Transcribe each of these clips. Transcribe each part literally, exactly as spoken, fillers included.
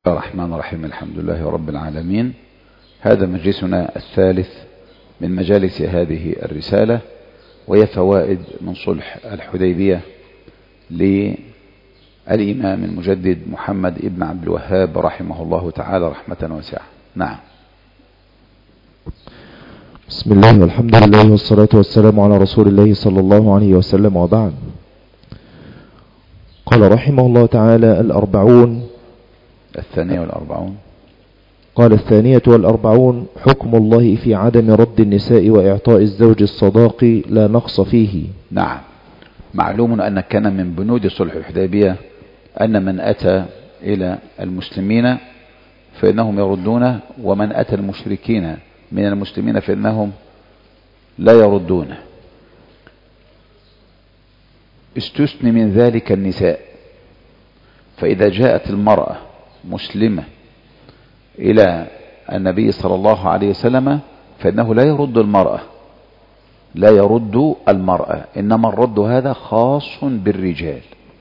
الرحمن الرحيم. الحمد لله رب العالمين. هذا مجلسنا الثالث من مجالس هذه الرسالة، وهي فوائد من صلح الحديبية للإمام المجدد محمد ابن عبد الوهاب رحمه الله تعالى رحمة واسعة. نعم. بسم الله والحمد لله والصلاة والسلام على رسول الله صلى الله عليه وسلم، وبعد. قال رحمه الله تعالى: الأربعون الثانية والأربعون. قال: الثانية والأربعون: حكم الله في عدم رد النساء وإعطاء الزوج الصداق لا نقص فيه. نعم. معلوم أن كان من بنود صلح الحديبية أن من أتى إلى المسلمين فإنهم يردونه، ومن أتى المشركين من المسلمين فإنهم لا يردونه. استثني من ذلك النساء، فإذا جاءت المرأة مسلمة إلى النبي صلى الله عليه وسلم فإنه لا يرد المرأة لا يرد المرأة إنما الرد هذا خاص بالرجال،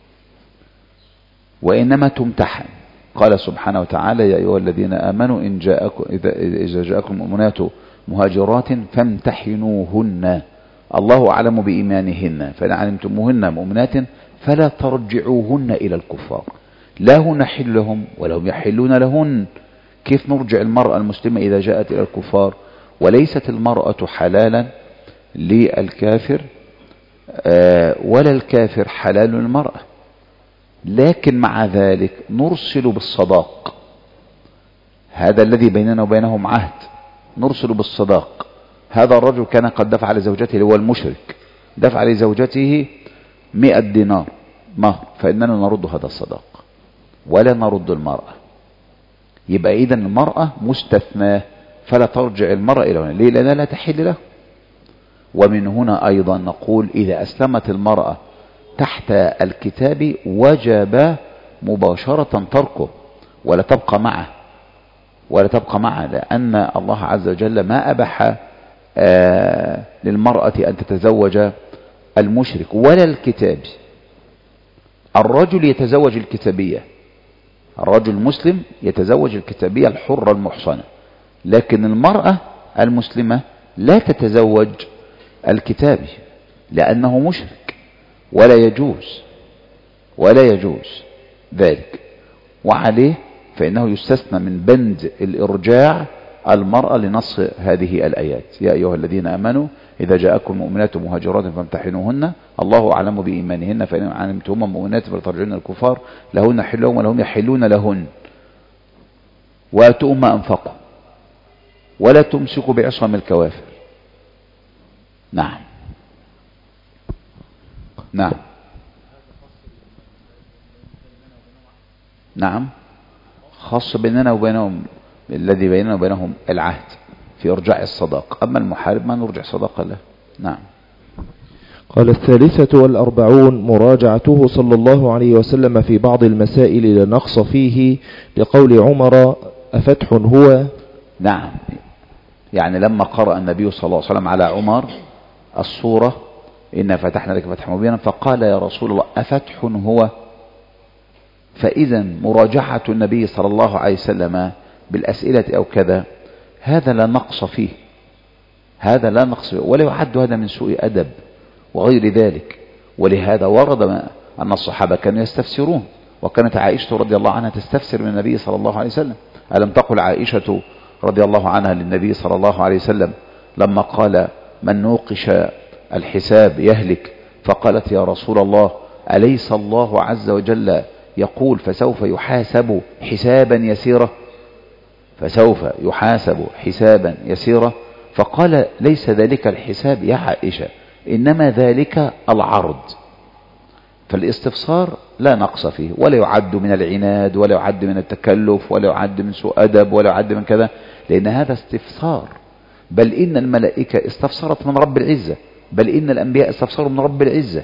وإنما تمتحن. قال سبحانه وتعالى: يا أيها الذين آمنوا إن جاءكم إذا جاءكم مؤمنات مهاجرات فامتحنوهن الله أعلم بإيمانهن فإن علمتموهن مؤمنات فلا ترجعوهن إلى الكفار لا هن حل لهم ولا هم يحلون لهن. كيف نرجع المرأة المسلمة إذا جاءت إلى الكفار؟ وليست المرأة حلالا للكافر ولا الكافر حلال للمرأة، لكن مع ذلك نرسل بالصداق. هذا الذي بيننا وبينهم عهد، نرسل بالصداق. هذا الرجل كان قد دفع لزوجته اللي هو المشرك، دفع لزوجته مئة دينار مهر، فإننا نرد هذا الصداق ولا نرد المرأة. يبقى إذن المرأة مستثناة، فلا ترجع المرأة إلى هنا. ليه؟ لأنها لا تحل له. ومن هنا أيضا نقول: إذا أسلمت المرأة تحت الكتاب وجب مباشرة تركه ولا تبقى معه ولا تبقى معه لأن الله عز وجل ما أباح آه للمرأة أن تتزوج المشرك ولا الكتابي. الرجل يتزوج الكتابية، الرجل المسلم يتزوج الكتابية الحرة المحصنة، لكن المرأة المسلمة لا تتزوج الكتابي لأنه مشرك، ولا يجوز ولا يجوز ذلك. وعليه فإنه يستثنى من بند الإرجاع المرأة لنص هذه الآيات: يا أيها الذين آمنوا إذا جاءكم مؤمنات مهاجرات فامتحنوهن الله أعلم بإيمانهن فإن علمتم مؤمنات فلترجعن الكفار لهن حل لهم ولهم يحلون لهن وآتوهم ما أنفقوا ولا تمسكوا بعصم الكوافر. نعم نعم نعم خاص بيننا وبينهم، الذي بيننا وبينهم العهد في إرجاع الصداق، أما المحارب ما نرجع صداقة له. نعم. قال: الثالثة والأربعون: مراجعته صلى الله عليه وسلم في بعض المسائل لا نقص فيه، لقول عمر: أفتح هو؟ نعم. يعني لما قرأ النبي صلى الله عليه وسلم على عمر الصورة إنا فتحنا لك فتحا مبينا فقال: يا رسول الله أفتح هو؟ فإذا مراجعة النبي صلى الله عليه وسلم بالأسئلة أو كذا هذا لا نقص فيه، هذا لا نقص فيه، ولا يعد هذا من سوء أدب وغير ذلك. ولهذا ورد أن الصحابة كانوا يستفسرون، وكانت عائشة رضي الله عنها تستفسر من النبي صلى الله عليه وسلم. ألم تقل عائشة رضي الله عنها للنبي صلى الله عليه وسلم لما قال: من نوقش الحساب يهلك؟ فقالت: يا رسول الله أليس الله عز وجل يقول فسوف يحاسب حسابا يسيرا فسوف يحاسب حسابا يسيرا؟ فقال: ليس ذلك الحساب يا عائشة، إنما ذلك العرض. فالاستفسار لا نقص فيه، ولا يعد من العناد ولا يعد من التكلف ولا يعد من سوء أدب ولا يعد من كذا، لأن هذا استفسار. بل إن الملائكة استفسرت من رب العزة، بل إن الأنبياء استفسروا من رب العزة.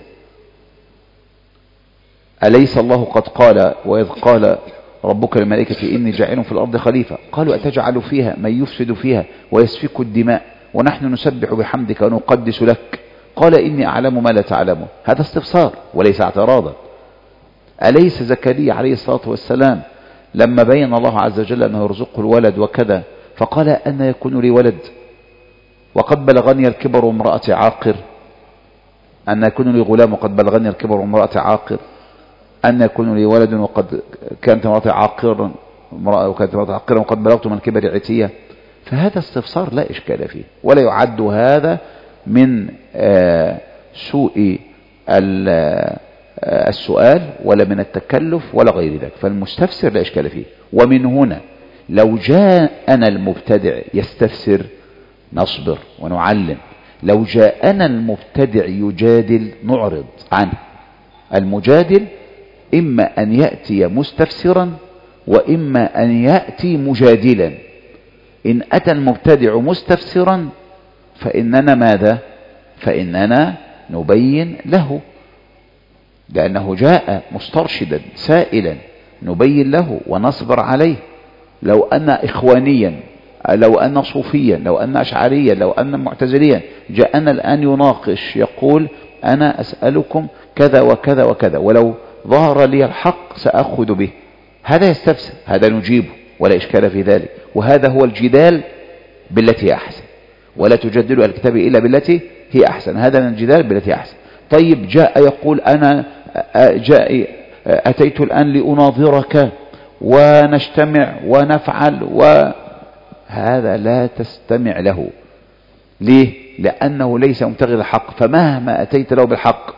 أليس الله قد قال: وإذ قال ربك للملائكة إني جاعل في الأرض خليفة قالوا أتجعل فيها من يفسد فيها ويسفك الدماء ونحن نسبح بحمدك ونقدس لك قال إني أعلم ما لا تعلمون. هذا استفسار وليس اعتراضا. أليس زكريا عليه الصلاة والسلام لما بين الله عز وجل أنه يرزقه الولد وكذا، فقال أن يكون لي ولد وقد بلغني الكبر وامرأتي عاقر، أن يكون لي غلام وقد بلغني الكبر وامرأتي عاقر، أن يكون لي ولد وقد كانت امرأتي عاقرا وكانت امرأتي عاقرا وقد بلغت من كبر عتية. فهذا استفسار لا إشكال فيه، ولا يعد هذا من آه سوء السؤال ولا من التكلف ولا غير ذلك، فالمستفسر لا إشكال فيه. ومن هنا لو جاءنا المبتدع يستفسر نصبر ونعلم، لو جاءنا المبتدع يجادل نعرض عنه. المجادل إما أن يأتي مستفسرا وإما أن يأتي مجادلا. إن أتى المبتدع مستفسرا فإننا ماذا؟ فإننا نبين له، لأنه جاء مسترشدا سائلا نبين له ونصبر عليه. لو أن إخوانيا، لو أن صوفيا، لو أن أشعريا، لو أن معتزليا جاءنا الآن يناقش يقول أنا أسألكم كذا وكذا وكذا ولو ظهر لي الحق سأخذ به، هذا يستفسر، هذا نجيبه ولا إشكال في ذلك. وهذا هو الجدال بالتي هي أحسن، ولا تجادلوا الكتاب إلا بالتي هي أحسن، هذا من الجدال بالتي هي أحسن. طيب جاء يقول أنا جاء أتيت الآن لأناظرك ونجتمع ونفعل، وهذا لا تستمع له. ليه؟ لأنه ليس مبتغي الحق، فمهما أتيت له بالحق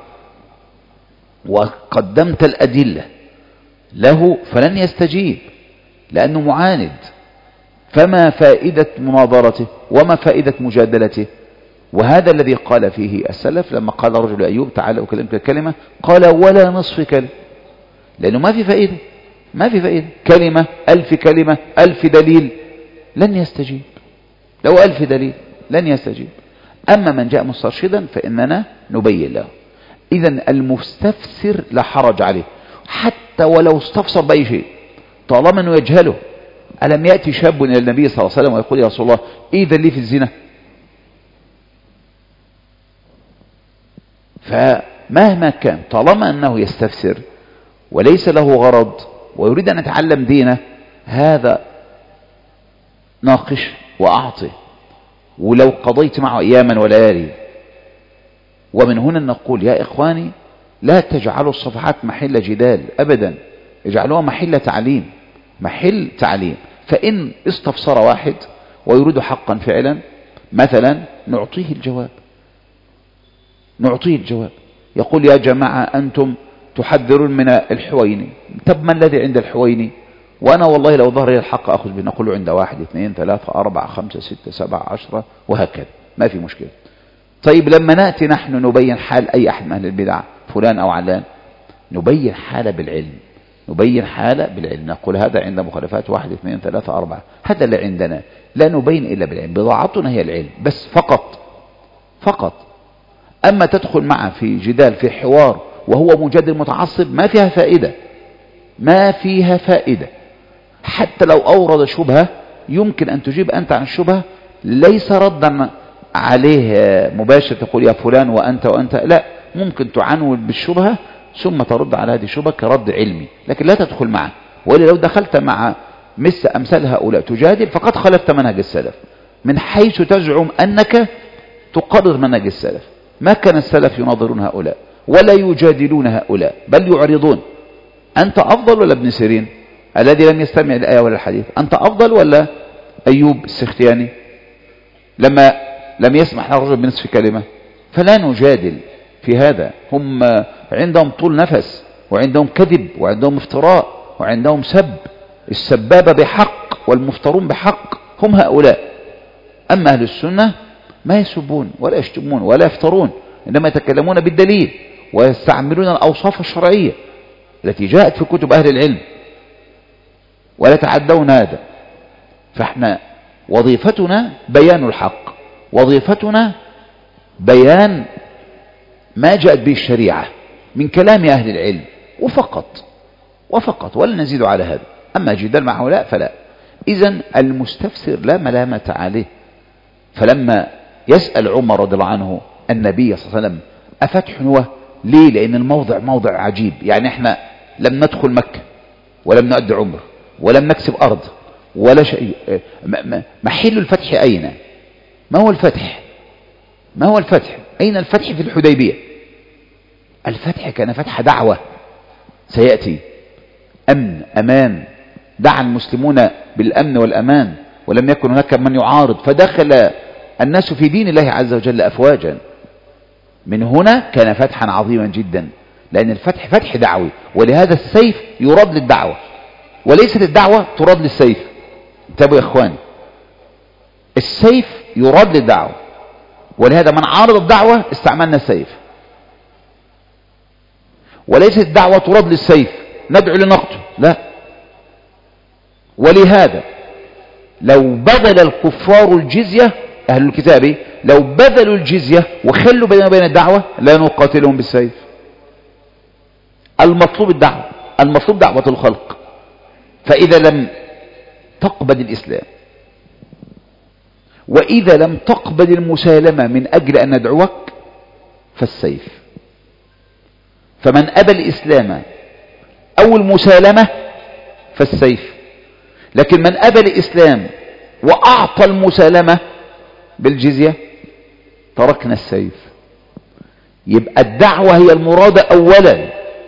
وقدمت الأدلة له فلن يستجيب لأنه معاند. فما فائدة مناظرته وما فائدة مجادلته؟ وهذا الذي قال فيه السلف لما قال رجل أيوب تعالى أكلمك كلمة، قال ولا نصف كلمة، لأنه ما في فائدة، ما في فائدة. كلمة ألف كلمة ألف دليل لن يستجيب، لو ألف دليل لن يستجيب. أما من جاء مسترشدا فإننا نبين له. إذن المستفسر لا حرج عليه حتى ولو استفسر بأي شيء طالما أنه يجهله. ألم يأتي شاب إلى النبي صلى الله عليه وسلم ويقول يا رسول الله إذن لي في الزنا؟ فمهما كان طالما أنه يستفسر وليس له غرض ويريد أن يتعلم دينه، هذا ناقش وأعطي ولو قضيت معه أياما وليالي. ومن هنا نقول يا إخواني لا تجعلوا الصفحات محل جدال أبدا، اجعلوها محل تعليم، محل تعليم. فإن استفسر واحد ويريد حقا فعلا مثلا نعطيه الجواب، نعطيه الجواب. يقول يا جماعة أنتم تحذرون من الحويني، طب ما الذي عند الحويني؟ وأنا والله لو ظهر لي الحق أخذ به. نقول عنده واحد اثنين ثلاثة أربعة خمسة ستة سبعة عشرة وهكذا، ما في مشكلة. طيب لما نأتي نحن نبين حال أي أحد من أهل البدع فلان أو علان، نبين حالة بالعلم، نبين حالة بالعلم، نقول هذا عند مخالفات واحد اثنين ثلاثة أربعة، هذا اللي عندنا، لا نبين إلا بالعلم، بضاعتنا هي العلم بس فقط فقط. أما تدخل معه في جدال في حوار وهو مجادل متعصب ما فيها فائدة، ما فيها فائدة. حتى لو أورد شبهة يمكن أن تجيب أنت عن الشبهة ليس ردا عليه مباشر تقول يا فلان وأنت وأنت، لا، ممكن تعنون بالشبهة ثم ترد على هذه الشبهة كرد علمي، لكن لا تدخل معه. وإلا لو دخلت مع مثل أمثال هؤلاء تجادل فقد خالفت منهج السلف من حيث تزعم أنك تقرر منهج السلف. ما كان السلف يناظرون هؤلاء ولا يجادلون هؤلاء بل يعرضون. أنت أفضل ولا ابن سيرين الذي لم يستمع الآية ولا الحديث؟ أنت أفضل ولا أيوب السختياني لما لم يسمح للرجل بنصف كلمة؟ فلا نجادل في هذا. هم عندهم طول نفس وعندهم كذب وعندهم افتراء وعندهم سب، السبابة بحق والمفترون بحق هم هؤلاء. أما أهل السنة ما يسبون ولا يشتمون ولا يفترون، إنما يتكلمون بالدليل ويستعملون الأوصاف الشرعية التي جاءت في كتب أهل العلم ولا يتعدون هذا. فاحنا وظيفتنا بيان الحق، وظيفتنا بيان ما جاءت به الشريعة من كلام أهل العلم وفقط وفقط، ولا نزيد على هذا. أما جدال مع هؤلاء فلا. إذن المستفسر لا ملامة عليه. فلما يسأل عمر رضي الله عنه النبي صلى الله عليه وسلم أفتح هو؟ ليه؟ لأن الموضع موضع عجيب. يعني احنا لم ندخل مكة ولم نؤدي عمره ولم نكسب أرض ولا شيء. محل الفتح أين؟ ما هو الفتح؟ ما هو الفتح؟ أين الفتح في الحديبية؟ الفتح كان فتح دعوة سيأتي، أمن أمان، دعا المسلمون بالأمن والأمان ولم يكن هناك من يعارض، فدخل الناس في دين الله عز وجل أفواجا. من هنا كان فتحا عظيما جدا، لأن الفتح فتح دعوي، ولهذا السيف يراد للدعوة وليست الدعوة تراد للسيف. انتبهوا يا إخواني، السيف يراد للدعوة، ولهذا من عارض الدعوة استعملنا السيف، وليست الدعوة تراد للسيف ندعو لنقته، لا. ولهذا لو بذل الكفار الجزية، أهل الكتاب لو بذلوا الجزية وخلوا بيننا وبين الدعوة لا نقاتلهم بالسيف. المطلوب الدعوة، المطلوب دعوة الخلق. فإذا لم تقبل الإسلام وإذا لم تقبل المسالمة من أجل أن ندعوك فالسيف. فمن أبى الإسلام أو المسالمة فالسيف، لكن من أبى الإسلام وأعطى المسالمة بالجزية تركنا السيف. يبقى الدعوة هي المرادة أولا،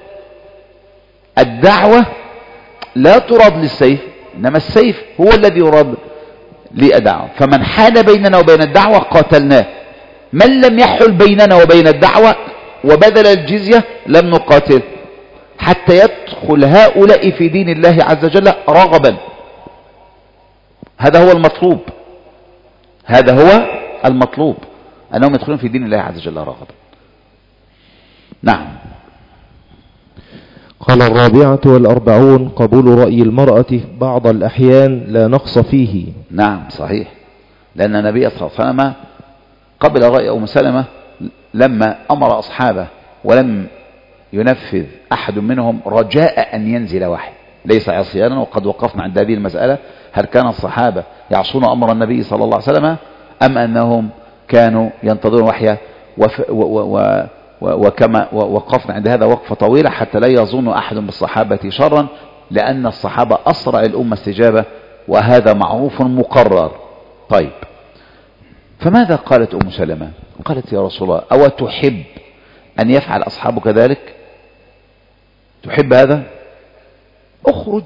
الدعوة لا تراد للسيف، إنما السيف هو الذي يراد للدعوة. فمن حال بيننا وبين الدعوة قاتلناه، من لم يحل بيننا وبين الدعوة وبذل الجزية لم نقاتل، حتى يدخل هؤلاء في دين الله عز وجل رغبا. هذا هو المطلوب، هذا هو المطلوب، أنهم يدخلون في دين الله عز وجل رغبا. نعم. قال الرابعة والأربعون قبول رأي المرأة في بعض الأحيان لا نقص فيه. نعم صحيح، لأن النبي صلى الله عليه وسلم قبل رأي أم سلمة لما أمر أصحابه ولم ينفذ أحد منهم رجاء أن ينزل وحي، ليس عصيانا. وقد وقفنا عند هذه المسألة، هل كان الصحابة يعصون أمر النبي صلى الله عليه وسلم أم أنهم كانوا ينتظرون وحيه؟ وف و و وكما وقفنا عند هذا وقفة طويلة حتى لا يظن أحد بالصحابة شرا، لأن الصحابة أسرع الأمة استجابة، وهذا معروف مقرر. طيب، فماذا قالت أم سلمة؟ قالت يا رسول الله أو تحب أن يفعل أصحابك ذلك؟ تحب هذا؟ اخرج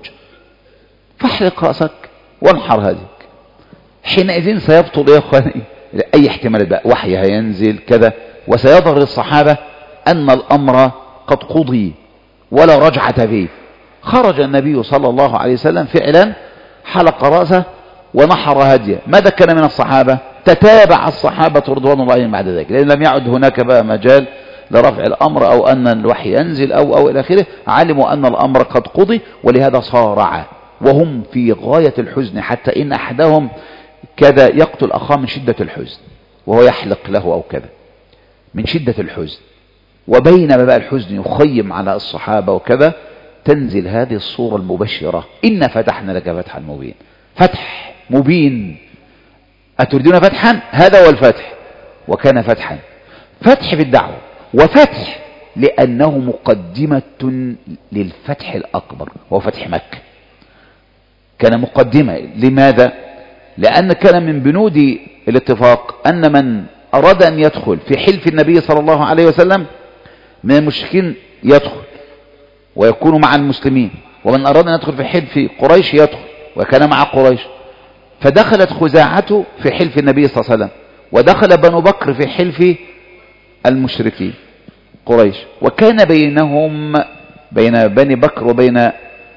فاحلق رأسك وانحر هذيك. حينئذ سيبطل يا أخواني أي احتمال بقى، وحي هينزل كذا، وسيظهر للصحابة أن الأمر قد قضي ولا رجعة فيه. خرج النبي صلى الله عليه وسلم فعلا، حلق رأسه ونحر هديه. ماذا كان من الصحابة؟ تتابع الصحابة رضوان الله عليهم بعد ذلك، لأن لم يعد هناك بقى مجال لرفع الأمر أو أن الوحي ينزل أو أو إلى آخره. علموا أن الأمر قد قضي، ولهذا صارع وهم في غاية الحزن، حتى إن أحدهم كذا يقتل أخاه من شدة الحزن وهو يحلق له أو كذا من شدة الحزن. وبينما بقى الحزن يخيم على الصحابة وكذا، تنزل هذه الصورة المبشرة: إن فتحنا لك فتحا مبين. فتح مبين، أتريدون فتحا؟ هذا هو الفتح، وكان فتحا. فتح في الدعوة، وفتح لأنه مقدمة للفتح الأكبر وهو فتح مكة. كان مقدمة. لماذا؟ لأن كان من بنود الاتفاق أن من أراد أن يدخل في حلف النبي صلى الله عليه وسلم من المشركين يدخل ويكون مع المسلمين، ومن أراد أن يدخل في حلف قريش يدخل وكان مع قريش. فدخلت خزاعة في حلف النبي صلى الله عليه وسلم، ودخل بنو بكر في حلف المشركين قريش، وكان بينهم بين بني بكر وبين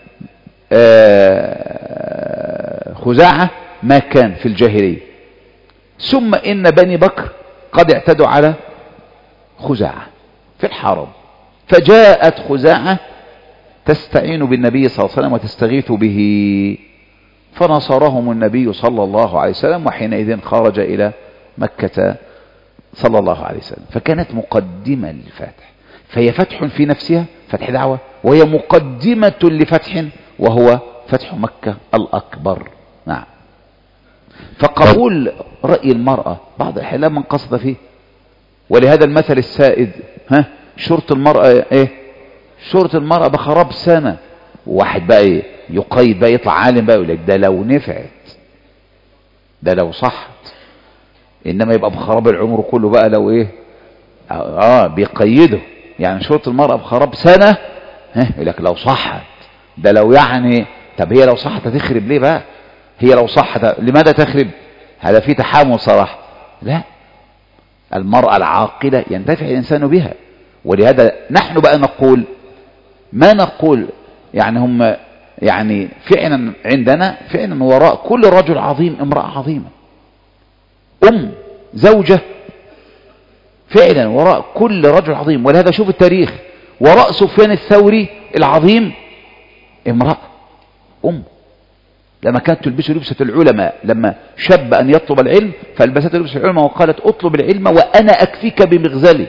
خزاعة ما كان في الجاهلية. ثم إن بني بكر قد اعتدوا على خزاعة في الحرم، فجاءت خزاعة تستعين بالنبي صلى الله عليه وسلم وتستغيث به، فنصرهم النبي صلى الله عليه وسلم، وحينئذ خرج إلى مكة صلى الله عليه وسلم. فكانت مقدمة للفتح، فهي فتح في نفسها، فتح دعوة، وهي مقدمة لفتح وهو فتح مكة الأكبر. نعم. فقبول رأي المرأة بعض الأحيان من قصد فيه، ولهذا المثل السائد: ها شرط المرأة ايه؟ شرط المرأة بخراب سنة. واحد بقى ايه يقيد بقى، يطلع عالم بقى يقول لك ده لو نفعت، ده لو صحت، انما يبقى بخراب العمر كله بقى لو ايه، اه بيقيده. يعني شروط المرأة بخراب سنة، ها يقول لك لو صحت، ده لو يعني، طب هي لو صحت هتخرب ليه بقى؟ هي لو صحت لماذا تخرب؟ هذا فيه تحامل صراحة. لا، المرأة العاقلة ينتفع الإنسان بها. ولهذا نحن بقى نقول ما نقول، يعني هم يعني فعلا عندنا فعلا وراء كل رجل عظيم امرأة عظيمة، أم، زوجة، فعلا وراء كل رجل عظيم. ولهذا شوف التاريخ، وراء سفيان الثوري العظيم امرأة، أم، لما كانت تلبس لبسة العلماء، لما شب أن يطلب العلم فالبست لبسة العلماء وقالت اطلب العلم وأنا أكفيك بمغزلي،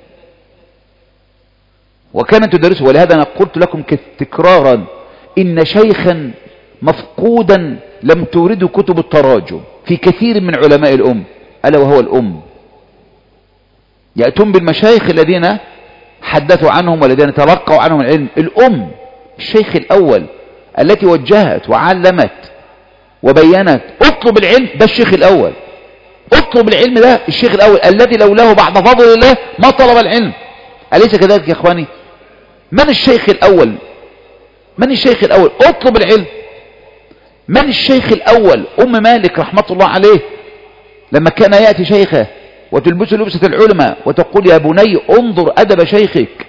وكانت تدرسه. ولهذا أنا قلت لكم تكرارا إن شيخا مفقودا لم تورده كتب التراجم في كثير من علماء الأم، ألا وهو الأم. يأتون بالمشايخ الذين حدثوا عنهم والذين تلقوا عنهم العلم، الأم الشيخ الأول التي وجهت وعلمت وبينت اطلب العلم، ده الشيخ الأول، اطلب العلم، ده الشيخ الأول الذي لولاه بعد فضل الله ما طلب العلم. أليس كذلك يا إخواني؟ من الشيخ الأول؟ من الشيخ الأول؟ اطلب العلم. من الشيخ الأول؟ أم مالك رحمة الله عليه، لما كان يأتي شيخه وتلبسه لبسة العلماء وتقول يا بني انظر أدب شيخك،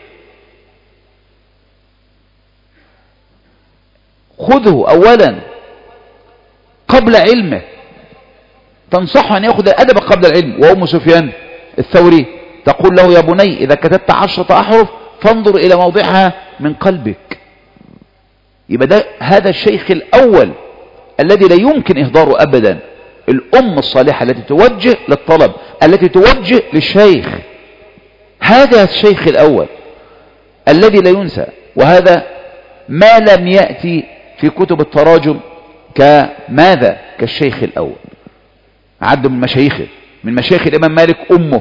خذه أولا قبل علمه، تنصحه أن يأخذ الأدب قبل العلم. وأم سفيان الثوري تقول له يا بني إذا كتبت عشرة أحرف فانظر إلى موضعها من قلبك. يبقى ده هذا الشيخ الأول الذي لا يمكن إهداره أبدا، الأم الصالحة التي توجه للطلب، التي توجه للشيخ، هذا الشيخ الأول الذي لا ينسى. وهذا ما لم يأتي في كتب التراجم كماذا؟ كالشيخ الأول. عد من مشايخه، من مشايخ الإمام مالك أمه،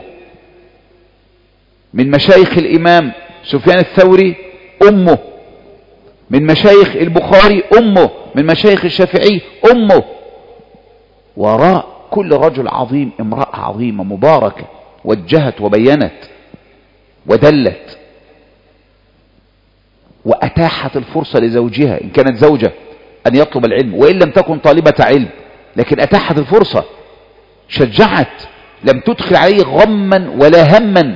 من مشايخ الإمام سفيان الثوري أمه، من مشايخ البخاري أمه، من مشايخ الشافعي أمه. وراء كل رجل عظيم امرأة عظيمة مباركة وجهت وبينت ودلت وأتاحت الفرصة لزوجها إن كانت زوجة أن يطلب العلم، وإن لم تكن طالبة علم لكن أتاحت الفرصة، شجعت، لم تدخل عليه غما ولا هما،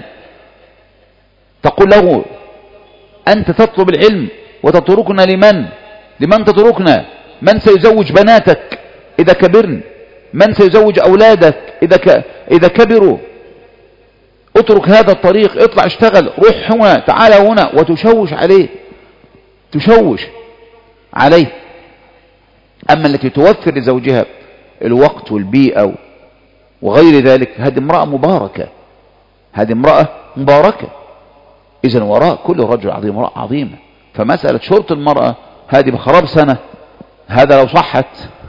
تقول له أنت تطلب العلم وتتركنا لمن؟ لمن تتركنا؟ من سيزوج بناتك إذا كبرن؟ من سيزوج أولادك إذا ك... إذا كبروا؟ اترك هذا الطريق، اطلع اشتغل، روح هنا، تعال هنا، وتشوش عليه، تشوش عليه. أما التي توفر لزوجها الوقت والبيئة وغير ذلك، هذه امرأة مباركة، هذه امرأة مباركة. إذن وراء كل رجل عظيم امرأة عظيمة. فمسألة شرط المرأة هذه بخراب سنة، هذا لو صحت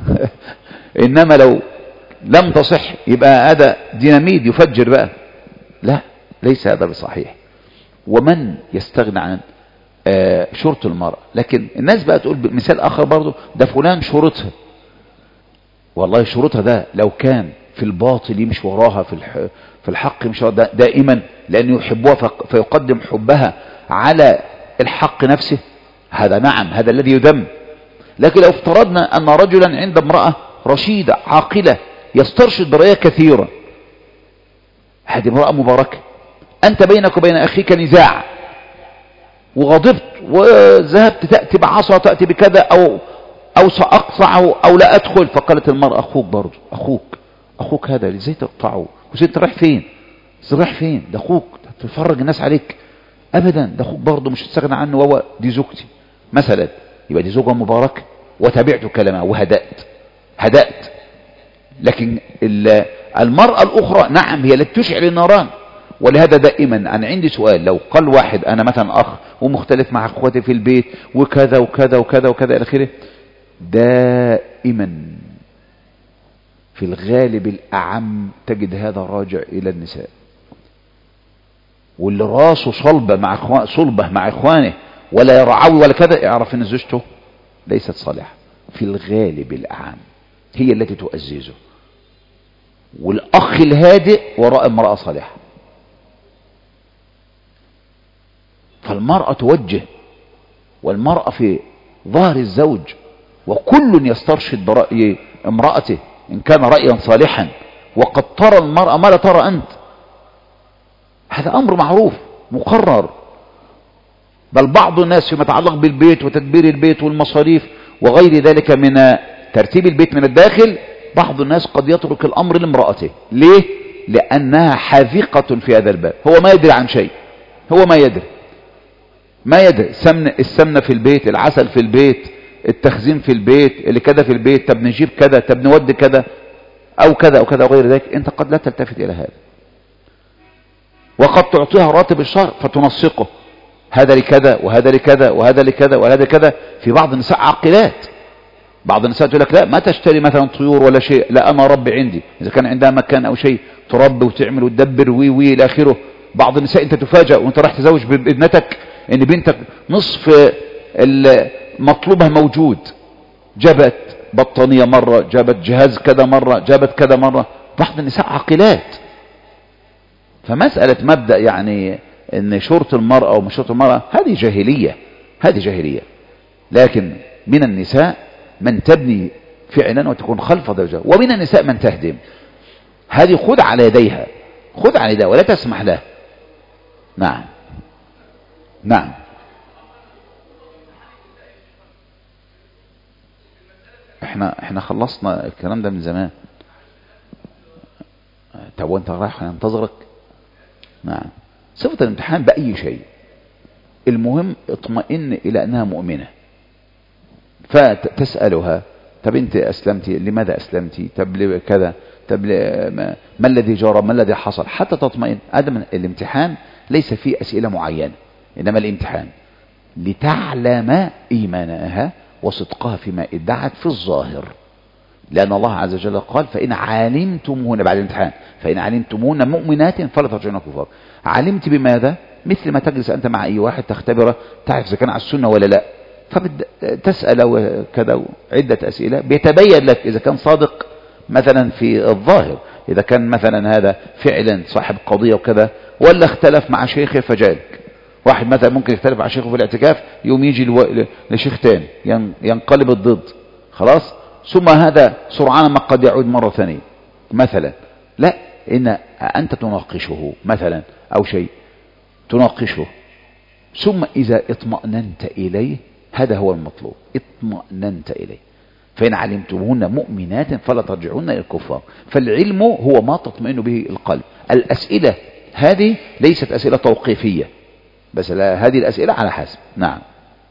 إنما لو لم تصح يبقى هذا ديناميد يفجر بقى. لا، ليس هذا بصحيح. ومن يستغنى عن آه شرط المرأة؟ لكن الناس بقى تقول مثال آخر برضو، ده فلان شرطها، والله شرطها ده لو كان في الباطل يمشي وراها، في الح... في الحق يمشي وراها دائما لأنه يحبها فيقدم حبها على الحق نفسه، هذا نعم، هذا الذي يذم. لكن لو افترضنا أن رجلا عند امرأة رشيدة عاقلة يسترشد برأيها كثيرا، هذه امرأة مباركة. أنت بينك وبين أخيك نزاع وغضبت وذهبت تأتي بعصا، تأتي بكذا، أو أو سأقطع أو لا أدخل، فقالت المرأة أخوك برضو، أخوك أخوك هذا ازاي تقطعه؟ وانت رايح فين؟ رايح فين؟ ده أخوك، تفرج الناس عليك أبدا، ده أخوك برضو مش تستغنى عنه، وهو دي زوجتي مثلا. يبقى دي زوجة مباركة وتابعت كلامها وهدأت هدأت. لكن المرأة الأخرى نعم هي التي تشعل النيران. ولهذا دائما أنا عندي سؤال، لو قال واحد أنا مثلا أخ ومختلف مع أخواتي في البيت وكذا وكذا وكذا وكذا إلى آخره، دائما في الغالب الأعم تجد هذا راجع إلى النساء. واللي راسه صلبة مع إخوانه، صلبة مع إخوانه ولا يرعوي ولا كذا، يعرف إن زوجته ليست صالحة في الغالب الأعام، هي التي تؤززه. والأخ الهادئ وراء امرأة صالحة. فالمرأة توجه، والمرأة في ظهر الزوج، وكل يسترشد برأي امرأته إن كان رأيا صالحا، وقد ترى المرأة ما لا ترى أنت. هذا أمر معروف مقرر. بل بعض الناس فيما يتعلق بالبيت وتدبير البيت والمصاريف وغير ذلك من ترتيب البيت من الداخل، بعض الناس قد يترك الأمر لامرأته. ليه؟ لأنها حاذقة في هذا الباب، هو ما يدري عن شيء، هو ما يدري ما يدري سمن السمنة في البيت، العسل في البيت، التخزين في البيت، اللي كذا في البيت، طب نجيب كذا، طب نودي كذا أو كذا أو كذا وغير ذلك. أنت قد لا تلتفت إلى هذا، وقد تعطيها راتب الشهر فتنسقه، هذا لكذا وهذا لكذا وهذا لكذا وهذا لكذا. في بعض النساء عاقلات، بعض النساء تقول لك لا ما تشتري مثلا طيور ولا شيء، لا أنا ربي عندي، إذا كان عندها مكان أو شيء تربي وتعمل وتدبر وي وي إلى آخره. بعض النساء أنت تفاجأ وأنت راح تزوج بابنتك إن بنتك نصف مطلوبها موجود، جابت بطانية مرة، جابت جهاز كذا مرة، جابت كذا مرة. بعض النساء عاقلات. فمسألة مبدأ يعني ان شرط المرأة ومش شرط المرأة، هذه جاهلية، هذه جاهلية. لكن من النساء من تبني فعلا وتكون خلف زوجها، ومن النساء من تهدم. هذه خذ على يديها، خذ على يديها ولا تسمح له. نعم نعم. احنا احنا خلصنا الكلام ده من زمان. طب وانت رايح ننتظرك؟ نعم. صفة الامتحان بأي شيء، المهم اطمئن إلى أنها مؤمنة، فتسألها طب أنت أسلمتي، لماذا أسلمتي، طب كذا، طب ما, ما الذي جرى، ما الذي حصل، حتى تطمئن. هذا الامتحان ليس فيه أسئلة معينة، إنما الامتحان لتعلم إيمانها وصدقها فيما ادعت في الظاهر. لأن الله عز وجل قال فإن علمتموهن بعد الامتحان، فإن علمتموهن مؤمنات فلا ترجعون كفار. علمت بماذا؟ مثل ما تجلس أنت مع أي واحد تختبره، تعرف إذا كان على السنة ولا لا، فتسأل وكذا عدة أسئلة بيتبين لك إذا كان صادق مثلا في الظاهر، إذا كان مثلا هذا فعلا صاحب قضية وكذا، ولا اختلف مع شيخه فجالك. واحد مثلا ممكن يختلف مع شيخه في الاعتكاف، يوم يجي الو... لشيخ تاني ينقلب الضد، خلاص، ثم هذا سرعان ما قد يعود مرة ثانية مثلا. لا، إن أنت تناقشه مثلا أو شيء تناقشه، ثم إذا اطمأننت إليه، هذا هو المطلوب، اطمأننت إليه. فإن علمتموهن مؤمنات فلا ترجعون إلى الكفار. فالعلم هو ما تطمئن به القلب. الأسئلة هذه ليست أسئلة توقيفية، بس هذه الأسئلة على حسب. نعم.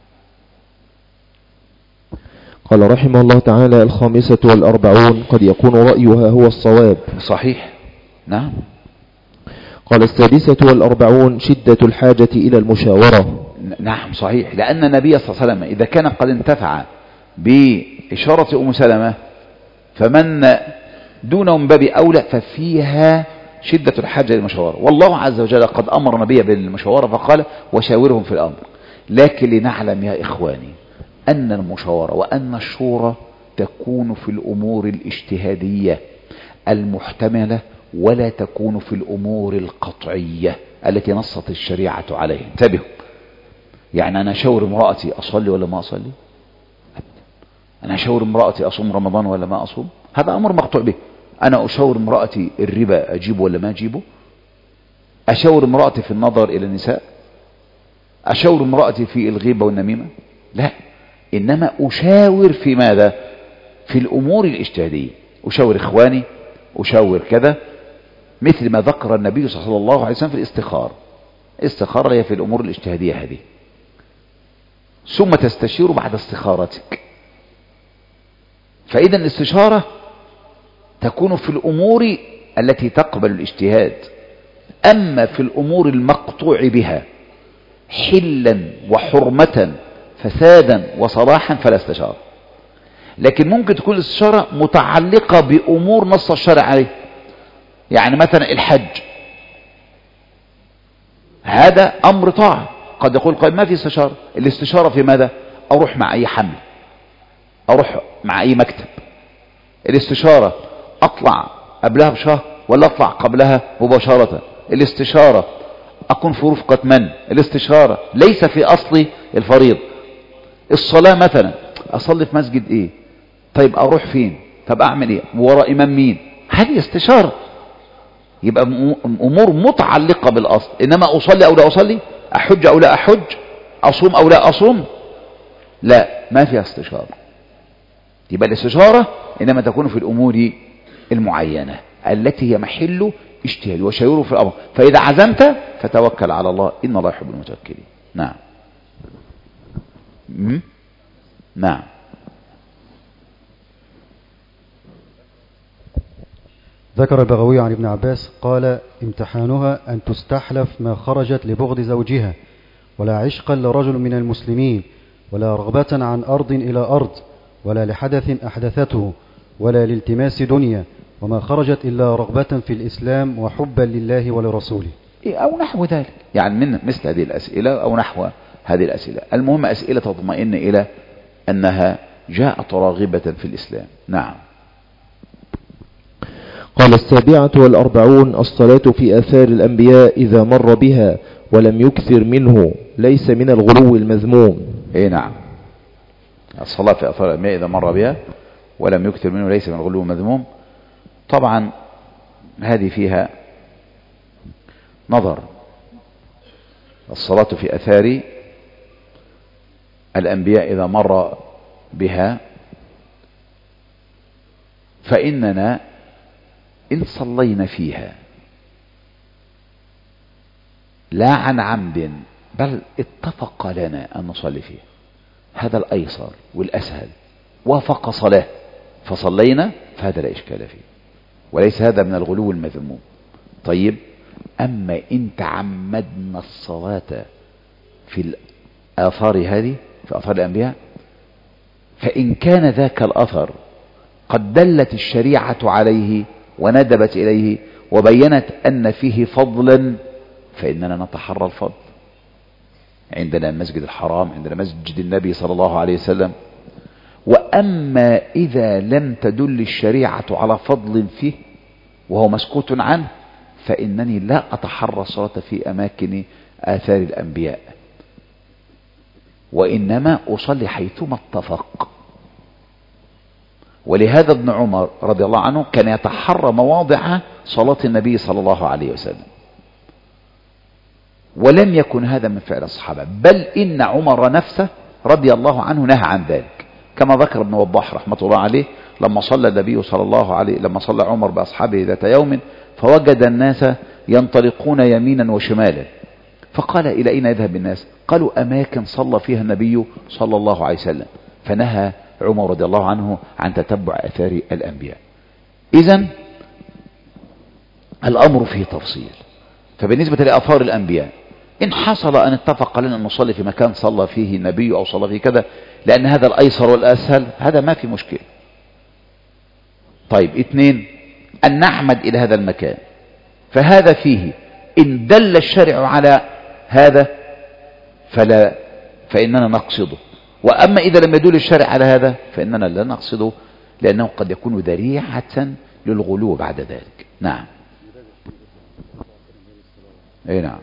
قال رحمه الله تعالى: الخامسة والأربعون قد يكون رأيها هو الصواب. صحيح. نعم. قال السادسة والأربعون شدة الحاجة إلى المشاورة. نعم صحيح، لأن النبي صلى الله عليه وسلم إذا كان قد انتفع بإشارة أم سلمة، فمن دونه من باب أولى، ففيها شدة الحاجة للمشاورة. والله عز وجل قد أمر النبي بالمشاورة فقال: وشاورهم في الأمر. لكن لنعلم يا إخواني أن المشاورة وأن الشورى تكون في الأمور الاجتهادية المحتملة، ولا تكون في الأمور القطعية التي نصت الشريعة عليها. انتبهوا، يعني أنا أشاور امرأتي أصلي ولا ما أصلي؟ أنا أشاور امرأتي أصوم رمضان ولا ما أصوم؟ هذا أمر مقطوع به. أنا أشاور امرأتي الربا أجيبه ولا ما أجيبه؟ أشاور امرأتي في النظر إلى النساء؟ أشاور امرأتي في الغيبة والنميمة؟ لا، إنما أشاور في ماذا؟ في الأمور الاجتهادية. أشاور إخواني، أشاور كذا، مثل ما ذكر النبي صلى الله عليه وسلم في الاستخارة. استخارة هي في الأمور الاجتهادية هذه. ثم تستشير بعد استخارتك. فإذا الاستشارة تكون في الأمور التي تقبل الاجتهاد. أما في الأمور المقطوع بها حلا وحرمة فسادا وصلاحا فلا استشارة. لكن ممكن تكون الاستشارة متعلقة بأمور نص الشرع عليه، يعني مثلا الحج، هذا أمر طاعة. قد يقول قائل: ما في استشارة. الاستشارة في ماذا؟ أروح مع أي حمل، اروح مع اي مكتب. الاستشارة اطلع قبلها بشهر ولا اطلع قبلها مباشرة؟ الاستشارة اكون في رفقة من؟ الاستشارة ليس في اصل الفريض. الصلاة مثلا اصلي في مسجد ايه؟ طيب اروح فين؟ طب اعمل ايه؟ وراء امام مين؟ هذه استشارة. يبقى امور متعلقة بالاصل. انما اصلي او لا اصلي، احج او لا احج، اصوم او لا اصوم، لا، ما فيها استشارة. يبقى الاستشارة انما تكون في الامور المعينة التي هي محل اجتهاد وشيوره في الامر. فاذا عزمت فتوكل على الله، ان الله يحب المتوكلين. نعم. م? نعم. ذكر البغوي عن ابن عباس قال: امتحانها أن تستحلف ما خرجت لبغض زوجها، ولا عشقا لرجل من المسلمين، ولا رغبة عن أرض إلى أرض، ولا لحدث أحدثته، ولا لالتماس دنيا، وما خرجت إلا رغبة في الإسلام وحبا لله ولرسوله. أو نحو ذلك، يعني من مثل هذه الأسئلة أو نحو هذه الأسئلة. المهم أسئلة تطمئن إلى أنها جاءت راغبة في الإسلام. نعم. قال: السابعة والأربعون: الصلاة في آثار الأنبياء إذا مر بها ولم يكثر منه، ليس من الغلو المذموم. إيه نعم، الصلاة في آثار الأنبياء إذا مر بها ولم يكثر منه ليس من الغلو المذموم. طبعا هذه فيها نظر. الصلاة في آثار الأنبياء إذا مر بها، فإننا إن صلينا فيها لا عن عمد بل اتفق لنا أن نصلي فيها، هذا الأيسر والأسهل، وافق صلاة فصلينا، فهذا لا إشكال فيه، وليس هذا من الغلو المذموم. طيب، أما إن تعمدنا الصلاة في الآثار هذه، في آثار الأنبياء، فإن كان ذاك الأثر قد دلت الشريعة عليه وندبت إليه وبينت أن فيه فضلا، فإننا نتحرى الفضل. عندنا المسجد الحرام، عندنا مسجد النبي صلى الله عليه وسلم. وأما إذا لم تدل الشريعة على فضل فيه وهو مسكوت عنه، فإنني لا أتحرى الصلاة في أماكن آثار الأنبياء، وإنما أصلي حيثما اتفق. ولهذا ابن عمر رضي الله عنه كان يتحرى مواضع صلاة النبي صلى الله عليه وسلم، ولم يكن هذا من فعل الصحابة، بل إن عمر نفسه رضي الله عنه نهى عن ذلك، كما ذكر ابن وضاح رحمة الله عليه لما صلى النبي صلى الله عليه لما صلى عمر بأصحابه ذات يوم فوجد الناس ينطلقون يمينا وشمالا، فقال: إلى أين يذهب الناس؟ قالوا: أماكن صلى فيها النبي صلى الله عليه وسلم. فنهى عمر رضي الله عنه عن تتبع أثار الأنبياء. إذن الأمر فيه تفصيل. فبالنسبة لآثار الأنبياء، إن حصل أن اتفق لنا أن نصلي في مكان صلى فيه النبي أو صلى فيه كذا لأن هذا الأيسر والأسهل، هذا ما في مشكلة. طيب، اثنين، أن نعمد إلى هذا المكان، فهذا فيه إن دل الشرع على هذا فلا فإننا نقصده، وأما إذا لم يدل الشرع على هذا فإننا لا نقصده، لأنه قد يكون ذريعة للغلو بعد ذلك. نعم. اي نعم.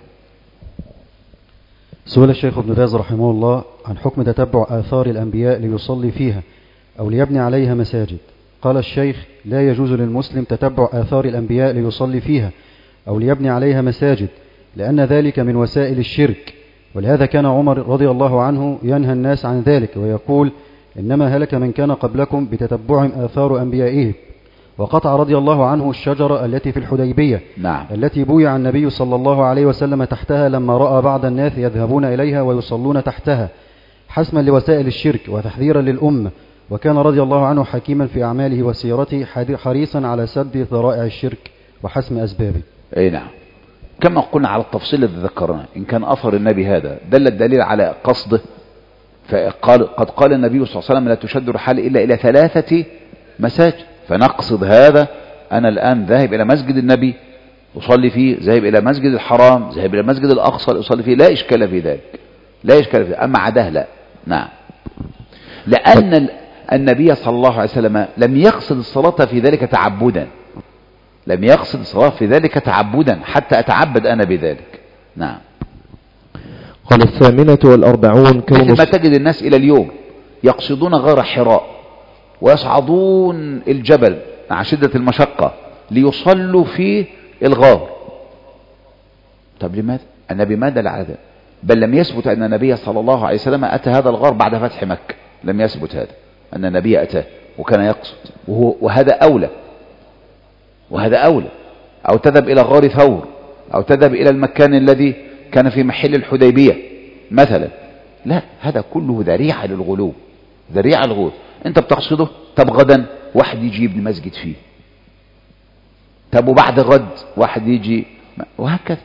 سئل الشيخ ابن باز رحمه الله عن حكم تتبع آثار الأنبياء ليصلي فيها أو ليبني عليها مساجد. قال الشيخ: لا يجوز للمسلم تتبع آثار الأنبياء ليصلي فيها أو ليبني عليها مساجد، لأن ذلك من وسائل الشرك، ولهذا كان عمر رضي الله عنه ينهى الناس عن ذلك ويقول: إنما هلك من كان قبلكم بتتبعهم آثار أنبيائهم. وقطع رضي الله عنه الشجرة التي في الحديبية، نعم. التي بويع النبي صلى الله عليه وسلم تحتها لما رأى بعض الناس يذهبون إليها ويصلون تحتها، حسما لوسائل الشرك وتحذيرا للأمة. وكان رضي الله عنه حكيما في أعماله وسيرته، حريصا على سد ذرائع الشرك وحسم أسبابه. أي نعم. كما قلنا على التفصيل الذي ذكرناه، إن كان أثر النبي هذا دل الدليل على قصده، فقال قد قال النبي صلى الله عليه وسلم: لا تشد الرحال إلا إلى ثلاثة مساجد. فنقصد هذا، أنا الآن ذاهب إلى مسجد النبي أصلي فيه، ذاهب إلى مسجد الحرام، ذاهب إلى مسجد الأقصى أصلي فيه، لا إشكال في ذلك، لا إشكال في ذلك. أما عداه لا. نعم. لأن النبي صلى الله عليه وسلم لم يقصد الصلاة في ذلك تعبدا، لم يقصد الصلاة في ذلك تعبدا حتى أتعبد أنا بذلك. نعم. قال الثامنة والأربعون كون مثل ما تجد الناس إلى اليوم يقصدون غار حراء ويصعدون الجبل مع شدة المشقة ليصلوا في الغار. طب لماذا؟ النبي ما دل على ذلك، بل لم يثبت أن النبي صلى الله عليه وسلم أتى هذا الغار بعد فتح مكة، لم يثبت هذا أن النبي أتاه وكان يقصد، وهو وهذا أولى، وهذا أولى. أو تذهب إلى غار ثور، أو تذهب إلى المكان الذي كان في محل الحديبية مثلا. لا، هذا كله ذريعة للغلو، ذريعة للغلو. أنت بتقصده، طب غدا واحد يجي يبني مسجد فيه، طب وبعد غد واحد يجي، وهكذا.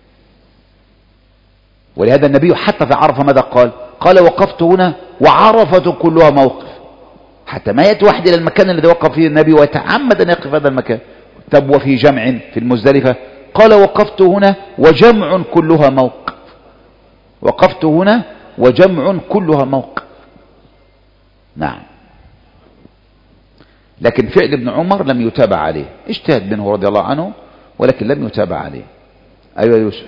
ولهذا النبي حتى في عرفة ماذا قال؟ قال وقفت هنا وعرفة كلها موقف، حتى ما يأتي واحد إلى المكان الذي وقف فيه النبي ويتعمد أن يقف هذا المكان. طب وفي جمع في المزدلفة قال وقفت هنا وجمع كلها موقف، وقفت هنا وجمع كلها موقف. نعم. لكن فعل ابن عمر لم يتابع عليه، اجتهد منه رضي الله عنه ولكن لم يتابع عليه. أيها يوسف.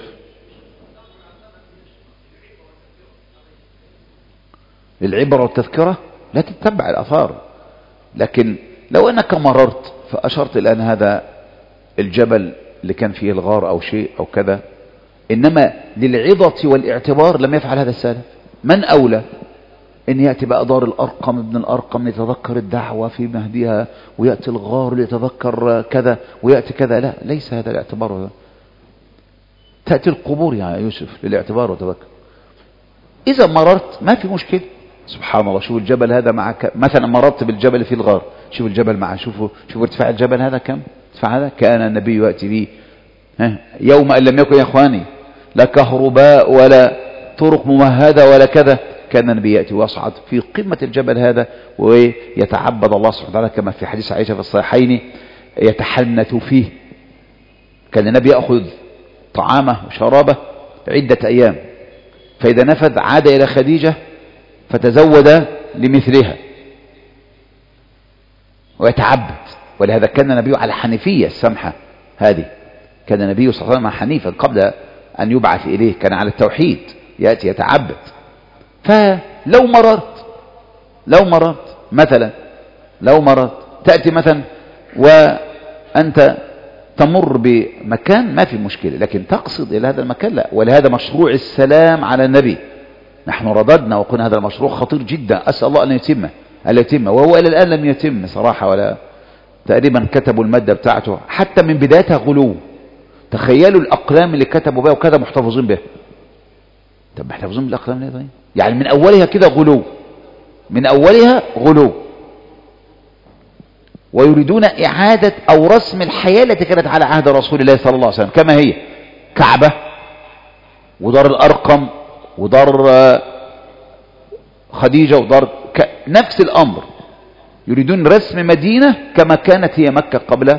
للعبرة والتذكرة لا تتبع الأثار، لكن لو أنك مررت فأشرت الآن هذا الجبل اللي كان فيه الغار أو شيء أو كذا، إنما للعظة والاعتبار لم يفعل هذا السلف. من أولى إن يأتي بقى دار الأرقم ابن الأرقم يتذكر الدعوة في مهدها، ويأتي الغار ليتذكر كذا، ويأتي كذا؟ لا، ليس هذا الاعتبار. تأتي القبور يا يوسف للاعتبار والتذكر. إذا مررت ما في مشكلة. سبحان الله، شوف الجبل هذا معك مثلا، مررت بالجبل في الغار، شوف الجبل معه، شوفوا شوفوا ارتفاع الجبل هذا كم ارتفاع هذا. كان النبي يأتي به يوم أن لم يكن يا إخواني لا كهرباء ولا طرق ممهدة ولا كذا، كان النبي يأتي ويصعد في قمة الجبل هذا ويتعبد الله سبحانه وتعالى كما في حديث عائشة في الصحيحين، يتحنث فيه. كان النبي يأخذ طعامه وشرابه عدة أيام، فإذا نفذ عاد إلى خديجة فتزود لمثلها ويتعبد. ولهذا كان النبي على حنيفية السمحة هذه، كان النبي صلى الله عليه وسلم حنيفا قبل أن يبعث إليه، كان على التوحيد، يأتي يتعبد. فلو مررت لو مررت مثلا لو مررت تأتي مثلا وأنت تمر بمكان ما في مشكلة، لكن تقصد إلى هذا المكان لا. ولهذا مشروع السلام على النبي نحن رددنا وقلنا هذا المشروع خطير جدا، أسأل الله أن يتم أن يتم وهو إلى الآن لم يتم صراحة، ولا تقريبا كتبوا المادة بتاعته حتى من بدايتها غلو. تخيلوا الأقلام اللي كتبوا بها وكذا محتفظين بها. طب محتفظين بالأقلام ليه طيب؟ يعني من أولها كده غلو، من أولها غلو، ويريدون إعادة أو رسم الحياة التي كانت على عهد رسول الله صلى الله عليه وسلم كما هي، كعبة ودار الأرقم ودار خديجة ودار ك... نفس الأمر، يريدون رسم مدينة كما كانت هي مكة قبل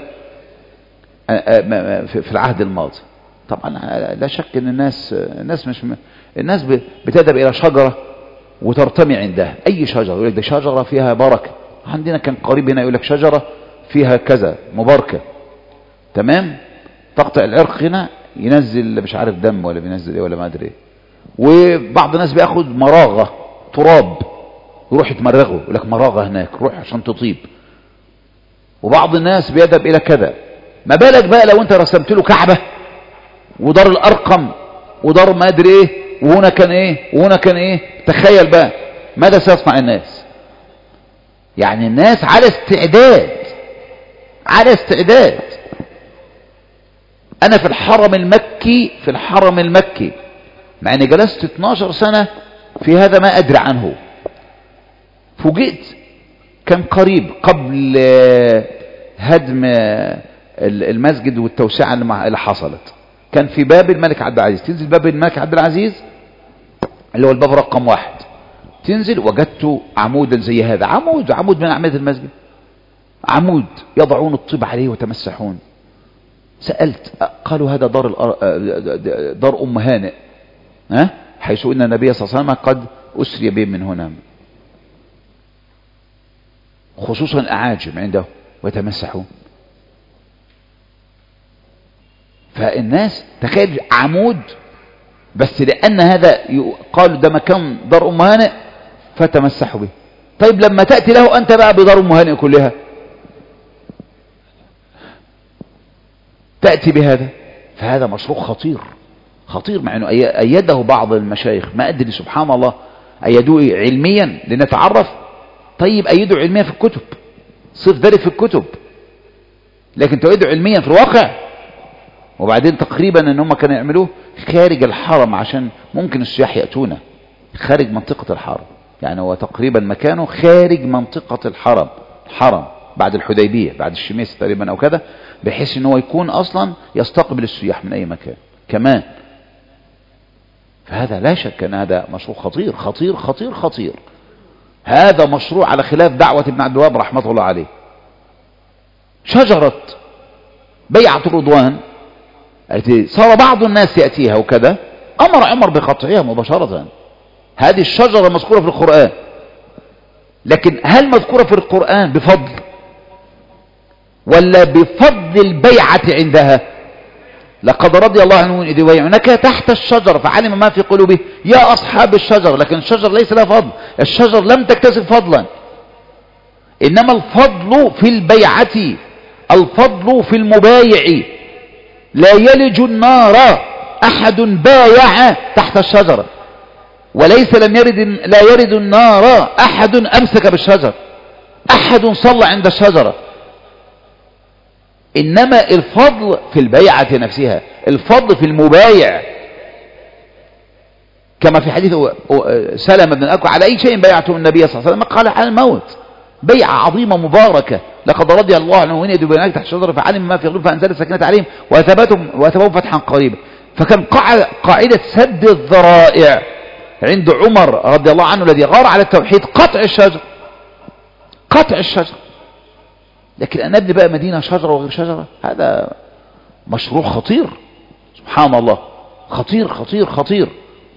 في العهد الماضي. طبعا لا شك ان الناس الناس مش الناس بتذهب الى شجرة وترتمي عندها، اي شجرة يقول لك ده شجرة فيها بركة. عندنا كان قريب هنا يقول لك شجرة فيها كذا مباركة، تمام، تقطع العرق هنا ينزل مش عارف دم ولا بينزل ايه ولا ما ادري ايه. وبعض الناس بياخد مراغة تراب يروح يتمرغه، يقول لك مراغة هناك روح عشان تطيب. وبعض الناس بيذهب الى كذا. ما بالك بقى لو انت رسمت له كعبة ودار الارقم ودار ما ادري ايه، وهنا كان ايه وهنا كان ايه. تخيل بقى ماذا سيصنع الناس. يعني الناس على استعداد على استعداد. انا في الحرم المكي في الحرم المكي مع اني جلست اتناشر سنة في هذا ما ادري عنه، فوجئت كان قريب قبل هدم المسجد والتوسعة اللي حصلت، كان في باب الملك عبد العزيز. تنزل باب الملك عبد العزيز اللي هو الباب رقم واحد، تنزل وجدت عمودا زي هذا، عمود عمود من أعمدة المسجد، عمود يضعون الطيب عليه وتمسحون. سألت، قالوا هذا دار دار أم هانئ، ها، حيث أن النبي صلى الله عليه وسلم قد أسري به من هنا. خصوصا الأعاجم عنده ويتمسحون. فالناس تخيل عمود بس لأن هذا قالوا ده مكان دار أم هانئ فتمسحوا به. طيب لما تأتي له أنت بقى بدار أم هانئ كلها تأتي بهذا، فهذا مشروع خطير خطير، مع أنه أيده بعض المشايخ، ما أدري سبحان الله أيدوه علميا لنتعرف. طيب أيدوا علميا في الكتب، صف ذلك في الكتب، لكن تؤيدوا علميا في الواقع. وبعدين تقريبا ان هم كانوا يعملوه خارج الحرم عشان ممكن السياح يأتونا، خارج منطقة الحرم، يعني هو تقريبا مكانه خارج منطقة الحرم، الحرم بعد الحديبية بعد الشميس تقريبا او كذا، بحيث ان هو يكون اصلا يستقبل السياح من اي مكان كمان. فهذا لا شك ان هذا مشروع خطير خطير خطير خطير. هذا مشروع على خلاف دعوة ابن عبد الوهاب رحمة الله عليه. شجرة بيعة الرضوان صار بعض الناس يأتيها وكذا، أمر عمر بقطعها مباشرة. هذه الشجرة مذكورة في القرآن، لكن هل مذكورة في القرآن بفضل ولا بفضل البيعة عندها؟ لقد رضي الله عنهم إذ يبايعونك تحت الشجرة فعلم ما في قلوبه يا أصحاب الشجر. لكن الشجر ليس لها فضل، الشجر لم تكتسب فضلا، إنما الفضل في البيعة، الفضل في المبايع. لا يلج النار أحد بايع تحت الشجرة، وليس لم يرد لا يرد النار أحد أمسك بالشجر، أحد صلى عند الشجرة. إنما الفضل في البيعة نفسها، الفضل في المبايع، كما في حديث سلمة بن الأكوع على أي شيء بيعته النبي صلى الله عليه وسلم قال على الموت. بيعة عظيمة مباركة، لقد رضي الله عنهم وإن يدبرونك تحت الشجرة فعلم ما في قلوبهم فأنزل السكينة عليهم وأثبتهم وأثبتهم فتحا قريبا. فكان قاعدة سد الذرائع عند عمر رضي الله عنه الذي غار على التوحيد قطع الشجر، قطع الشجر. لكن أن نبني بقى مدينة شجرة وغير شجرة، هذا مشروع خطير سبحان الله، خطير خطير خطير،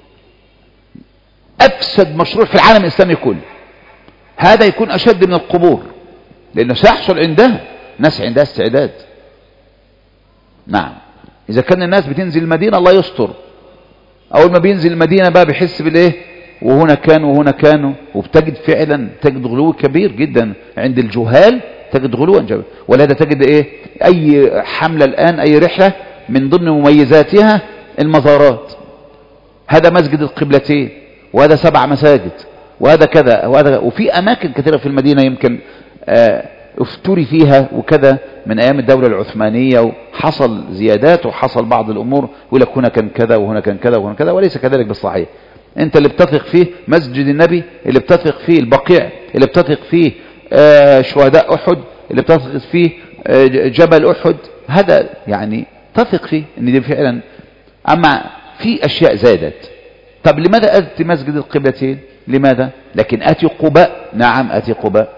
أفسد مشروع في العالم الإسلامي كله. هذا يكون أشد من القبور، لأنه سيحصل عندها ناس عندها استعداد. نعم، إذا كان الناس بتنزل المدينة الله يستر، أول ما بينزل المدينة بقى بيحس بالإيه، وهنا كانوا وهنا كانوا، وبتجد فعلا تجد غلو كبير جدا عند الجهال، تجد غلوا جبل. ولهذا تجد إيه أي حملة الآن أي رحلة من ضمن مميزاتها المزارات، هذا مسجد القبلتين وهذا سبع مساجد وهذا كذا وهذا، وفي أماكن كثيرة في المدينة يمكن افتري فيها وكذا من أيام الدولة العثمانية، وحصل زيادات وحصل بعض الأمور، يقول لك هنا كان كذا وهنا كان كذا وهنا كذا، وليس كذلك بالصحيح. أنت اللي بتثق فيه مسجد النبي، اللي بتثق فيه البقيع، اللي بتثق فيه شهداء أحد، اللي بتثق فيه جبل أحد، هذا يعني تثق فيه ان دي فعلا. أما في أشياء زادت، طب لماذا أتي مسجد القبلتين؟ لماذا؟ لكن أتي قباء، نعم أتي قباء،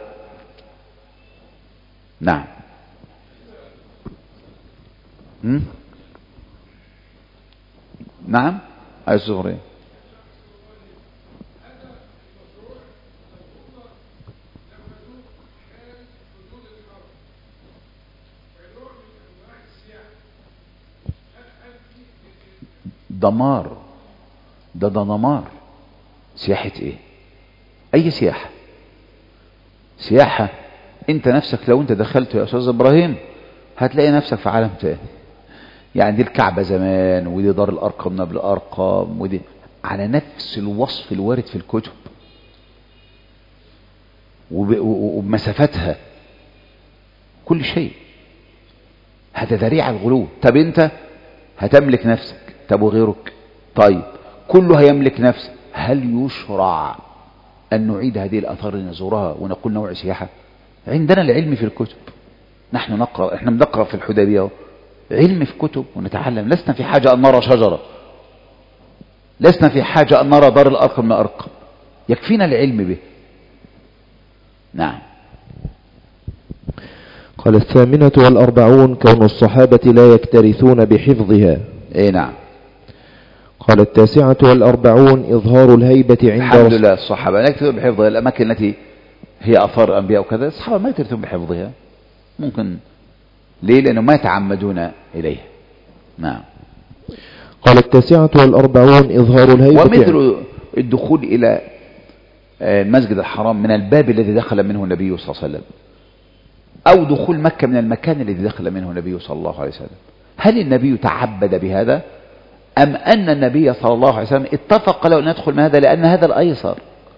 نعم. م? نعم أي الزهرين. دمار، ده ده دمار. سياحة ايه؟ اي سياحة؟ سياحة انت نفسك لو انت دخلت يا استاذ ابراهيم هتلاقي نفسك في عالم تاني. يعني دي الكعبة زمان، ودي دار الارقم نبل الارقم، ودي على نفس الوصف الوارد في الكتب وبمسافتها كل شيء. هذا ذريعة الغلو. طب انت هتملك نفسك، طب وغيرك؟ طيب كله هيملك نفسه. هل يشرع أن نعيد هذه الآثار لنزورها ونقول نوع سياحة؟ عندنا العلم في الكتب، نحن نقرأ، احنا بنقرأ في الحديبية علم في كتب ونتعلم. لسنا في حاجة أن نرى شجرة، لسنا في حاجة أن نرى دار الأرقم من أرقم، يكفينا العلم به. نعم. قال الثامنة والأربعون كون الصحابة لا يكترثون بحفظها. ايه نعم. قال التاسعة والأربعون إظهار الهيبة عند الحمد لله الصحابة لا يكترثون بحفظها، الأماكن التي هي آثار الأنبياء وكذا، الصحابة ما يترتبون بحفظها، ممكن ليه؟ لأنه ما يتعمدون إليها. نعم. قال التاسعة والأربعون إظهار الهيبة. ومثل الدخول إلى المسجد الحرام من الباب الذي دخل منه النبي صلى الله عليه وسلم، أو دخول مكة من المكان الذي دخل منه النبي صلى الله عليه وسلم، هل النبي تعبد بهذا أم أن النبي صلى الله عليه وسلم اتفق له أن يدخل من هذا لأن هذا الأيسر؟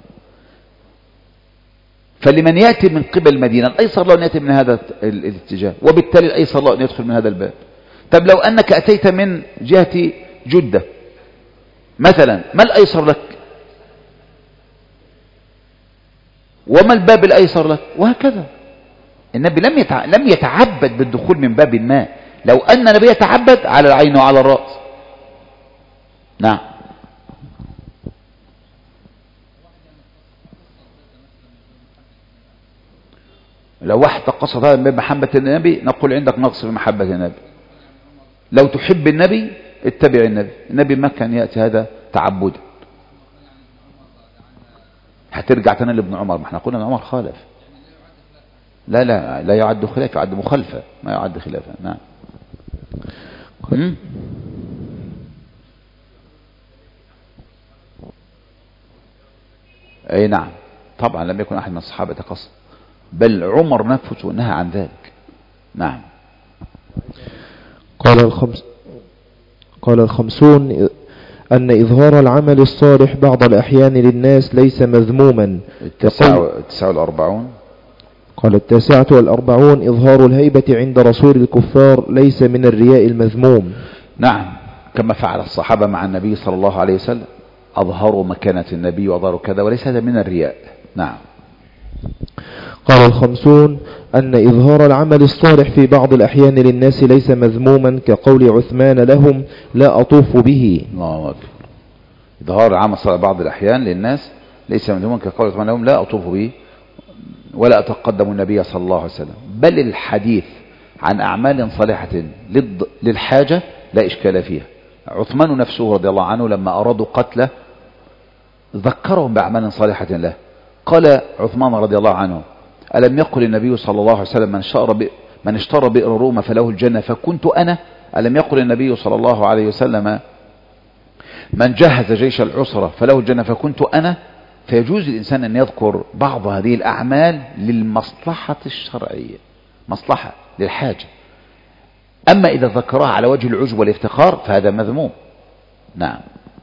فلمن يأتي من قبل المدينة الأيسر له أن يأتي من هذا الاتجاه، وبالتالي الأيسر له أن يدخل من هذا الباب. طب لو أنك أتيت من جهة جدة مثلا، ما الأيسر لك؟ وما الباب الأيسر لك؟ وهكذا. النبي لم يتع... لم يتعبد بالدخول من باب ما. لو أن النبي يتعبد على العين وعلى الرأس. نعم. لو واحد قصد هذا من باب محبة النبي نقول عندك نقص في محبة النبي. لو تحب النبي اتبع النبي. النبي ما كان يأتي هذا تعبدا. هترجع تاني لابن عمر، ما احنا قلنا ابن عمر خالف. لا لا لا يعد خلاف، يعد مخالفة، ما يعد خلافا. نعم. اي نعم طبعا لم يكن احد من الصحابة قصد، بل عمر نفسه نهى عن ذلك. نعم. قال الخمس قال الخمسون أن إظهار العمل الصالح بعض الأحيان للناس ليس مذموما. التسعة والأربعون. قال التاسعة والأربعون إظهار الهيبة عند رسول الكفار ليس من الرياء المذموم. نعم، كما فعل الصحابة مع النبي صلى الله عليه وسلم، أظهروا مكانة النبي وأظهروا كذا، وليس هذا من الرياء. نعم. قال الخمسون أن إظهار العمل الصالح في بعض الأحيان للناس ليس مذموما، كقول عثمان لهم لا أطوف به. الله أكبر. إظهار العمل الصالح بعض الأحيان للناس ليس مذموما، كقول عثمان لهم لا أطوف به ولا أتقدم النبي صلى الله عليه وسلم. بل الحديث عن أعمال صالحة للحاجة لا إشكال فيها. عثمان نفسه رضي الله عنه لما أرادوا قتله ذكرهم بأعمال صالحة له. قال عثمان رضي الله عنه ألم يقل النبي صلى الله عليه وسلم من اشترى من اشترى بئر روما فله الجنة فكنت أنا؟ ألم يقل النبي صلى الله عليه وسلم من جهز جيش العسرة فله الجنة فكنت أنا؟ فيجوز الإنسان أن يذكر بعض هذه الأعمال للمصلحة الشرعية، مصلحة للحاجة. أما إذا ذكرها على وجه العجب والافتخار فهذا مذموم. نعم.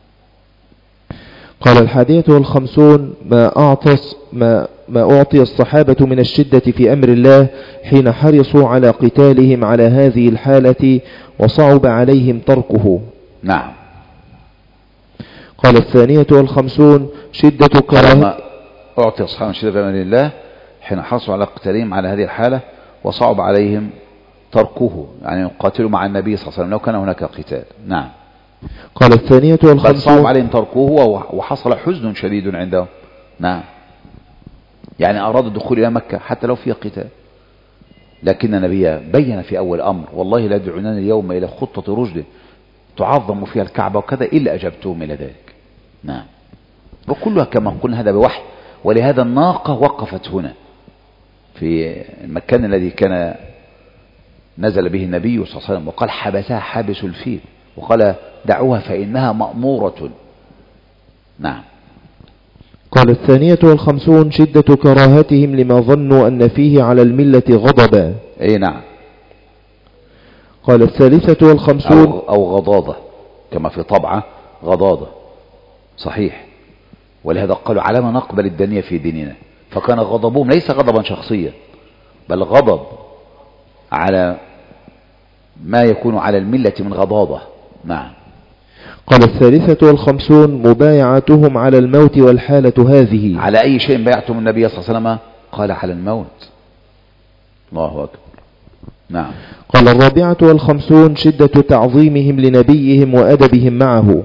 قال الحادية والخمسون ما أعطى ما, ما أعطي الصحابة من الشدة في أمر الله حين حرصوا على قتالهم على هذه الحالة وصعب عليهم تركه. نعم. قال الثانية والخمسون شدة كراهة. أعطي الصحابة من الشدة في أمر الله حين حرصوا على قتالهم على هذه الحالة وصعب عليهم تركه، يعني يقاتلوا مع النبي صلى الله عليه وسلم لو كان هناك قتال. نعم. قال الثانية والخمسون صعب عليهم تركه وحصل حزن شديد عندهم. نعم. يعني أراد الدخول إلى مكة حتى لو فيها قتال، لكن النبي بين في أول أمر والله لا تدعونني اليوم إلى خطة رشد تعظم فيها الكعبة وكذا إلا أجبتهم إلى ذلك. نعم. وكلها كما قلنا هذا بوحي، ولهذا الناقة وقفت هنا في المكان الذي كان نزل به النبي صلى الله عليه وسلم، وقال حبسها حابس الفيل، وقال دعوها فإنها مأمورة. نعم. قال الثانية والخمسون شدة كراهتهم لما ظنوا أن فيه على الملة غضبا. أي نعم. قال الثالثة والخمسون أو, أو غضاضة، كما في طبعة غضاضة صحيح. ولهذا قالوا على ما نقبل الدنيا في ديننا، فكان غضبهم ليس غضبا شخصيا بل غضب على ما يكون على الملة من غضاضة. نعم. قال الثالثة والخمسون مبايعتهم على الموت والحالة هذه. على أي شيء بايعتم النبي صلى الله عليه وسلم؟ قال على الموت. الله أكبر. نعم. قال الرابعة والخمسون شدة تعظيمهم لنبيهم وأدبهم معه.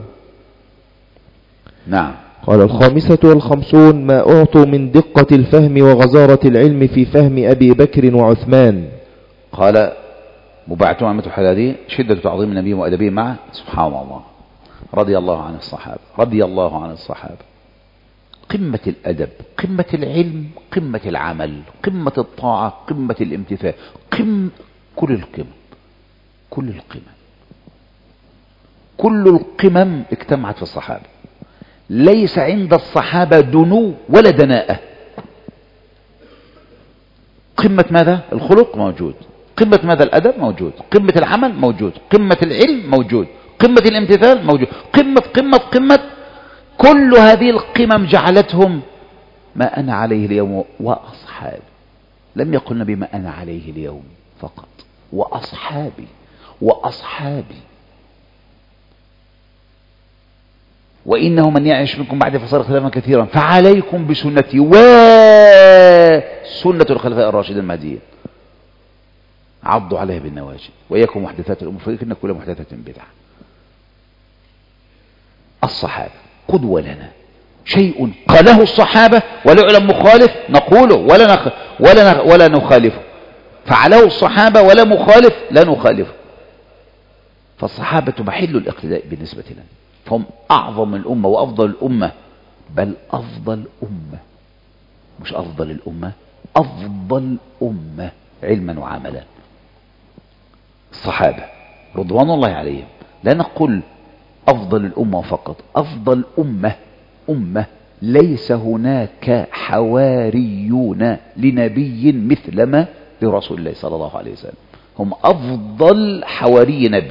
نعم. قال الخامسة والخمسون ما أعطوا من دقة الفهم وغزارة العلم في فهم أبي بكر وعثمان. قال مبايعتهم على الموت والحالة هذه شدة تعظيم النبي وأدبهم معه. سبحان الله، رضي الله عن الصحابة، رضي الله عن الصحابة. قمة الأدب، قمة العلم، قمة العمل، قمة الطاعة، قمة الامتثال، قم كل القمم، كل القمم، كل القمم اجتمعت في الصحابة. ليس عند الصحابة دنو ولا دناءة. قمة ماذا؟ الخلق موجود، قمة ماذا؟ الأدب موجود، قمة العمل موجود، قمة العلم موجود، قمة الامتثال موجود، قمة قمة قمة. كل هذه القمم جعلتهم ما أنا عليه اليوم وأصحابي. لم يقل النبي ما أنا عليه اليوم فقط، وأصحابي وأصحابي. وإنه من يعيش منكم بعد فصار اختلافا كثيرا فعليكم بسنتي وسنة الخلفاء الراشدين المهديين عضوا عليها بالنواجذ وإياكم محدثات الأمور فإن كل محدثة بدعة. الصحابة قدوة لنا، شيء قاله الصحابة ولا يعلم مخالف نقوله ولا نخ... ولا نخ... ولا نخالفه، فعله الصحابة ولا مخالف لا نخالفه. فالصحابة محل الاقتداء بالنسبة لنا، فهم أعظم الأمة وأفضل الأمة، بل أفضل أمة، مش أفضل الأمة، أفضل أمة علما وعملا. الصحابة رضوان الله عليهم، لا نقول أفضل الأمة فقط، أفضل أمة، أمة ليس هناك حواريون لنبي مثلما لرسول الله صلى الله عليه وسلم، هم أفضل حواري نبي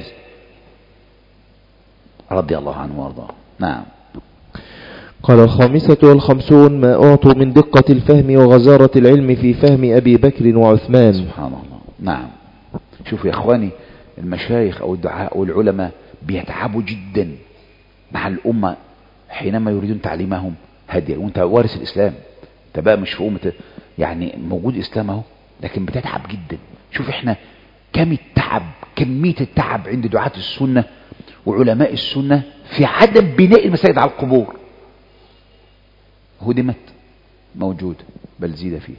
رضي الله عنه وارضاه. نعم. قال الخامسة والخمسون ما أعطوا من دقة الفهم وغزارة العلم في فهم أبي بكر وعثمان. سبحان الله. نعم. شوفوا يا إخواني، المشايخ أو الدعاء أو العلماء بيتعبوا جدا مع الأمة حينما يريدون تعليمهم هديا. وانت وارث الإسلام، انت بقى مش في أمة يعني موجود إسلام اهو، لكن بتتعب جدا. شوف احنا كم التعب، كمية التعب عند دعاة السنة وعلماء السنة في عدم بناء المساجد على القبور. هدمت موجود بل زيد فيه،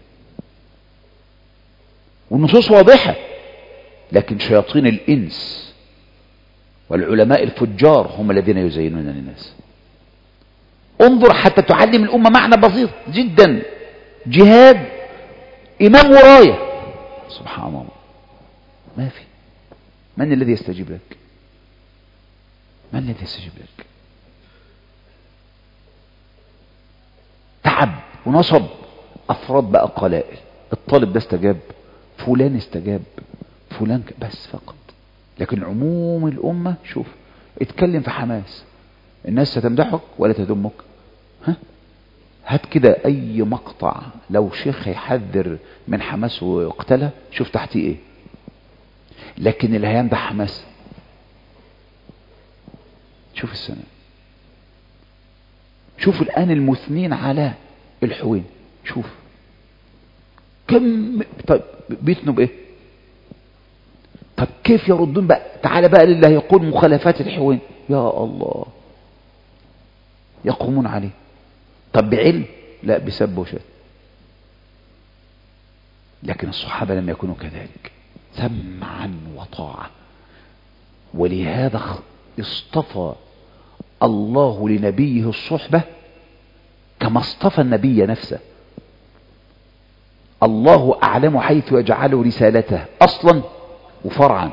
والنصوص واضحة، لكن شياطين الإنس والعلماء الفجار هم الذين يزينون للناس. انظر حتى تعلم الأمة معنى بسيط جدا، جهاد إمام وراية، سبحان الله، ما في. من الذي يستجيب لك؟ من الذي يستجيب لك؟ تعب ونصب أفراد بقى قلائل، الطالب ده استجاب، فلان استجاب، فلان بس فقط. لكن عموم الأمة شوف، اتكلم في حماس، الناس ستمدحك ولا تذمك؟ ها؟ هات كده أي مقطع لو شيخ هيحذر من حماس واقتله، شوف تحتيه ايه. لكن اللي هيمدح حماس، شوف السنة، شوف الآن المثنين على الحوين، شوف كم. طيب بيثنوا بإيه؟ طب كيف يردون بقى؟ تعالى بقى لله يقول مخالفات الحوين، يا الله، يقومون عليه. طب بعلم؟ لا، بسب وشتم. لكن الصحابة لم يكونوا كذلك، سمعا وطاعة. ولهذا اصطفى الله لنبيه الصحبة كما اصطفى النبي نفسه. الله أعلم حيث يجعل رسالته أصلا وفرعا.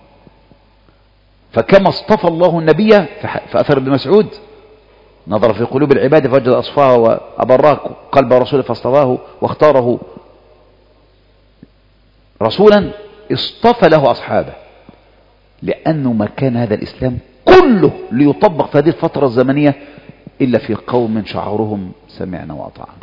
فكما اصطفى الله النبي فأثر ابن مسعود نظر في قلوب العباد فوجد أصفاه وأبراه قلب رسوله فاصطفاه واختاره رسولا، اصطفى له أصحابه، لأنه ما كان هذا الإسلام كله ليطبق في هذه الفترة الزمنية إلا في قوم شعورهم سمعنا وأطعنا.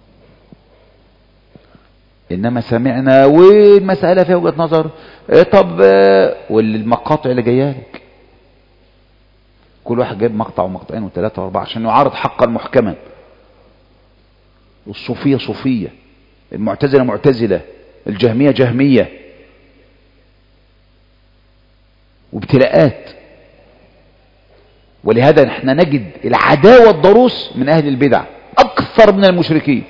إنما سمعنا والمسألة فيها وجهة نظر، طب والمقاطع اللي جايه لك كل واحد جايب مقطع ومقطعين وثلاثة واربعة عشان يعارض حقا محكما. الصوفية صوفية، المعتزلة معتزلة، الجهمية جهمية، وابتلاءات. ولهذا نحن نجد العداوة الضروس من أهل البدع أكثر من المشركين.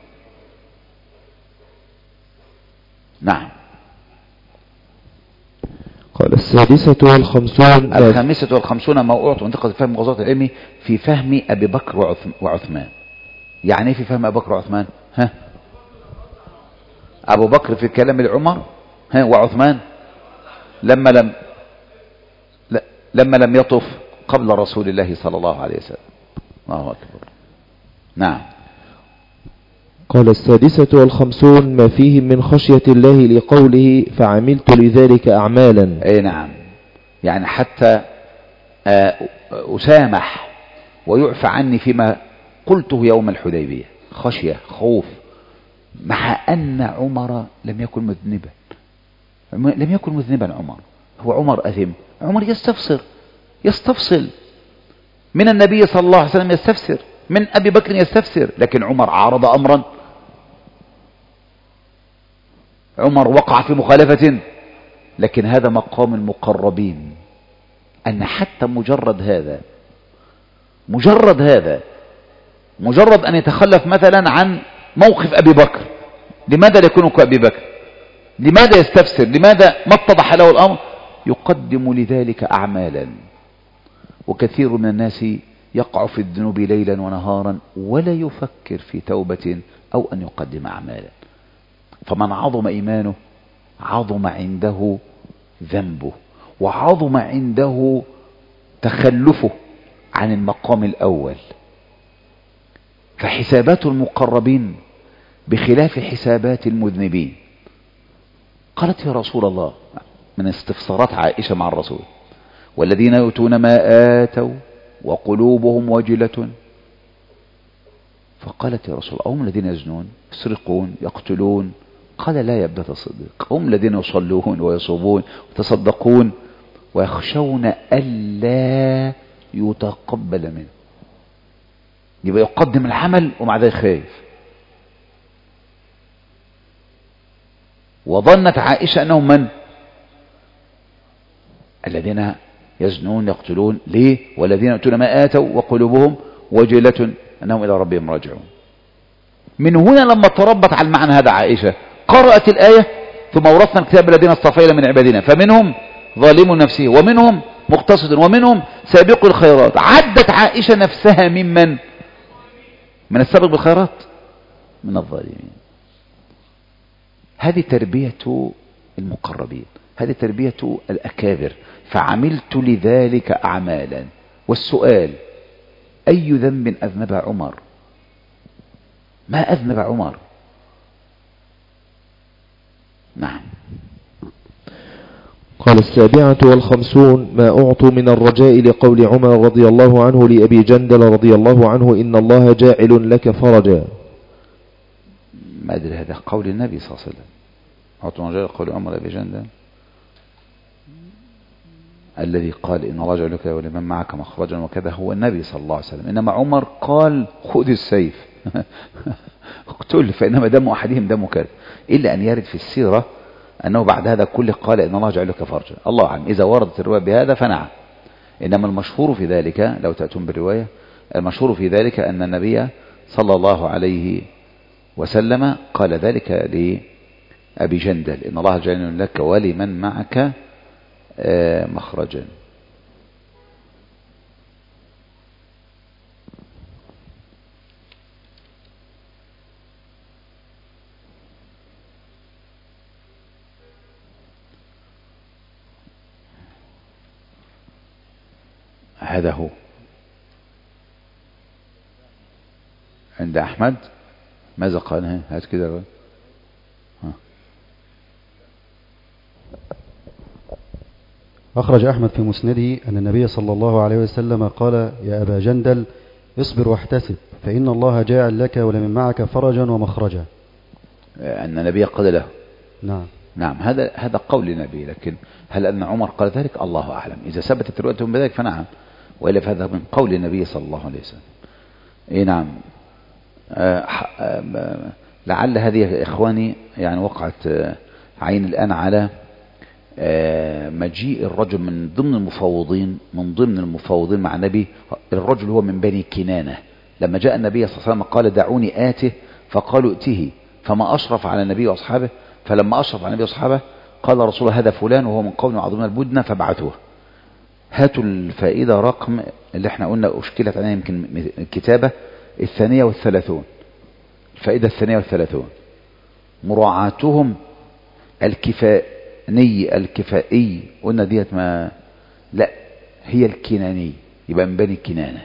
نعم. قال السادسة والخمسون الخامسة والخمسون موضوع منطقة الفهم وغزارة العلم في فهم أبي بكر وعثمان. يعني ايه في فهم ابو بكر وعثمان؟ ها ابو بكر في كلام العمر، ها وعثمان لما لم لا لما لم يطف قبل رسول الله صلى الله عليه وسلم. الله اكبر. نعم. قال السادسة والخمسون ما فيهم من خشية الله لقوله فعملت لذلك أعمالا. اي نعم، يعني حتى أسامح ويعفى عني فيما قلته يوم الحديبية، خشية خوف، مع أن عمر لم يكن مذنبا، لم يكن مذنبا عمر، هو عمر أثم، عمر يستفسر يستفصل من النبي صلى الله عليه وسلم، يستفسر من أبي بكر يستفسر، لكن عمر عارض أمرا، عمر وقع في مخالفة، لكن هذا مقام المقربين، أن حتى مجرد هذا مجرد هذا مجرد أن يتخلف مثلا عن موقف أبي بكر، لماذا لا يكون كأبي بكر؟ لماذا يستفسر؟ لماذا ما اتضح له الأمر؟ يقدم لذلك أعمالا. وكثير من الناس يقع في الذنوب ليلا ونهارا ولا يفكر في توبة أو أن يقدم أعمالا. فمن عظم إيمانه عظم عنده ذنبه، وعظم عنده تخلفه عن المقام الأول. فحسابات المقربين بخلاف حسابات المذنبين. قالت يا رسول الله، من استفسارات عائشة مع الرسول، والذين يؤتون ما آتوا وقلوبهم وجلة، فقالت يا رسول الله هم الذين يزنون يسرقون يقتلون؟ قال لا يا ابنة الصديق، هم الذين يصلون ويصومون ويتصدقون ويخشون ألا يتقبل منه. يبقى يقدم العمل ومع ذلك خايف. وظنت عائشة أنهم من؟ الذين يزنون يقتلون. ليه؟ والذين يؤتون ما آتوا وقلوبهم وجلة أنهم إلى ربهم راجعون. من هنا لما تربت على المعنى هذا عائشة قرأت الآية ثم ورثنا الكتاب الذين اصطفينا من عبادنا فمنهم ظالم نفسه ومنهم مقتصد ومنهم سابق الخيرات. عدت عائشة نفسها ممن؟ من السابق بالخيرات، من الظالمين. هذه تربية المقربين، هذه تربية الأكابر. فعملت لذلك أعمالا. والسؤال أي ذنب أذنب عمر؟ ما أذنب عمر. نعم. قال السابعة والخمسون ما أعطوا من الرجاء لقول عمر رضي الله عنه لأبي جندل رضي الله عنه إن الله جاعل لك فرجا. ما أدري هذا قول النبي صلى الله عليه وسلم. أعطوا من الرجاء لقول عمر لأبي جندل الذي قال إن الله جاعل لك ولمن معك مخرجا وكذا هو النبي صلى الله عليه وسلم. إنما عمر قال خذ السيف اقتل فإنما دم أحدهم دم كذا. إلا أن يرد في السيرة أنه بعد هذا كله قال إن الله جعل لك فرجا. الله أعلم إذا وردت الرواية بهذا فنعم. إنما المشهور في ذلك لو تأتون بالرواية المشهور في ذلك أن النبي صلى الله عليه وسلم قال ذلك لأبي جندل إن الله جعل لك ولمن معك مخرجا. هذا هو عند أحمد. ماذا قال؟ هات كده. أخرج أحمد في مسنده أن النبي صلى الله عليه وسلم قال يا أبا جندل اصبر واحتسب فإن الله جاعل لك ولمن معك فرجا ومخرجا. أن النبي قال له. نعم نعم هذا هذا قول النبي. لكن هل أن عمر قال ذلك؟ الله أعلم. إذا ثبتت رؤيتهم بذلك فنعم، وإلا فهذا من قول النبي صلى الله عليه وسلم. إيه نعم. آه آه لعل هذه إخواني يعني وقعت آه عين الآن على آه مجيء الرجل من ضمن المفوضين من ضمن المفوضين مع النبي. الرجل هو من بني كنانة. لما جاء النبي صلى الله عليه وسلم قال دعوني آته، فقالوا ائته، فما أشرف على النبي وأصحابه. فلما أشرف على النبي وأصحابه قال رسول هذا فلان وهو من قوم عظيم البدنة فبعثوه. هاتوا الفائدة رقم اللي احنا قلنا أشكلت علينا يمكن الكتابة الثانية والثلاثون، الفائدة الثانية والثلاثون مراعاتهم الكفائي الكفائي قلنا ديت ما لا هي الكناني، يبقى من بني كنانة.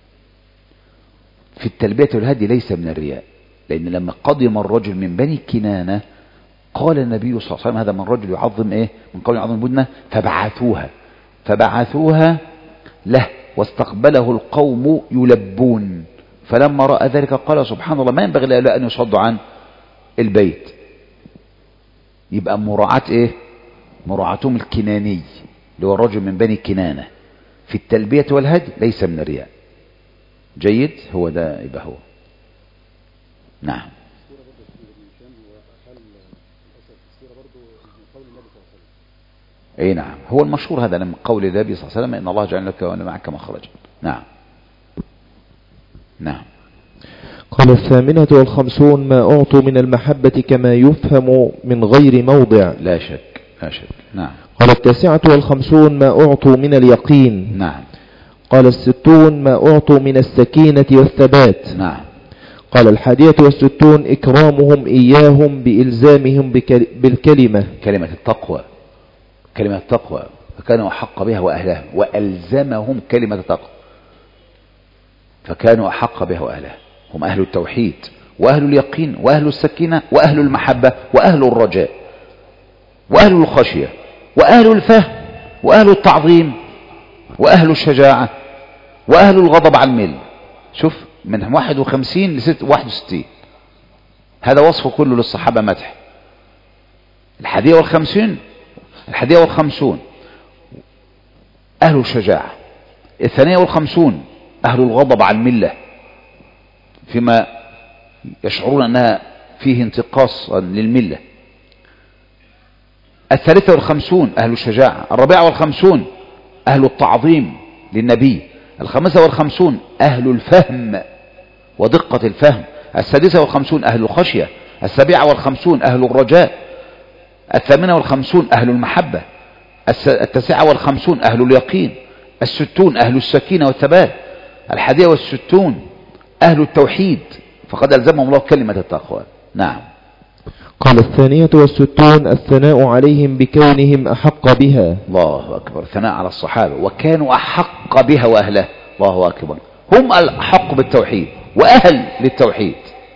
في التلبية والهدي ليس من الرياء، لأن لما قدم الرجل من بني كنانة قال النبي صلى الله عليه وسلم هذا من رجل يعظم ايه من قول يعظم البدنة، فبعثوها فبعثوها له واستقبله القوم يلبون، فلما رأى ذلك قال سبحان الله ما ينبغي لأولئك أن يصدوا عن البيت. يبقى مراعاة ايه مراعاتهم الكناني اللي هو الرجل من بني كنانة في التلبية والهدي ليس من الرياء. جيد، هو ده يبقى هو. نعم. اي نعم، هو المشهور هذا من قول النبي صلى الله عليه وسلم ان الله جعل لك وانا معك مخرجا. نعم نعم. قال الثامنة والخمسون ما أعطوا من المحبة كما يفهم من غير موضع. لا شك لا شك. نعم. قال التاسعة والخمسون ما أعطوا من اليقين. نعم. قال الستون ما أعطوا من السكينة والثبات. نعم. قال الحادية والستون إكرامهم إياهم بإلزامهم بالكلمة، كلمة التقوى، كلمة التقوى فكانوا أحق بها وأهلها، وألزمهم كلمة التقوى فكانوا أحق بها وأهلها، هم أهل التوحيد وأهل اليقين وأهل السكينة وأهل المحبة وأهل الرجاء وأهل الخشية وأهل الفهم وأهل التعظيم وأهل الشجاعة وأهل الغضب عن المل. شوف من واحد وخمسين لست واحد وستين، هذا وصف كله للصحابة مدح. الحادية والخمسين الحادية والخمسون أهل الشجاعة، الثانية والخمسون أهل الغضب عن الملة فيما يشعرون أنها فيه انتقاصا للملة، الثالثة والخمسون أهل الشجاعة، الرابعة والخمسون أهل التعظيم للنبي، الخامسة والخمسون أهل الفهم ودقة الفهم، السادسة والخمسون أهل الخشية، السابعة والخمسون أهل الرجاء، الثامنة والخمسون أهل المحبة، التاسعة والخمسون أهل اليقين، الستون أهل السكينة والثبات، الحادية والستون أهل التوحيد فقد ألزمهم الله كلمة التقوى. نعم. قال الثانية والستون الثناء عليهم بكونهم أحق بها. الله أكبر، ثناء على الصحابة وكانوا أحق بها وأهلها. الله أكبر، هم الأحق بالتوحيد وأهل للتوحيد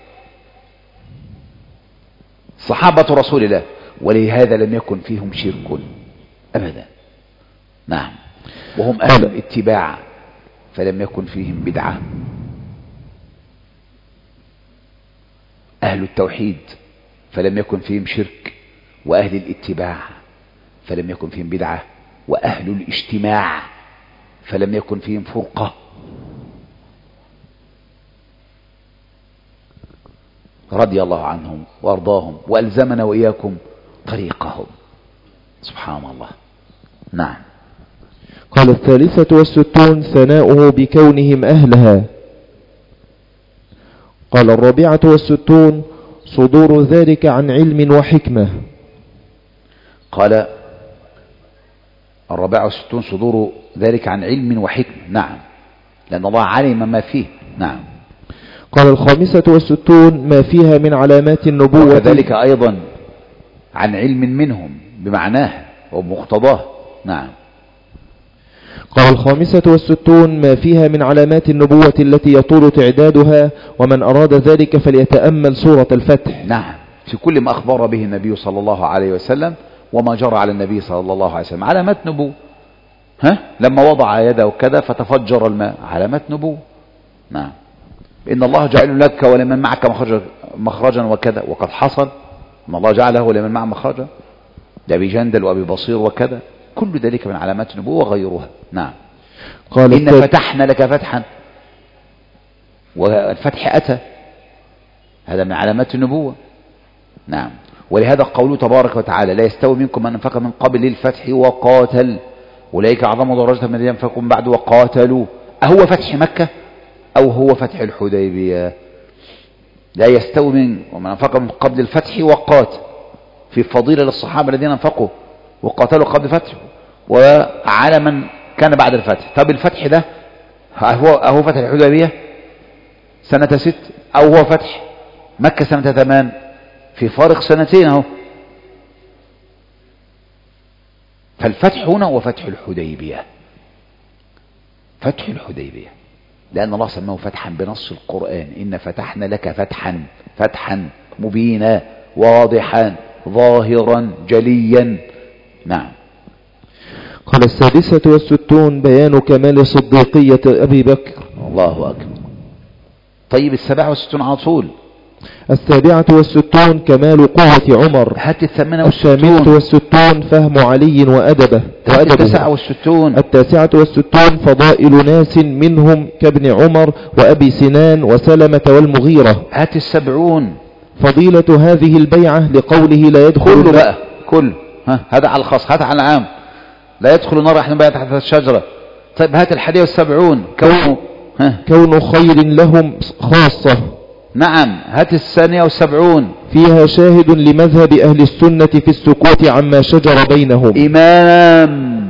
صحابة رسول الله، ولهذا لم يكن فيهم شرك أبدا. نعم. وهم أهل الاتباع فلم يكن فيهم بدعة، أهل التوحيد فلم يكن فيهم شرك، وأهل الاتباع فلم يكن فيهم بدعة، وأهل الاجتماع فلم يكن فيهم فرقة. رضي الله عنهم وأرضاهم وألزمنا وإياكم طريقهم. سبحان الله. نعم. قال الثالثة والستون ثناؤه بكونهم أهلها. قال الرابعة والستون صدور ذلك عن علم وحكمة. قال الرابعة والستون صدور ذلك عن علم وحكمة. نعم، لأن الله علم ما فيه. نعم. قال الخامسة والستون ما فيها من علامات النبوة، وكذلك أيضا عن علم منهم بمعناه ومقتضاه. نعم. قال الخامسة والستون ما فيها من علامات النبوة التي يطول تعدادها، ومن أراد ذلك فليتأمل سورة الفتح. نعم، في كل ما أخبر به النبي صلى الله عليه وسلم وما جرى على النبي صلى الله عليه وسلم علامات نبوة. ها؟ لما وضع يده كذا فتفجر الماء، علامات نبوة. نعم. إن الله جعل لك ولمن معك مخرجا, مخرجا وكذا، وقد حصل إن الله جعله ولمن معه مخرجا لأبي جندل وأبي بصير وكذا، كل ذلك من علامات النبوة وغيرها. نعم. قال إن فتحنا لك فتحا، والفتح أتى، هذا من علامات النبوة. نعم. ولهذا قوله تبارك وتعالى لا يستوي منكم من انفق من قبل الفتح وقاتل أولئك أعظم درجة من الذين انفقوا من بعد وقاتلوا. أهو فتح مكة أو هو فتح الحديبية؟ لا يستوي من ومن انفق من قبل الفتح وقاتل، في فضيلة للصحابة الذين انفقوا وقاتلوا قبل الفتح وعلى من كان بعد الفتح. طب الفتح ده أهو, أهو فتح الحديبية؟ سنة ست، أو هو فتح مكة سنة ثمان، في فارق سنتين اهو. فالفتح هنا هو فتح الحديبية، فتح الحديبية، لأن الله سماه فتحا بنص القرآن: إن فتحنا لك فتحا، فتحا مبينا واضحا ظاهرا جليا. نعم. قال: السادسة والستون بيان كمال صديقية أبي بكر. الله أكبر. طيب السبعة والستون على طول. السابعة والستون كمال قوة عمر. هات الثامنة والستون. الثامنة والستون فهم علي وأدبه. هات التسعة والستون. التاسعة والستون فضائل ناس منهم كابن عمر وأبي سنان وسلمة والمغيرة. هات السبعون. فضيلة هذه البيعة لقوله لا يدخل كله بقى كل ها هذا على الخاص، هذا على العام. لا يدخل النار احنا بقى تحت الشجرة. طيب هات الحادية والسبعون كونه ها كون خير لهم خاصة. نعم. هات الثانية والسبعون. فيها شاهد لمذهب أهل السنة في السكوت عما شجر بينهم. إمام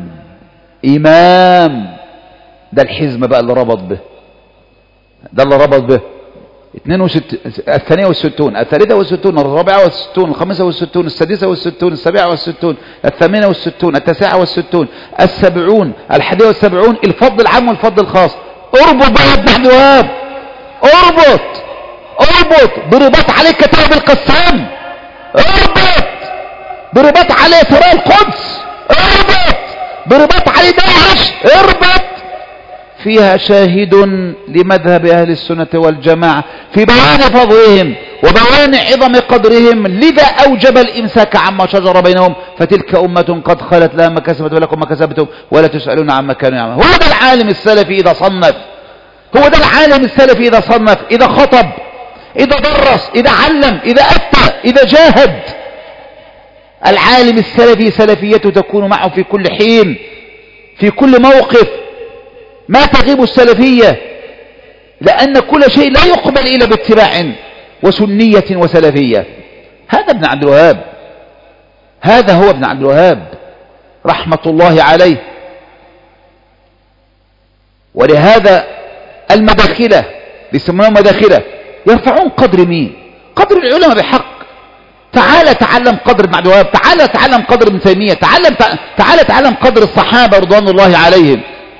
إمام ده الحزم بقى اللي ربط به، ده اللي ربط به. اثنين وست... الثانية والستون، الثالثة والستون، الرابعة والستون، الخامسة والستون، السادسة والستون، السابعة والستون، الثامنة والستون، التاسعة والستون، السبعون، الحادية والسبعون، الفضل العام والفضل الخاص. اربط بقى ابن عبد الوهاب، اربط اربط برباط عليه كتاب القسام، اربط برباط عليه ثراء القدس، اربط برباط عليه داعش، اربط. فيها شاهد لمذهب أهل السنة والجماعة في بيان فضلهم وبيان عظم قدرهم، لذا أوجب الإمساك عما شجر بينهم، فتلك أمة قد خلت لها ما كسبت ولكم ما كسبتم ولا تسألون عما كانوا يعملون. هو ده العالم السلفي إذا صنف، هو ده العالم السلفي إذا صنف، إذا خطب، إذا درس، إذا علم، إذا أفتى، إذا جاهد. العالم السلفي سلفيته تكون معه في كل حين، في كل موقف، ما تغيب السلفية، لأن كل شيء لا يقبل إلا باتباع وسنية وسلفية. هذا ابن عبد الوهاب، هذا هو ابن عبد الوهاب رحمة الله عليه. ولهذا المداخلة يسمونهم مداخلة يرفعون قدر مين؟ قدر العلماء بحق. تعال تعلم قدر ابن عبد الوهاب، تعال تعلم قدر ابن تيمية، تعال تعال تعلم قدر الصحابة رضوان الله عليهم.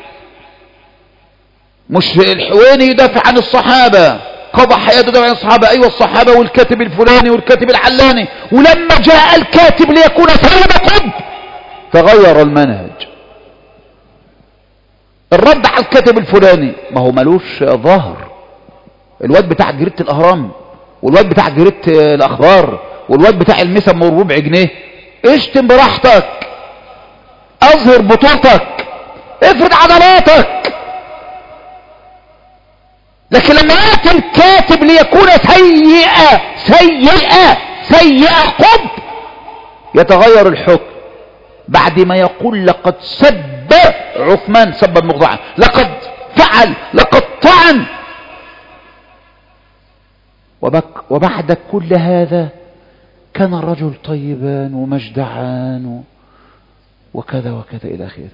مش الحويني يدافع عن الصحابة، قضى حياته يدافع عن الصحابة، أيوة الصحابة والكاتب الفلاني والكاتب العلاني، ولما جاء الكاتب ليكون سيد قطب تغير المنهج. الرد على الكاتب الفلاني ما هو ملوش ظهر، الواد بتاع جريدة الأهرام والواد بتاع جريدة الأخبار والواد بتاع المسم وربع جنيه، اشتم براحتك، اظهر بطولتك، افرد عضلاتك. لكن لما يأتي الكاتب ليكون سيئة سيئة سيئة قب يتغير الحكم بعد ما يقول لقد سب عثمان سبا مخضعا، لقد فعل، لقد طعن. وبعد كل هذا كان الرجل طيبا ومجدعا وكذا وكذا إلى آخره،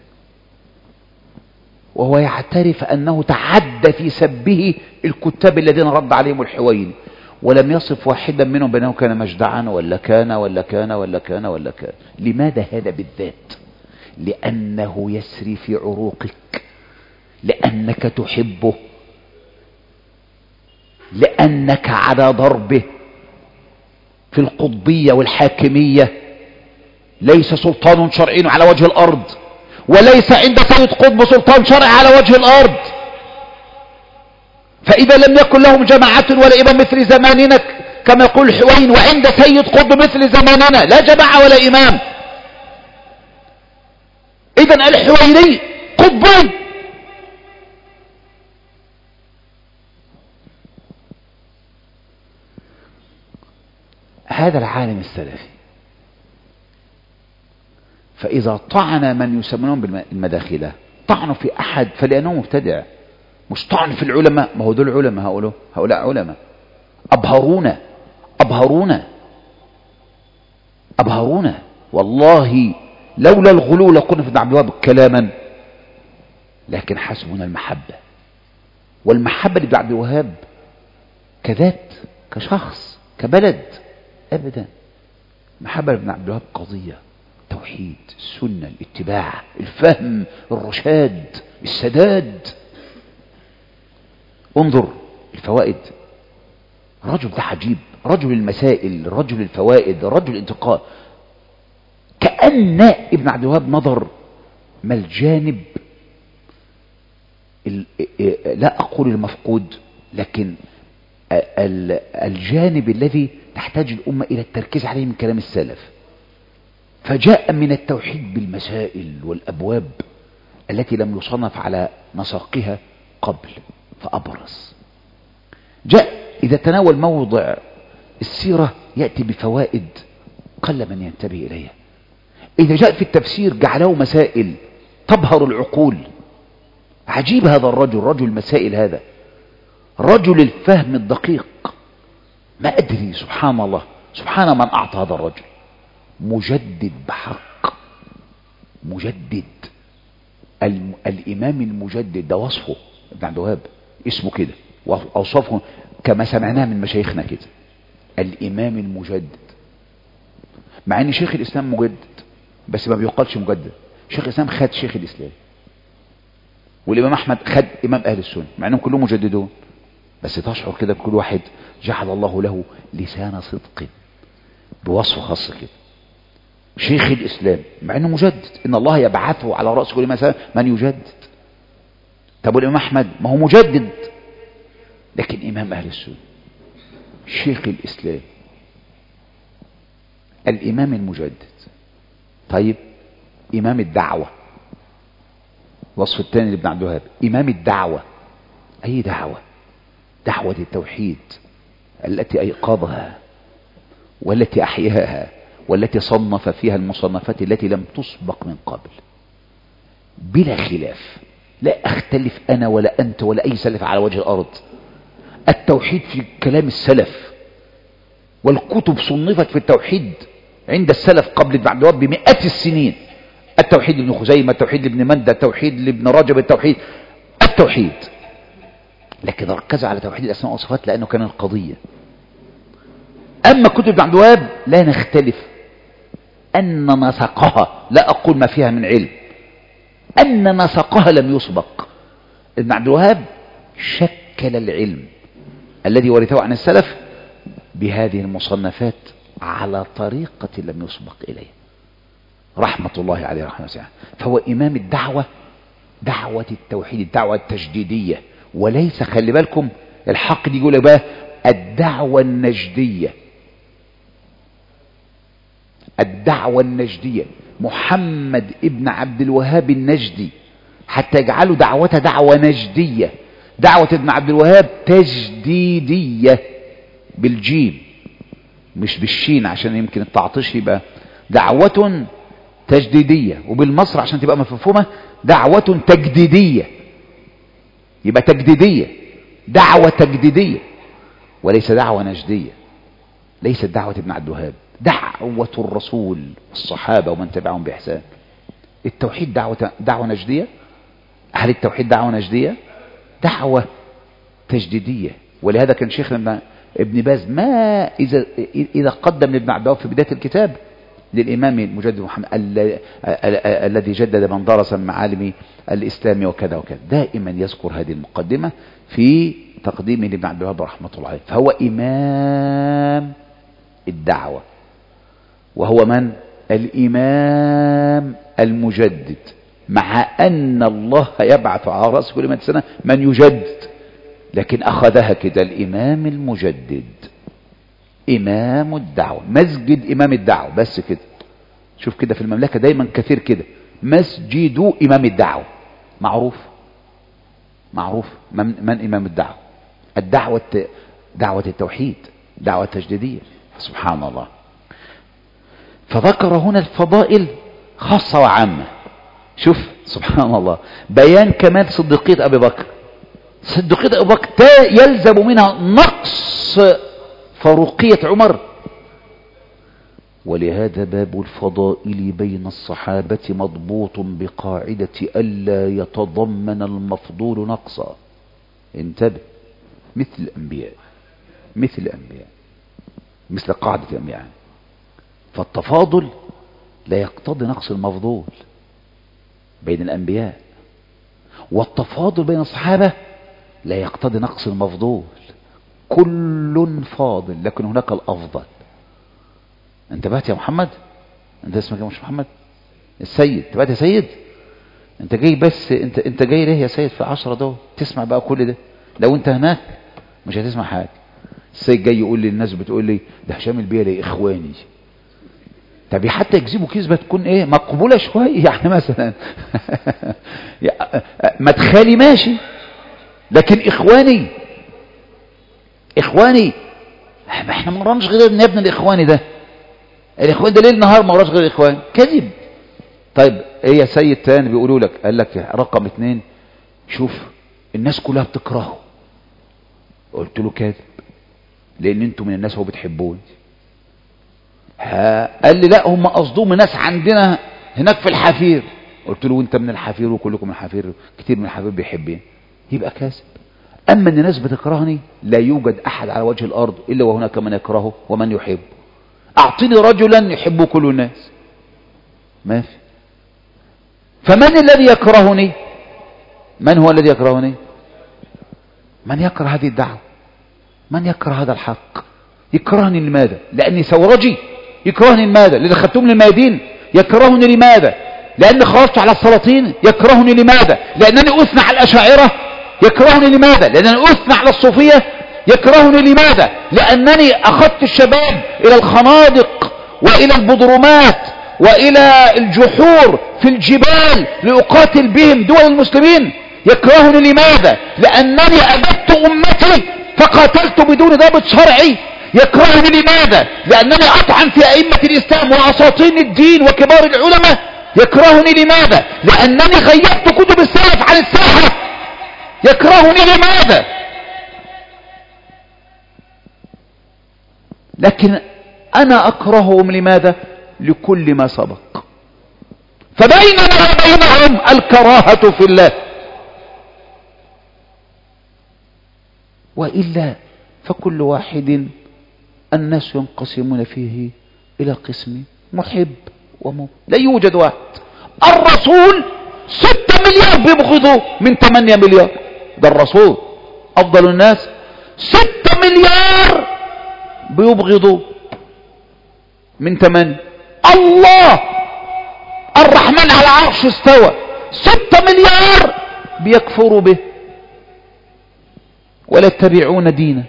وهو يعترف أنه تعدى في سبه الكتاب الذين رد عليهم الحويني، ولم يصف واحدا منهم بأنه كان مجدعا ولا كان ولا كان ولا كان ولا كان. لماذا هذا بالذات؟ لأنه يسري في عروقك، لأنك تحبه، لأنك على ضربه. في القطبية والحاكمية ليس سلطان شرعي على وجه الأرض، وليس عند سيد قطب سلطان شرعي على وجه الأرض. فإذا لم يكن لهم جماعة ولا إمام مثل زماننا كما يقول الحوين، وعند سيد قطب مثل زماننا لا جماعة ولا إمام، إذن الحويني قطبي. هذا العالم السلفي. فإذا طعن من يسمونهم بالمداخلة طعنوا في أحد فلأنه مبتدع، مش طعن في العلماء. ما هو دول علماء، هؤلاء هؤلاء علماء أبهرونا أبهرونا أبهرونا والله لولا الغلو لقلنا في ابن عبد الوهاب كلاما، لكن حسبنا المحبة. والمحبة لابن عبد الوهاب كذات، كشخص، كبلد، أبدا. محمد بن عبد الوهاب قضية توحيد، السنة، الاتباع، الفهم، الرشاد، السداد. انظر الفوائد. الرجل ده عجيب، رجل المسائل، رجل الفوائد، رجل الانتقاء. كأن ابن عبد الوهاب نظر ما الجانب، لا أقول المفقود، لكن الجانب الذي تحتاج الأمة إلى التركيز عليه من كلام السلف. فجاء من التوحيد بالمسائل والأبواب التي لم يصنف على نساقها قبل فأبرز. جاء إذا تناول موضع السيرة يأتي بفوائد قل من ينتبه إليها. إذا جاء في التفسير جعله مسائل تبهر العقول. عجيب هذا الرجل، رجل المسائل هذا، رجل الفهم الدقيق. ما أدري، سبحان الله، سبحان من أعطى هذا الرجل. مجدد بحق، مجدد. الإمام المجدد ده وصفه ابن عبد الوهاب، اسمه كده، وأوصافه كما سمعناه من مشايخنا كده، الإمام المجدد. مع أن شيخ الإسلام مجدد بس ما بيقالش مجدد. شيخ الإسلام خد شيخ الإسلام، والإمام أحمد خد إمام أهل السنة، مع أنهم كلهم مجددون، بس تشعر كده بكل واحد جعل الله له لسان صدق بوصف خاص كده. شيخ الإسلام مع أنه مجدد، إن الله يبعثه على رأس كل مسألة من يجدد. طب والإمام أحمد ما هو مجدد لكن إمام أهل السنة. شيخ الإسلام الإمام المجدد. طيب إمام الدعوة، وصف الثاني لابن عبد الوهاب، إمام الدعوة. أي دعوة؟ دعوة التوحيد التي أيقظها والتي أحياها والتي صنف فيها المصنفات التي لم تسبق من قبل بلا خلاف. لا أختلف أنا ولا أنت ولا أي سلف على وجه الأرض. التوحيد في كلام السلف، والكتب صنفت في التوحيد عند السلف قبل ابن عبد الوهاب بمئات السنين. التوحيد لابن خزيمة، التوحيد لابن مندة، التوحيد لابن رجب، التوحيد التوحيد لكن ركزوا على توحيد الأسماء والصفات لأنه كان القضية. أما كتب ابن عبد الوهاب لا نختلف أن نسقها، لا أقول ما فيها من علم، أن نسقها لم يسبق. ابن عبد الوهاب شكل العلم الذي ورثه عن السلف بهذه المصنفات على طريقة لم يسبق إليه، رحمة الله عليه رحمة واسعة. فهو إمام الدعوة، دعوة التوحيد، الدعوة التجديدية، وليس، خلي بالكم الحق دي يقول بقى الدعوة النجدية. الدعوة النجدية محمد ابن عبد الوهاب النجدي، حتى يجعلوا دعوته دعوة نجدية. دعوة ابن عبد الوهاب تجديدية بالجيم مش بالشين عشان يمكن التعطيش يبقى دعوة تجديدية، وبالمصر عشان تبقى مفهومة دعوة تجديدية، يبقى تجديدية، دعوة تجديدية وليس دعوة نجدية. ليست دعوة ابن عبد الوهاب، دعوة الرسول والصحابة ومن تبعهم بإحسان. التوحيد دعوة دعوة نجدية. هل التوحيد دعوة نجدية؟ دعوة تجديدية. ولهذا كان شيخنا ابن باز ما إذا إذا قدم لابن عبد الوهاب في بداية الكتاب للإمام المجدد محمد الذي جدد من درس معالم الإسلام وكذا وكذا، دائما يذكر هذه المقدمة في تقديمه لابن عبد الوهاب رحمة الله عليه. فهو إمام الدعوة، وهو من؟ الإمام المجدد، مع أن الله يبعث على رأس كل مئة سنة من يجدد، لكن أخذها كده الإمام المجدد، إمام الدعوة، مسجد إمام الدعوة بس كده. شوف كده في المملكة دايما كثير كده، مسجد إمام الدعوة، معروف معروف من, من إمام الدعوة؟ الدعوة دعوة التوحيد، دعوة تجديدية. سبحان الله. فذكر هنا الفضائل خاصة وعامة. شوف سبحان الله، بيان كمال صديقية أبي بكر. صديقية أبي بكر يلزم منها نقص فاروقية عمر. ولهذا باب الفضائل بين الصحابة مضبوط بقاعدة ألا يتضمن المفضول نقصا. انتبه، مثل الأنبياء مثل الأنبياء، مثل قاعدة الأنبياء يعني. فالتفاضل لا يقتضي نقص المفضول بين الأنبياء، والتفاضل بين الصحابة لا يقتضي نقص المفضول. كل فاضل لكن هناك الأفضل. انتبهت يا محمد؟ انت اسمك مش محمد؟ السيد. انتبهت يا سيد؟ انت جاي بس انت انت جاي ليه يا سيد في العشرة دول تسمع بقى كل ده؟ لو انت هناك مش هتسمع حاجة. السيد جاي يقول لي الناس بتقول لي ده هشام البيلي اخواني. طب حتى يكذبوا كذبة تكون ايه مقبولة شوية يعني مثلا مدخلي ماشي، لكن اخواني اخواني ما احنا ما وراناش غير ان ابن الاخواني ده، الاخوان ده ليل نهار ما وراش غير الاخوان، كذب. طيب ايه يا سيد تاني بيقولوا لك؟ قال لك رقم اتنين شوف الناس كلها بتكرهه. قلت له كاذب، لان انتوا من الناس هو بتحبوني. قال لي لا هم قصدهم ناس عندنا هناك في الحفير. قلت له وانت من الحفير وكلكم من الحفير، كتير من الحفير بيحبني، يبقى كاذب. اما ان الناس بتكرهني لا يوجد احد على وجه الارض الا وهناك من يكرهه ومن يحب. اعطني رجلا يحبه كل الناس، ما في. فمن الذي يكرهني؟ من هو الذي يكرهني؟ من يكره هذه الدعوة، من يكره هذا الحق. يكرهني لماذا؟ لاني ثورجي. يكرهني لماذا؟ لان خدتم الميادين. يكرهني لماذا؟ لاني خرجت على السلاطين. يكرهني لماذا؟ لانني اثنى على الاشاعرة. يكرهني لماذا؟ لانني اثنى على الصوفية. يكرهني لماذا؟ لانني اخذت الشباب الى الخنادق والى البضرمات والى الجحور في الجبال لاقاتل بهم دول المسلمين. يكرهني لماذا؟ لانني ابدت امتي فقاتلت بدون ضابط شرعي. يكرهني لماذا؟ لانني اطعن في ائمة الاسلام واساطين الدين وكبار العلماء. يكرهني لماذا؟ لانني غيبت كتب السلف عن الساحة. يكرهني لماذا؟ لكن انا اكرههم لماذا؟ لكل ما سبق. فبيننا وبينهم الكراهة في الله، وإلا فكل واحد الناس ينقسمون فيه إلى قسم محب ومبغض. لا يوجد واحد. الرسول ستة مليار بيبغضوه من ثمانية مليار. ده الرسول أفضل الناس، ستة مليار بيبغضوه من ثمانية. الله الرحمن على عرش استوى، ستة مليار بيكفروا به ولا يتبعون دينه.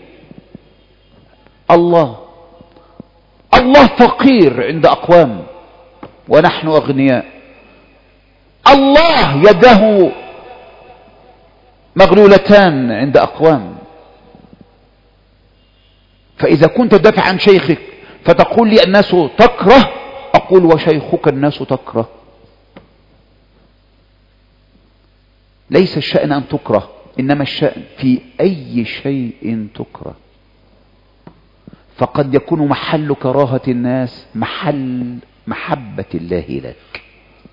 الله الله فقير عند أقوام ونحن أغنياء. الله يده مغلولتان عند أقوام. فإذا كنت تدافع عن شيخك فتقول لي الناس تكره، أقول وشيخك الناس تكره. ليس الشأن أن تكره، إنما الشأن في أي شيء تكره. فقد يكون محل كراهة الناس محل محبة الله لك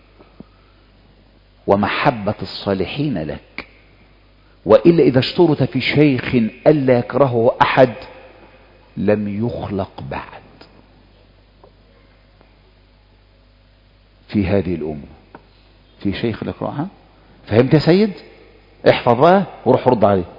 ومحبة الصالحين لك. وإلا إذا اشترط في شيخ ألا يكرهه أحد لم يخلق بعد في هذه الأمة في شيخ يكرهها. فهمت يا سيد؟ احفظ بقى وروح رد عليه.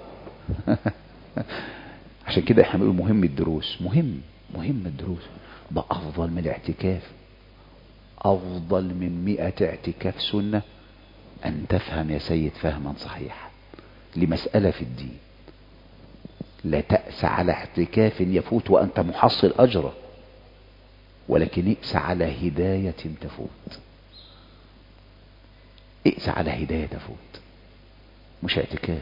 عشان كده احنا بنقول مهم الدروس، مهم مهم الدروس. ده افضل من الاعتكاف، افضل من مئة اعتكاف سنة. ان تفهم يا سيد فهما صحيحا لمسألة في الدين. لا تأس على اعتكاف يفوت وانت محصل اجره، ولكن ائس على هداية تفوت. ائس على هداية تفوت، مش اعتكاف،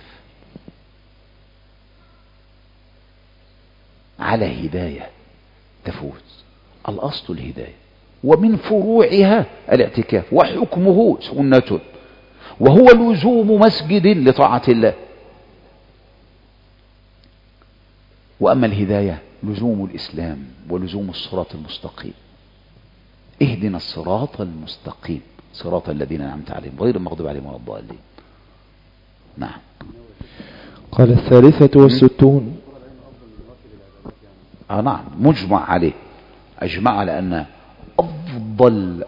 على هداية تفوت. الأصل الهداية، ومن فروعها الاعتكاف، وحكمه سنة، وهو لزوم مسجد لطاعة الله. وأما الهداية لزوم الإسلام ولزوم الصراط المستقيم. اهدنا الصراط المستقيم صراط الذين أنعمت عليهم غير المغضوب عليهم ولا الضالين. نعم. قال الثالثة والستون آه نعم مجمع عليه، أجمع على أن أفضل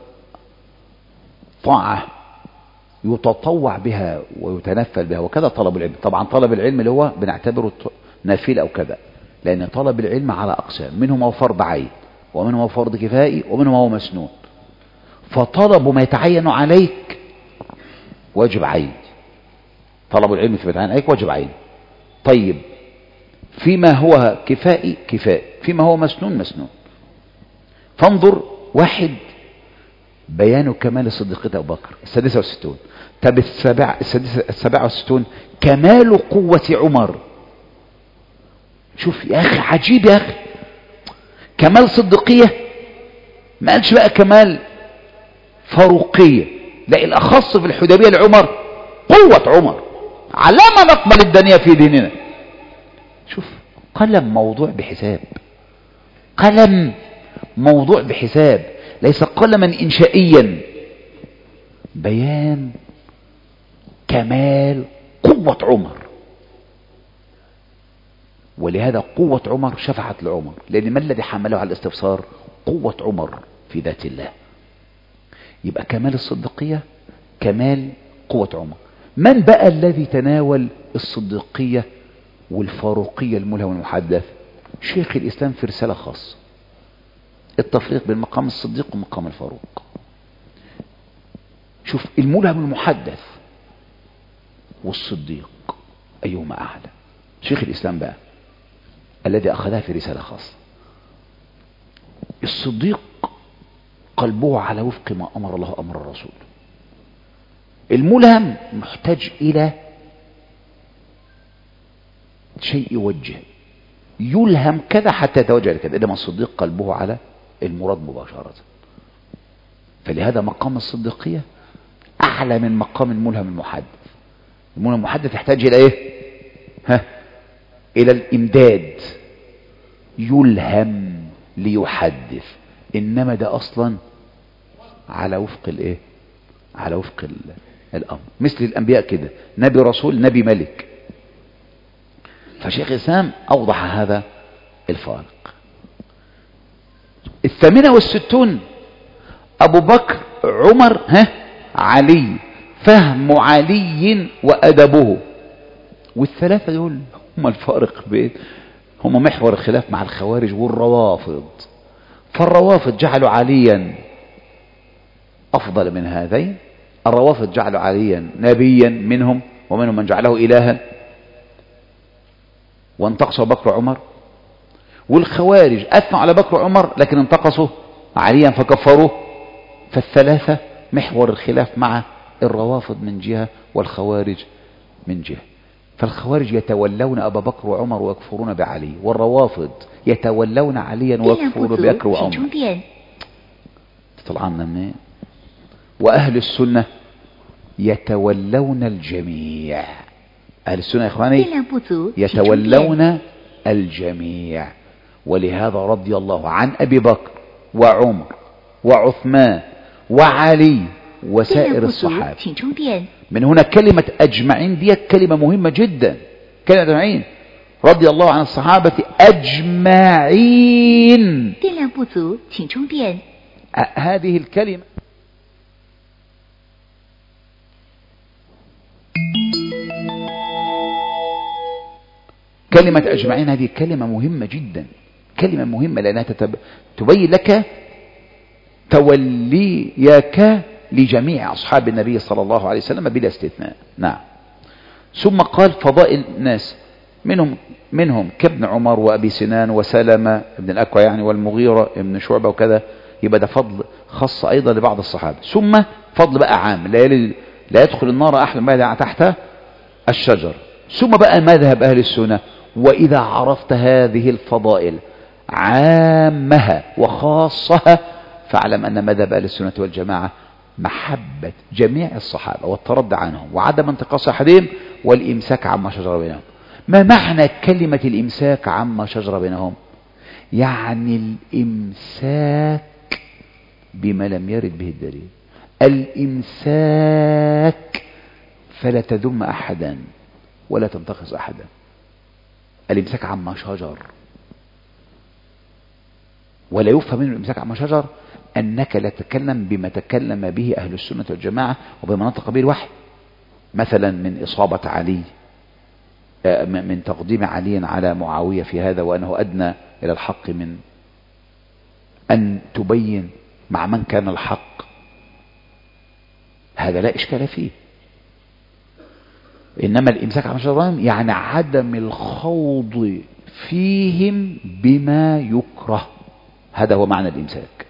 طاعة يتطوع بها ويتنفل بها وكذا طلب العلم. طبعا طلب العلم اللي هو بنعتبره نافلة أو كذا، لأن طلب العلم على أقسام، منهم هو فرض عين ومنهم هو فرض كفائي ومنهم هو مسنون. فطلب ما يتعين عليك واجب عين، طلب العلم في يتعين عليك واجب عين. طيب فيما هو كفائي كفائي، فيما هو مسنون مسنون. فانظر واحد بيان كمال صديقية أبو بكر السادسة والستون. طب السابعة السابعة والستون كمال قوة عمر. شوف يا أخي عجيب يا أخي، كمال صديقية، ما قالش بقى كمال فاروقية، لا الأخص في الحديبية لعمر قوة عمر على ما نقبل الدنيا في ديننا. شوف قلم موضوع بحساب، قلم موضوع بحساب، ليس قلما إنشائيا، بيان كمال قوة عمر. ولهذا قوة عمر شفعت لعمر، لأن ما الذي حمله على الاستفسار؟ قوة عمر في ذات الله. يبقى كمال الصديقية كمال قوة عمر. من بقى الذي تناول الصديقية والفاروقية الملهم والمحدث؟ شيخ الإسلام في رسالة خاصة، التفريق بين مقام الصديق ومقام الفاروق. شوف الملهم المحدث والصديق أيهما أعلى؟ شيخ الإسلام بقى الذي أخذها في رسالة خاصة. الصديق قلبه على وفق ما أمر الله أمر الرسول. الملهم محتاج إلى شيء يوجه، يلهم كذا حتى يتوجه لكذا، إنما الصديق قلبه على المراد مباشرة. فلهذا مقام الصديقية أعلى من مقام الملهم المحدث. الملهم المحدث يحتاج إلى إيه؟ ها؟ إلى الإمداد، يلهم ليحدث، إنما ده أصلا على وفق الإيه؟ على وفق الأمر، مثل الأنبياء كده، نبي رسول نبي ملك. فشيخ الإسلام أوضح هذا الفارق. الثامنة والستون أبو بكر عمر ها علي، فهم علي وأدبه. والثلاثة دول هم الفارق بين، هم محور الخلاف مع الخوارج والروافض. فالروافض جعلوا عليا أفضل من هذين، الروافض جعلوا عليا نبيا منهم، ومنهم من جعله إلها وانتقصوا بكر وعمر. والخوارج أثنوا على بكر وعمر لكن انتقصوا عليا فكفروه. فالثلاثة محور الخلاف مع الروافض من جهة والخوارج من جهة. فالخوارج يتولون أبا بكر وعمر ويكفرون بعلي، والروافض يتولون عليا ويكفرون ببكر وعمر. تطلعنا منين؟ وأهل السنة يتولون الجميع. أهل السنة يا إخواني يتولون الجميع. ولهذا رضي الله عن أبي بكر وعمر وعثمان وعلي وسائر الصحابة. من هنا كلمة أجمعين دي كلمة مهمة جدا، كلمة أجمعين، رضي الله عن الصحابة أجمعين. هذه الكلمة كلمة أجمعين هذه كلمة مهمة جدا، كلمة مهمة لأنها تتب... تبين لك توليك لجميع أصحاب النبي صلى الله عليه وسلم بلا استثناء. نعم. ثم قال فضائل الناس، منهم منهم كابن عمر وأبي سنان وسلمة ابن الأكوع يعني والمغيرة ابن شعبة وكذا. يبقى ده فضل خاص أيضا لبعض الصحابة. ثم فضل بقى عام، لا, لا يدخل النار أحد ما تحت الشجر. ثم بقى مذهب أهل السنة، وإذا عرفت هذه الفضائل عامها وخاصها فاعلم أن مذهب أهل السنة والجماعة محبة جميع الصحابة والترضي عنهم وعدم انتقاص أحدهم والإمساك عما شجر بينهم. ما معنى كلمة الإمساك عما شجر بينهم؟ يعني الإمساك بما لم يرد به الدليل، الإمساك فلا تذم أحدا ولا تنتقص أحدا، الإمساك عما شجر. ولا يفهم من الإمساك عما شجر أنك لا تتكلم بما تكلم به أهل السنة والجماعة وبما نطق به الوحي، مثلا من إصابة علي، من تقديم علي على معاوية في هذا وأنه أدنى إلى الحق من أن تبين مع من كان الحق، هذا لا إشكال فيه. إنما الإمساك عن شجرهم يعني عدم الخوض فيهم بما يكره، هذا هو معنى الإمساك.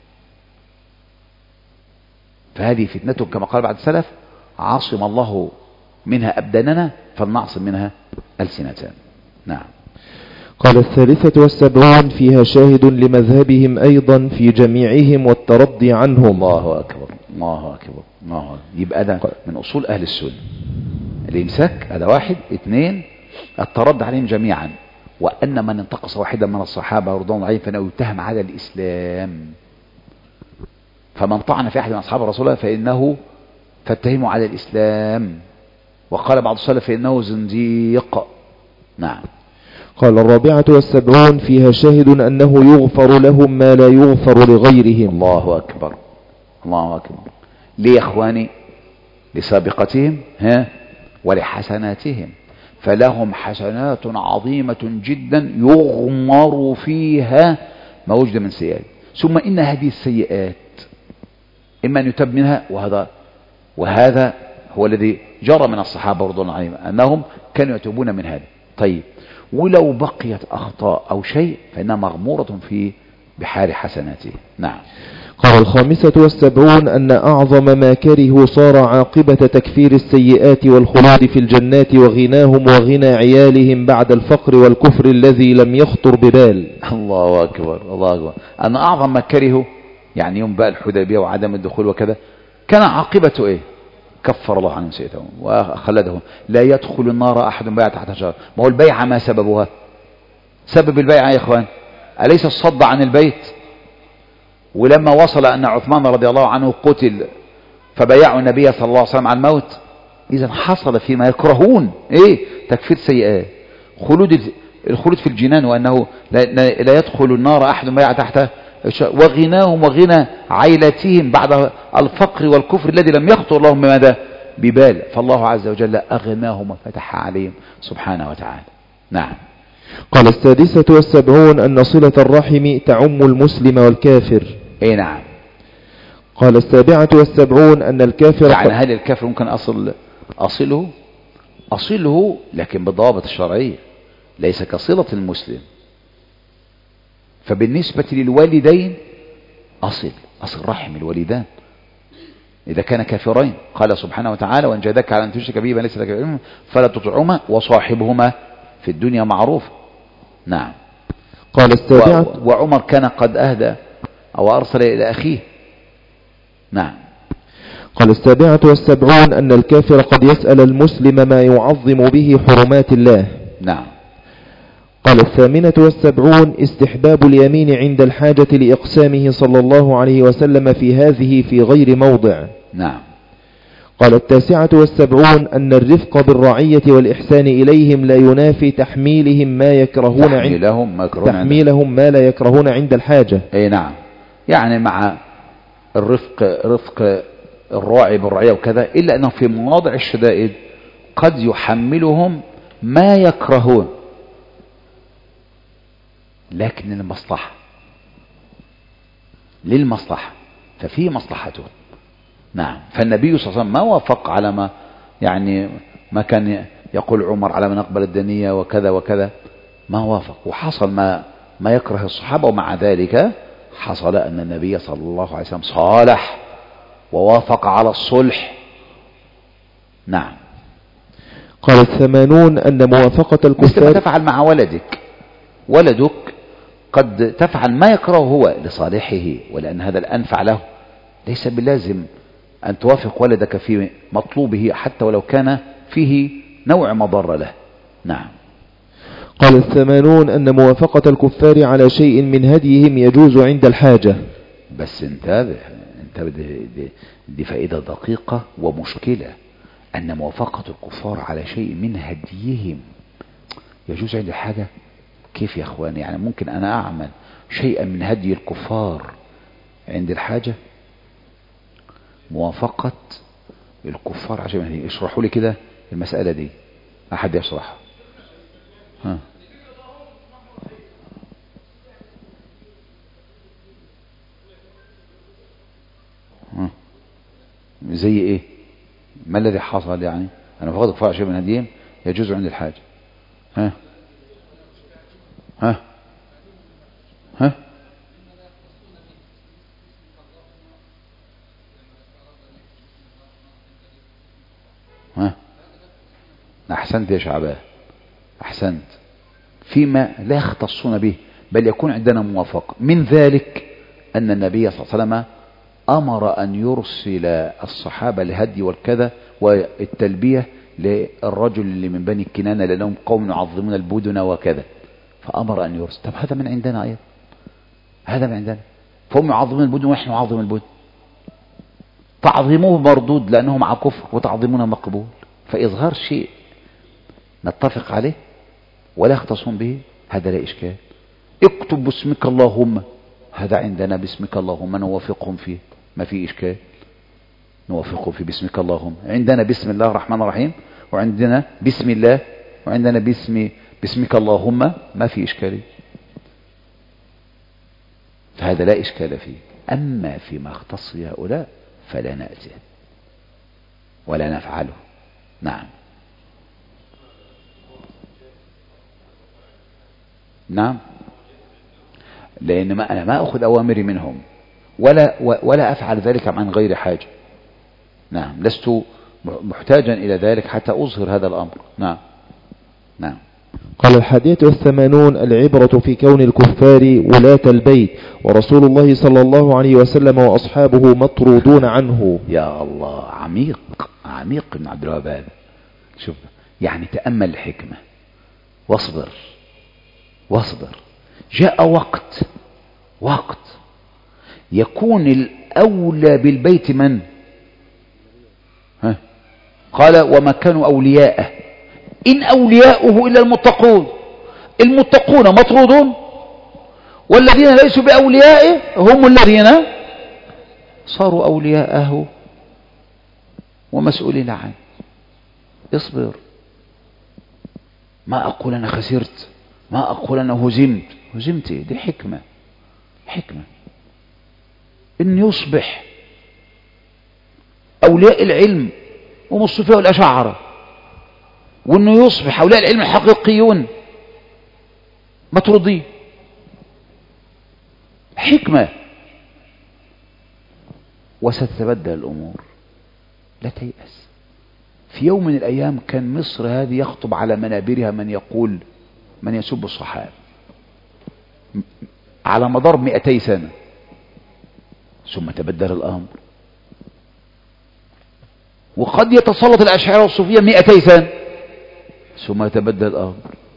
فهذه فتنة كما قال بعض السلف: عاصم الله منها أبداننا فلنعصم منها ألسنتنا. نعم. قال الثالثة والسبعون فيها شاهد لمذهبهم أيضا في جميعهم والترضي عنهم. الله أكبر الله أكبر الله أكبر. يبقى ده من أصول أهل السنة، الإمساك هذا واحد. اثنين، الترد عليهم جميعا، وأن من انتقص واحدا من الصحابة رضوان الله عليهم فإنه يتهم على الإسلام، فمن طعن في أحد من أصحاب رسول الله فإنه فاتهمه على الإسلام، وقال بعض السلف فإنه زنديق. نعم. قال الرابعة والسبعون فيها شاهد أنه يغفر لهم ما لا يغفر لغيرهم. الله أكبر الله أكبر. ليه يا إخواني؟ لسابقتهم ها ولحسناتهم، فلهم حسنات عظيمة جدا يغمر فيها ما وجد من سيئات، ثم إن هذه السيئات إما أن يتب منها، وهذا وهذا هو الذي جرى من الصحابة رضي الله عنهم أنهم كانوا يتوبون من هذا. طيب، ولو بقيت أخطاء أو شيء فإنها مغمورة في بحار حسناته. نعم. قال الخامسة والسبعون أن أعظم ما كرهوا صار عاقبة تكفير السيئات والخلود في الجنات وغناهم وغنى عيالهم بعد الفقر والكفر الذي لم يخطر ببال. الله أكبر الله أكبر. أن أعظم ما كرهوا يعني يوم بقى الحديبية وعدم الدخول وكذا، كان عاقبته إيه؟ كفر الله عنهم سيئتهم وخلدهم. لا يدخل النار أحد بيع تحت شجرة. ما هو البيعة ما سببها؟ سبب البيعة يا إخوان أليس الصد عن البيت؟ ولما وصل أن عثمان رضي الله عنه قتل فبايعوا النبي صلى الله عليه وسلم على الموت. إذا حصل فيما يكرهون إيه؟ تكفير سيئات، خلود الخلود في الجنان، وأنه لا يدخل النار أحد بيع تحت، وغناهم وغنى عائلتهم بعد الفقر والكفر الذي لم يخطر لهم بماذا ببال، فالله عز وجل أغناهم وفتح عليهم سبحانه وتعالى. نعم. قال السادسة والسبعون أن صلة الرحم تعم المسلم والكافر. اي نعم. قال السابعة والسبعون أن الكافر يعني هل الكافر ممكن أصل أصله أصله لكن بالضوابط الشرعية، ليس كصلة المسلم. فبالنسبة للوالدين أصل أصل رحم الوالدان إذا كان كافرين، قال سبحانه وتعالى: وإن جاهداك على أن تشرك به ما ليس لك به علم فلا تطعهما وصاحبهما في الدنيا معروف. نعم. قال السابعة وعمر كان قد أهدى أو أرسل إلى أخيه. نعم. قال السابعة والسبعون أن الكافر قد يسأل المسلم ما يعظم به حرمات الله. نعم. قال الثامنة والسبعون استحباب اليمين عند الحاجة لإقسامه صلى الله عليه وسلم في هذه في غير موضع. نعم. قال التاسعة والسبعون أن الرفق بالرعية والإحسان إليهم لا ينافي تحميلهم ما يكرهون تحميلهم ما, تحميلهم ما لا يكرهون عند الحاجة. أي نعم. يعني مع الرفق رفق الراعي بالرعية وكذا، إلا أنه في مواضع الشدائد قد يحملهم ما يكرهون لكن للمصلحة للمصلحة ففي مصلحته. نعم. فالنبي صلى الله عليه وسلم ما وافق على ما يعني ما كان يقول عمر على من أقبل الدنيا وكذا وكذا، ما وافق، وحصل ما ما يكره الصحابة، ومع ذلك حصل أن النبي صلى الله عليه وسلم صالح ووافق على الصلح. نعم. قال الثمانون أن موافقة الكفار مثل ما تفعل مع ولدك، ولدك قد تفعل ما يكره هو لصالحه ولأن هذا الأنفع له، ليس بلازم أن توافق ولدك في مطلوبه حتى ولو كان فيه نوع مضر له. نعم. قال الثمانون أن موافقة الكفار على شيء من هديهم يجوز عند الحاجة. بس انتبه انتبه دي, دي, دي فائدة دقيقة ومشكلة، أن موافقة الكفار على شيء من هديهم يجوز عند الحاجة. كيف يا أخواني؟ يعني ممكن أنا أعمل شيئا من هدي الكفار عند الحاجة؟ موافقة الكفار عشان هدي. اشرحوا لي كده المسألة دي، أحد يشرحها. ها ها زي ايه؟ ما الذي حصل يعني؟ انا فقط كفار شيء من هديهم يجوز عند الحاجة. ها ها ها ها احسنت يا شعبان، احسنت. فيما لا يختصون به بل يكون عندنا موافقة. من ذلك ان النبي صلى الله عليه وسلم امر ان يرسل الصحابة الهدي والكذا والتلبية للرجل اللي من بني كنانة لانهم قوم يعظمون البدن وكذا، فامر ان يرسل. طب هذا من عندنا ايضا، هذا من عندنا، فهم يعظمون البدن ونحن نعظم البدن. تعظيموه مردود لانه مع كفر وتعظيمنا مقبول. فاظهار شيء نتفق عليه ولا يختصون به هذا لا اشكال. اكتب باسمك اللهم، هذا عندنا باسمك اللهم نوافقهم فيه، ما في اشكال، نوافقهم في باسمك اللهم. عندنا بسم الله الرحمن الرحيم، وعندنا بسم الله، وعندنا باسم باسمك اللهم، ما في اشكاليه، فهذا لا اشكال فيه. اما فيما اختص هؤلاء فلا نأتي ولا نفعله. نعم نعم، لأن ما أنا ما أخذ أوامري منهم ولا ولا أفعل ذلك عن غير حاجة. نعم، لست محتاجا إلى ذلك حتى أظهر هذا الأمر. نعم نعم. قال الحادية والثمانون: العبرة في كون الكفار ولاة البيت ورسول الله صلى الله عليه وسلم وأصحابه مطرودون عنه. يا الله، عميق عميق ابن عبد الوهاب هذا. شوف يعني تأمل الحكمة واصبر واصبر. جاء وقت وقت يكون الأولى بالبيت من؟ ها؟ قال وما كانوا أولياءه إن أولياؤه إلا المتقون. المتقون مطرودون، والذين ليسوا بأوليائه هم الذين صاروا أولياءه ومسؤولين عنه. اصبر. ما أقول أنا خسرت، ما أقول أنا هزمت. هزمت دي حكمة، حكمة إن يصبح أولياء العلم ومصطفى والأشاعرة، وإنه يصبح أولياء العلم الحقيقيون مطرودين. حكمة. وستتبدل الأمور، لا تيأس. في يوم من الأيام كان مصر هذه يخطب على منابرها من يقول من يسب الصحابة على مدار مئتي سنة، ثم تبدل الأمر. وقد يتسلط الأشاعرة والصوفية مئتي سنة ثم يتبدل الأمر.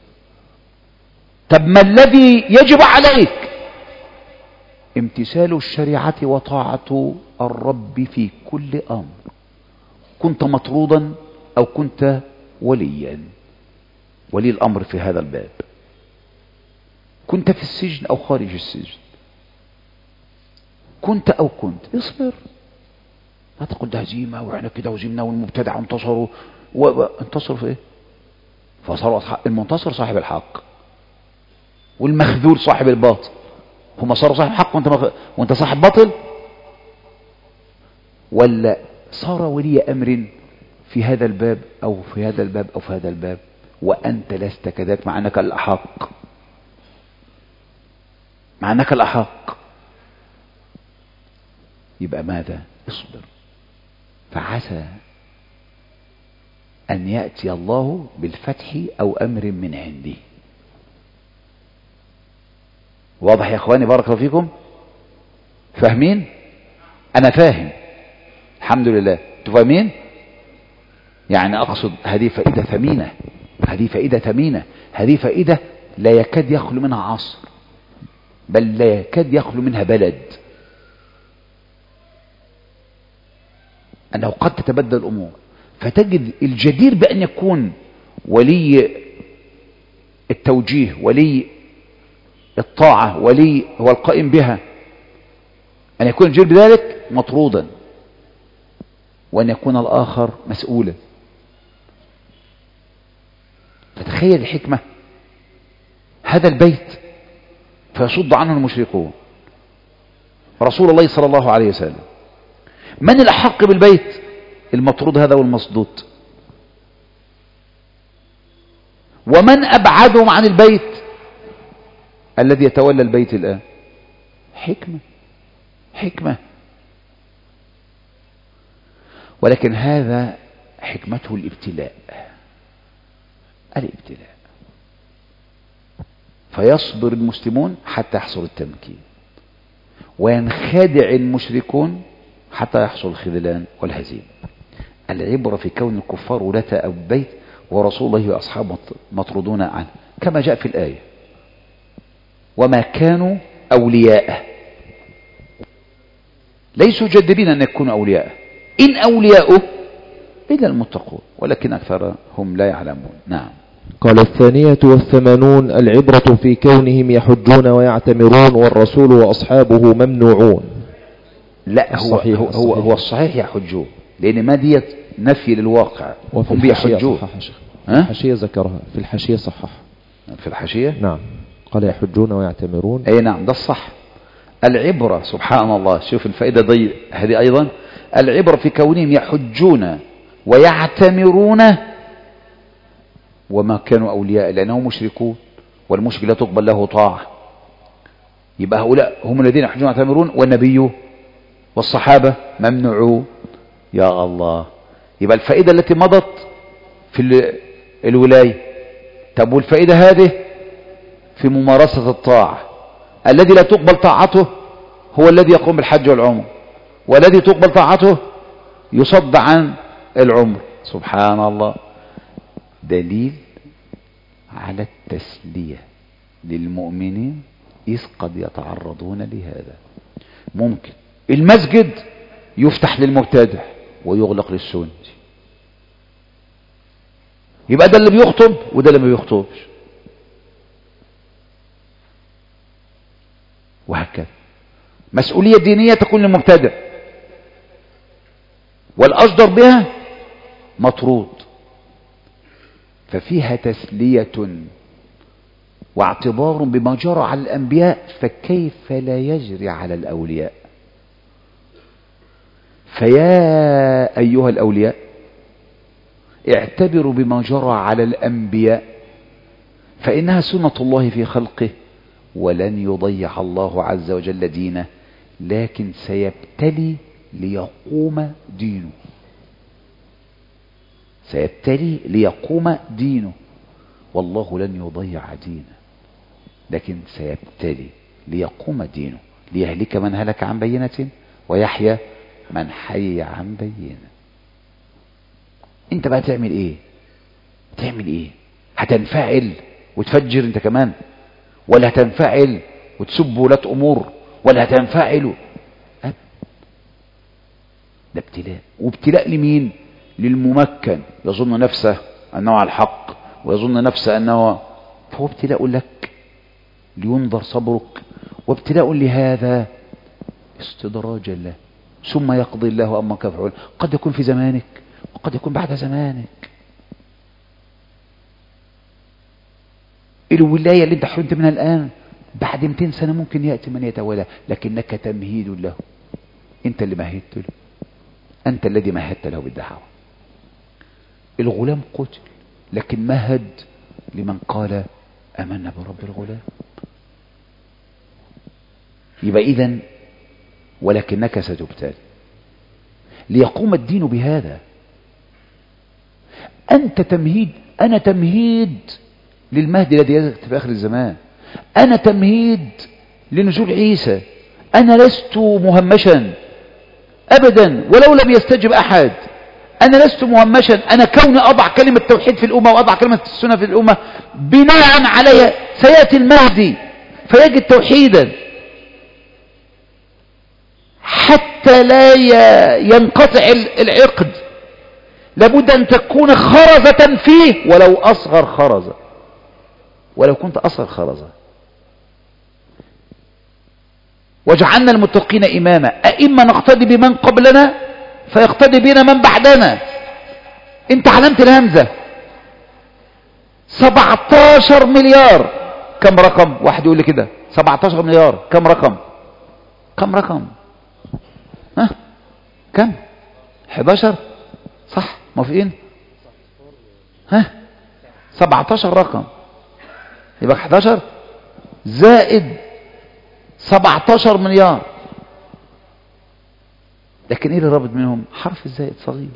طب ما الذي يجب عليك؟ امتثال الشريعة وطاعة الرب في كل أمر، كنت مطرودا أو كنت وليا، ولي الأمر في هذا الباب، كنت في السجن أو خارج السجن، كنت أو كنت. اصبر، لا تقول ده هزيمة وإحنا كده هزمنا والمبتدع انتصروا. وانتصروا في إيه؟ فصاروا المنتصر صاحب الحق والمخذول صاحب الباطل. هم صاروا صاحب حق وانت مخ... وانت صاحب باطل؟ ولا صار ولي أمر في هذا الباب أو في هذا الباب أو في هذا الباب وأنت لست كذلك، مع أنك الأحق، مع أنك الأحق. يبقى ماذا؟ اصبر، فعسى أن يأتي الله بالفتح أو أمر من عنده. واضح يا أخواني؟ بارك الله فيكم. فاهمين؟ أنا فاهم الحمد لله. أنتوا فاهمين؟ يعني أقصد هذه فائدة ثمينة، هذه فائدة ثمينة، هذه فائدة لا يكاد يخلو منها عصر، بل لا يكاد يخلو منها بلد. أنه قد تتبدل الأمور، فتجد الجدير بأن يكون ولي التوجيه، ولي الطاعة ولي هو القائم بها، أن يكون الجيل بذلك مطرودا، وأن يكون الآخر مسؤولا. فتخيل الحكمة، هذا البيت فيصد عنه المشركون، رسول الله صلى الله عليه وسلم. من الأحق بالبيت؟ المطرود هذا والمصدود. ومن أبعدهم عن البيت؟ الذي يتولى البيت الآن. حكمة حكمة. ولكن هذا حكمته الابتلاء، الابتلاء. فيصبر المسلمون حتى يحصل التمكين، وينخدع المشركون حتى يحصل الخذلان والهزيمة. العبرة في كون الكفار ولاة البيت ورسول الله وأصحابه مطرودون عنه، كما جاء في الآية: وما كانوا أولياءه. ليسوا جدبين أن يكونوا أولياءه، إن أولياؤه إلا المتقون، ولكن أكثرهم لا يعلمون. نعم. قال: الثانية والثمانون: العبرة في كونهم يحجون ويعتمرون والرسول وأصحابه ممنوعون. لا، هو الصحيح هو, هو, هو الصحيح يحجون، لأن ما ديت نفي للواقع. وفي هم الحاشية صحح شيخ، في ها؟ الحاشية ذكرها، في الحاشية صحح. في الحاشية نعم، قال يحجون ويعتمرون. أي نعم، ده الصح. العبرة سبحان الله، شوف الفائدة دي هذه أيضا. العبرة في كونهم يحجون ويعتمرون وما كانوا أولياء، لأنهم مشركون، والمشرك لا تقبل له طاعة. يبقى هؤلاء هم الذين يحجون ويعتمرون، والنبي والصحابة ممنوعون. يا الله، يبقى الفائدة التي مضت في الولاية. طب والفائدة هذه في ممارسة الطاعة. الذي لا تقبل طاعته هو الذي يقوم بالحج والعمر، والذي تقبل طاعته يصد عن العمر. سبحان الله. دليل على التسلية للمؤمنين إذ قد يتعرضون لهذا. ممكن المسجد يفتح للمبتدع ويغلق للسني، يبقى ده اللي بيخطب وده اللي ما بيخطبش، وهكذا. مسؤولية دينية تكون للمبتدع، والأجدر بها مطرود. ففيها تسلية واعتبار بما جرى على الأنبياء، فكيف لا يجري على الأولياء؟ فيا أيها الأولياء اعتبروا بما جرى على الأنبياء، فإنها سنة الله في خلقه، ولن يضيع الله عز وجل دينه، لكن سيبتلي ليقوم دينه. سيبتلي ليقوم دينه، والله لن يضيع دينه، لكن سيبتلي ليقوم دينه، ليهلك من هلك عن بينة ويحيى من حي عن بينة. انت بقى تعمل ايه؟ تعمل ايه؟ هتنفعل وتفجر انت كمان، ولا هتنفعل وتسب ولاة امور، ولا هتنفعل؟ أب. ده ابتلاء. وابتلاء لمين؟ للممكن، يظن نفسه انه على الحق ويظن نفسه انه، فهو ابتلاء لك لينظر صبرك، وابتلاء لهذا استدراجا له، ثم يقضي الله أمرا كان مفعولا. قد يكون في زمانك وقد يكون بعد زمانك. الولاية اللي انت حرمت منها الآن بعد مئتين سنة ممكن يأتي من يتولى، لكنك تمهيد له. انت اللي مهدت له، انت الذي مهدت له بالدعوة. الغلام قتل، لكن مهد لمن قال آمنا برب الغلام. يبقى إذن ولكنك ستبتلى ليقوم الدين بهذا. أنت تمهيد، أنا تمهيد للمهدي الذي يأتي في آخر الزمان، أنا تمهيد لنزول عيسى. أنا لست مهمشا أبدا ولو لم يستجب أحد، أنا لست مهمشا. أنا كوني أضع كلمة التوحيد في الأمة وأضع كلمة السنة في الأمة بناء عليها سيأتي المهدي فيجد توحيدا حتى لا ينقطع العقد. لابد أن تكون خرزة فيه ولو أصغر خرزة، ولو كنت أصغر خرزة. وجعلنا المتقين إماما أئمة نقتدي بمن قبلنا فيقتدي بنا من بعدنا. انت علمت الهمزة. سبعتاشر مليار كم رقم؟ واحد يقول لي كده سبعتاشر مليار كم رقم؟ كم رقم؟ ها كم؟ حداشر صح؟ موافقين؟ ها سبعتاشر رقم يبقى حداشر زائد سبعتاشر مليار. لكن ايه اللي رابط منهم؟ حرف الزائد صغير.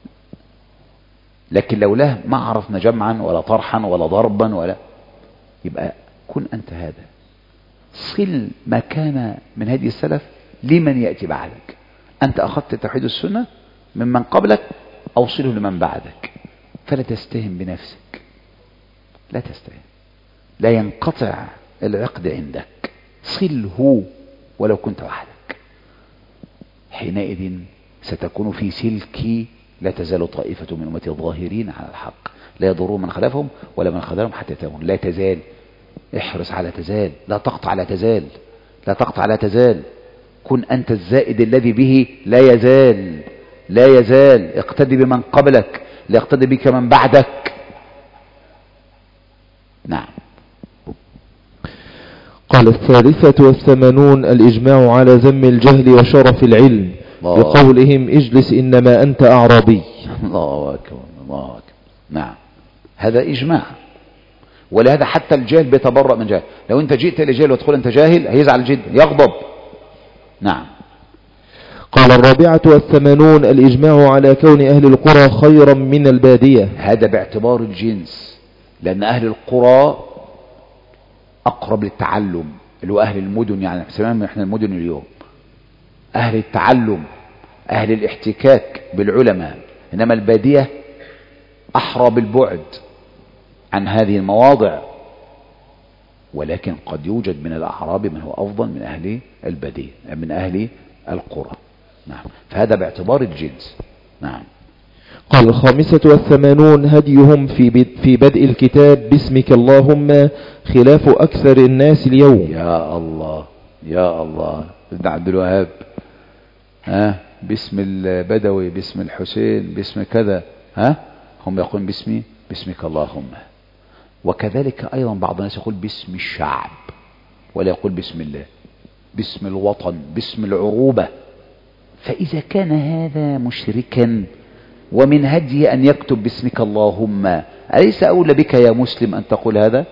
لكن لولاه ما عرفنا جمعا ولا طرحا ولا ضربا ولا. يبقى كن انت هذا، صل ما كان من هدي السلف لمن يأتي بعدك. انت اخذت توحيد السنة ممن قبلك، اوصله لمن بعدك. فلا تستهن بنفسك، لا تستهن، لا ينقطع العقد عندك، صله ولو كنت وحدك. حينئذ ستكون في سلكي لا تزال طائفة من أمتي ظاهرين على الحق لا يضرون من خلفهم ولا من خذلهم حتى يتمون. لا تزال، احرص على تزال، لا تقطع على تزال، لا تقطع على تزال. كن أنت الزائد الذي به لا يزال، لا يزال. اقتدي بمن قبلك لا يقتدي بك من بعدك. نعم. قال الثالثة والثمانون الإجماع على ذم الجهل وشرف العلم بقولهم اجلس إنما أنت أعرابي. الله أكبر الله أكبر. نعم هذا إجماع. ولهذا حتى الجاهل بيتبرأ من جاهل. لو أنت جئت إلى جاهل وتقول أنت جاهل هيزعل جدا يغضب. نعم. قال الرابعة والثمانون الإجماع على كون أهل القرى خيرا من البادية. هذا باعتبار الجنس، لأن أهل القرى أقرب للتعلم، اللي هو أهل المدن، يعني سمعنا إحنا المدن اليوم أهل التعلم أهل الاحتكاك بالعلماء. إنما البادية أحرى بالبعد عن هذه المواضع. ولكن قد يوجد من الأعراب من هو أفضل من أهل البادية من أهل القرى. نعم. فهذا باعتبار الجنس. نعم. قال الخامسة والثمانون هديهم في في بدء الكتاب باسمك اللهم خلاف أكثر الناس اليوم. يا الله يا الله. ابن عبد الوهاب ها باسم البدوي باسم الحسين باسم كذا، ها هم يقولون باسمي باسمك اللهم. وكذلك أيضا بعض الناس يقول باسم الشعب ولا يقول باسم الله، باسم الوطن باسم العروبة. فإذا كان هذا مشركا ومن هديه أن يكتب باسمك اللهم، أليس أولى بك يا مسلم أن تقول هذا؟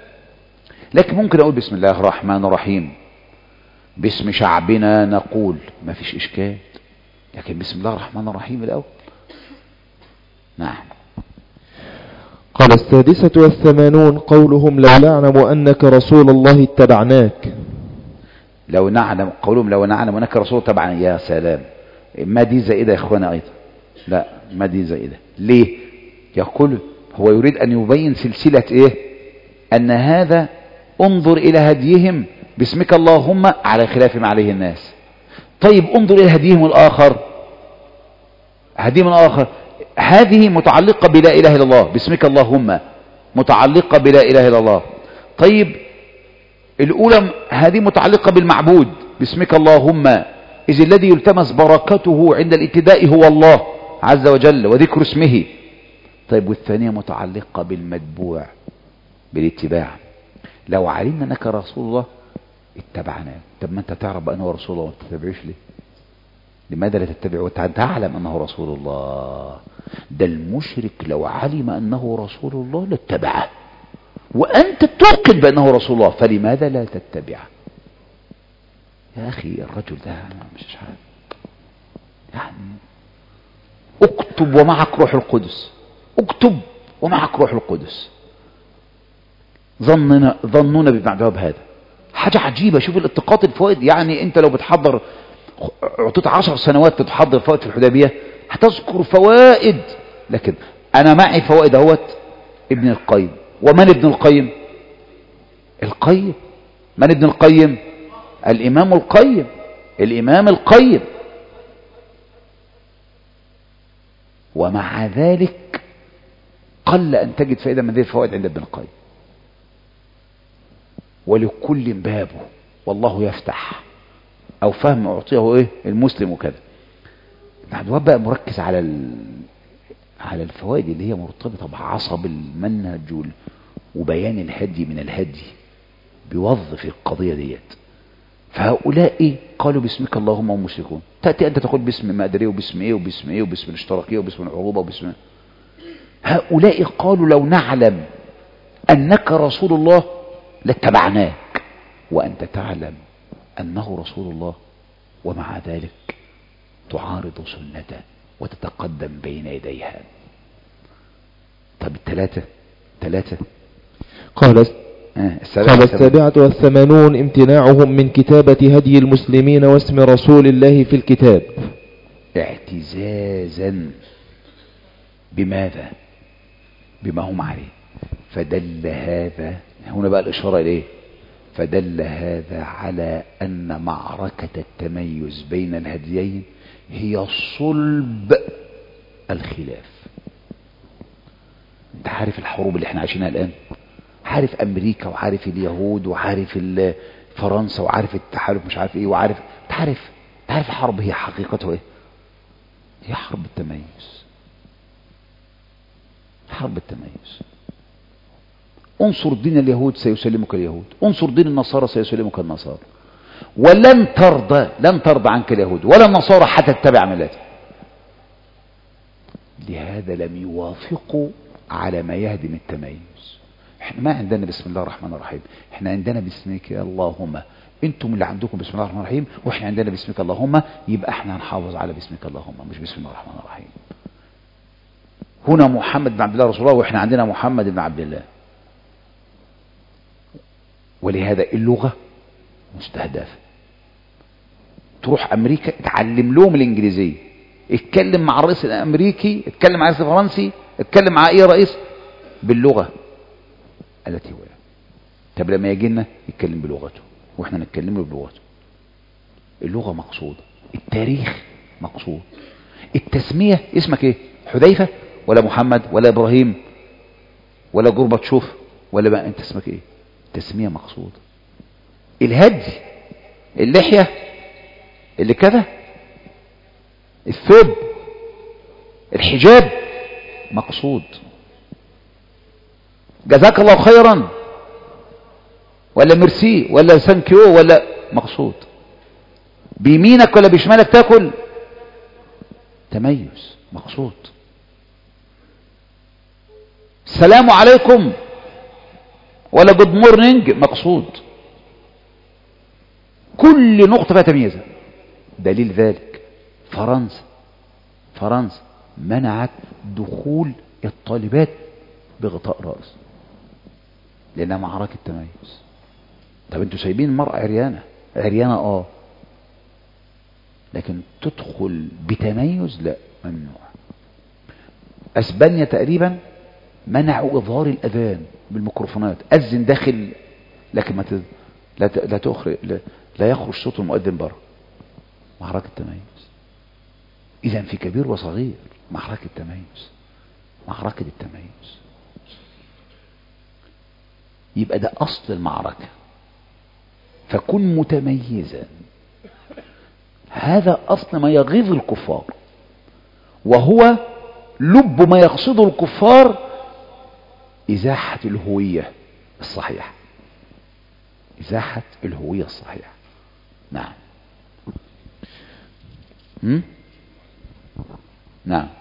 لكن ممكن أقول بسم الله الرحمن الرحيم، باسم شعبنا نقول ما فيش إشكال، لكن بسم الله الرحمن الرحيم الأول. نعم. قال السادسة والثمانون قولهم لو نعلم أنك رسول الله اتبعناك. لو نعلم قولهم لو نعلم أنك رسول طبعا. يا سلام. ما دي زائدة يا إخوانا أيضا؟ لا ما دي زائدة. ليه؟ يقول هو يريد أن يبين سلسلة إيه؟ أن هذا انظر إلى هديهم باسمك اللهم على خلاف ما عليه الناس. طيب انظر إلى هديهم الآخر، هديهم الآخر هذه متعلقة بلا إله إلا الله باسمك اللهم، متعلقة بلا إله إلا الله. طيب الأولى هذه متعلقة بالمعبود باسمك اللهم، إذ الذي يلتمس بركته عند الابتداء هو الله عز وجل وذكر اسمه. طيب والثانية متعلقة بالمتبوع بالاتباع. لو علمنا أنك رسول الله اتبعنا. طب ما أنت تعرف بأنه رسول الله وأنت تتبعوش ليه؟ لماذا لا تتبعه وأنت تعلم أنه رسول الله؟ ده المشرك لو علم أنه رسول الله لاتبعه، وأنت توقن بأنه رسول الله، فلماذا لا تتبعه؟ يا أخي الرجل ده مش عارف يعني. اكتب ومعك روح القدس، اكتب ومعك روح القدس. ظننا ظنونا بمعجب هذا حاجة عجيبة. شوف الاتقاط الفوائد. يعني انت لو بتحضر اعطيت عشر سنوات تتحضر فوائد في الحديبية هتذكر فوائد. لكن انا معي فوائد اهوت ابن القيم. ومن ابن القيم؟ القيم. من ابن القيم؟ الامام القيم. الامام القيم. ومع ذلك قل ان تجد فائدة من ذي الفوائد عند ابن القيم. ولكل بابه والله يفتح أو فهم أعطيه إيه المسلم وكذا. العدوان بقى مركز على ال... على الفوائد اللي هي مرتبطة بعصب المنهج وبيان الهدي من الهدي، بيوظف القضية ديت. فهؤلاء قالوا باسمك اللهم هم مشركون. تأتي أنت تقول باسم ما أدري وباسم إيه وباسم إيه وباسم الاشتراكية وباسم العروبة وباسم. هؤلاء قالوا لو نعلم أنك رسول الله لاتبعناك، وأنت تعلم أنه رسول الله ومع ذلك تعارض سنته وتتقدم بين يديها. طب الثلاثة ثلاثة قال آه قال السابعة والثمانون امتناعهم من كتابة هدي المسلمين واسم رسول الله في الكتاب، اعتزازا بماذا؟ بما هم عليه. فدل هذا هنا بقى الإشارة إليه، فدل هذا على أن معركة التميز بين الهديين هي صلب الخلاف. انت عارف الحروب اللي احنا عايشينها الآن، عارف أمريكا وعارف اليهود وعارف فرنسا وعارف التحالف مش عارف ايه وعارف تعرف تعرف الحرب هي حقيقته ايه؟ هي حرب التميز، حرب التميز. انصر دين اليهود سيسلمك اليهود، انصر دين النصارى سيسلمك النصارى، ولن ترضى لن ترضى عنك اليهود ولا النصارى حتى تتبع ملته. لهذا لم يوافقوا على ما يهدم التميز. احنا ما عندنا بسم الله الرحمن الرحيم، احنا عندنا باسمك اللهم. انتم اللي عندكم بسم الله الرحمن الرحيم واحنا عندنا باسمك اللهم، يبقى احنا هنحافظ على باسمك اللهم مش بسم الله الرحمن الرحيم. هنا محمد بن عبد الله رسول الله واحنا عندنا محمد بن عبد الله. ولهذا اللغة مستهدفة. تروح امريكا اتعلم لهم الانجليزية، اتكلم مع الرئيس الامريكي، اتكلم مع الرئيس الفرنسي، اتكلم مع اي رئيس باللغة التي هو. طب لما يجي لنا يتكلم بلغته واحنا نتكلم له بلغته. اللغة مقصودة، التاريخ مقصود، التسمية. اسمك ايه؟ حذيفة ولا محمد ولا ابراهيم ولا جورباتشوف ولا بقى انت اسمك ايه؟ تسمية مقصودة. الهدي، اللحية اللي كذا، الثوب، الحجاب مقصود. جزاك الله خيرا ولا ميرسي ولا ثانكيو ولا مقصود. بيمينك ولا بشمالك تاكل، تميز مقصود. السلام عليكم ولا جود مورنينج مقصود. كل نقطة فيها تمييزها. دليل ذلك فرنسا فرنسا منعت دخول الطالبات بغطاء رأس لأنها معركة تميز. طب انتوا سايبين المرأة عريانة عريانة اه لكن تدخل بتميز لا، ممنوع. اسبانيا تقريبا منعوا اظهار الاذان بالميكروفونات، اذن داخل لكن ما ت... لا ت... لا تخرج لا... لا يخرج صوت المؤذن بره. معركة تميز. اذا في كبير وصغير معركة تميز، معركة التميز. يبقى ده اصل المعركة، فكن متميزا. هذا اصل ما يغيظ الكفار، وهو لب ما يقصده الكفار ازاحة الهوية الصحيحة، ازاحة الهوية الصحيحة. نعم. م? نعم.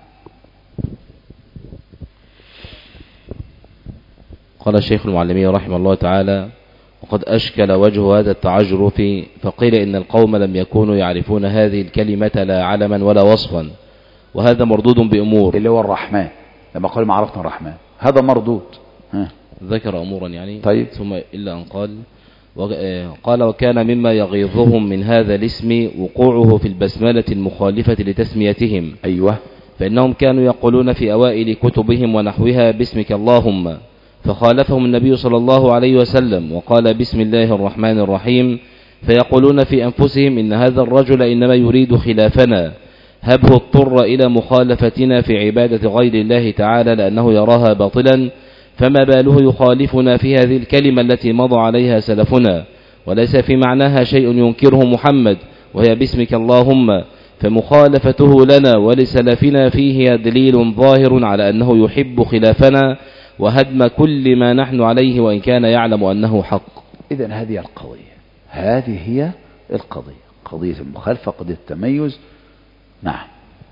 قال الشيخ المعلمي رحمه الله تعالى: وقد أشكل وجه هذا التعجرف، فقيل إن القوم لم يكونوا يعرفون هذه الكلمة لا علما ولا وصفا، وهذا مردود بأمور. اللي هو الرحمن، لما قال ما عرفنا الرحمن هذا مردود. ها. ذكر أمورا يعني. طيب. ثم إلا أن قال قال وكان مما يغيظهم من هذا الاسم وقوعه في البسملة المخالفة لتسميتهم. أيوة. فإنهم كانوا يقولون في أوائل كتبهم ونحوها باسمك اللهم، فخالفهم النبي صلى الله عليه وسلم وقال بسم الله الرحمن الرحيم، فيقولون في أنفسهم إن هذا الرجل إنما يريد خلافنا، هبه اضطر إلى مخالفتنا في عبادة غير الله تعالى لأنه يراها باطلا، فما باله يخالفنا في هذه الكلمة التي مضى عليها سلفنا، وليس في معناها شيء ينكره محمد وهي باسمك اللهم، فمخالفته لنا ولسلفنا فيه دليل ظاهر على أنه يحب خلافنا وهدم كل ما نحن عليه وإن كان يعلم أنه حق. إذن هذه القضية، هذه هي القضية، قضية المخالفة، قضية التميز. نعم.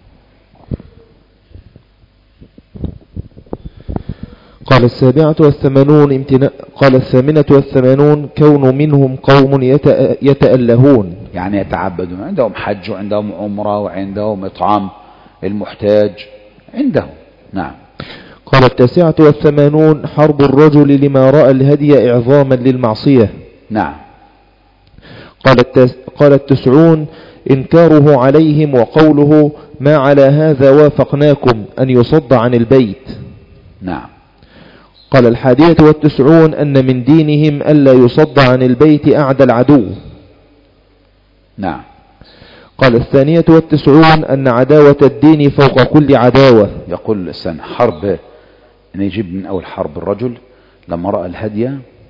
قال السابعة والثمانون امتناع قال الثامنة والثمانون كون منهم قوم يتألهون، يعني يتعبدون، عندهم حج وعندهم عمرة وعندهم إطعام المحتاج عندهم. نعم. قال التاسعة والثمانون حرب الرجل لما رأى الهدي إعظاما للمعصية. نعم. قال, التس... قال التسعون إنكاره عليهم وقوله ما على هذا وافقناكم أن يصد عن البيت. نعم. قال الحادية والتسعون أن من دينهم ألا يصد عن البيت أعدى العدو. نعم. قال الثانية والتسعون أن عداوة الدين فوق كل عداوة. يقول السنة حرب، أن يجيب من أول حرب الرجل لما رأى الهدي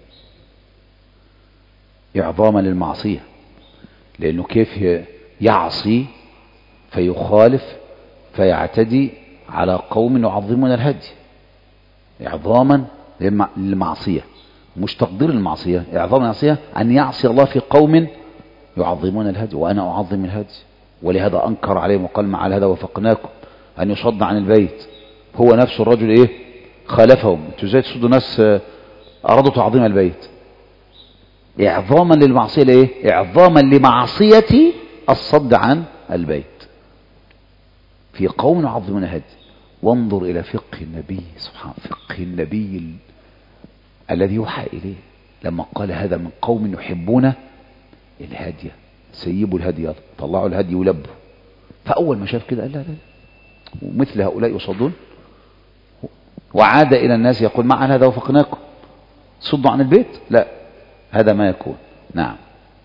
إعظاما للمعصية، لأنه كيف يعصي فيخالف فيعتدي على قوم يعظمون الهدي، إعظاما للمعصية، مش تقدير المعصية، إعظام المعصية أن يعصي الله في قوم يعظمون الهدي وأنا أعظم الهدي. ولهذا أنكر عليهم وقال ما على هذا وفقناكم أن يصد عن البيت. هو نفس الرجل إيه خالفهم، انتوا ازاي تصدوا ناس أرادوا تعظيم البيت؟ إعظاما للمعصية، لإيه؟ إعظاما لمعصية الصد عن البيت في قوم يعظمون الهدي. وانظر إلى فقه النبي، سبحان فقه النبي ال... الذي يوحى إليه لما قال هذا من قوم يحبون الهدي، سيبوا الهدي، طلعوا الهدي ولبوا. فأول ما شاف كده قال لا لا ومثل هؤلاء يصدون، وعاد إلى الناس يقول ما عن هذا وفقناكم صدوا عن البيت، لا هذا ما يكون. نعم.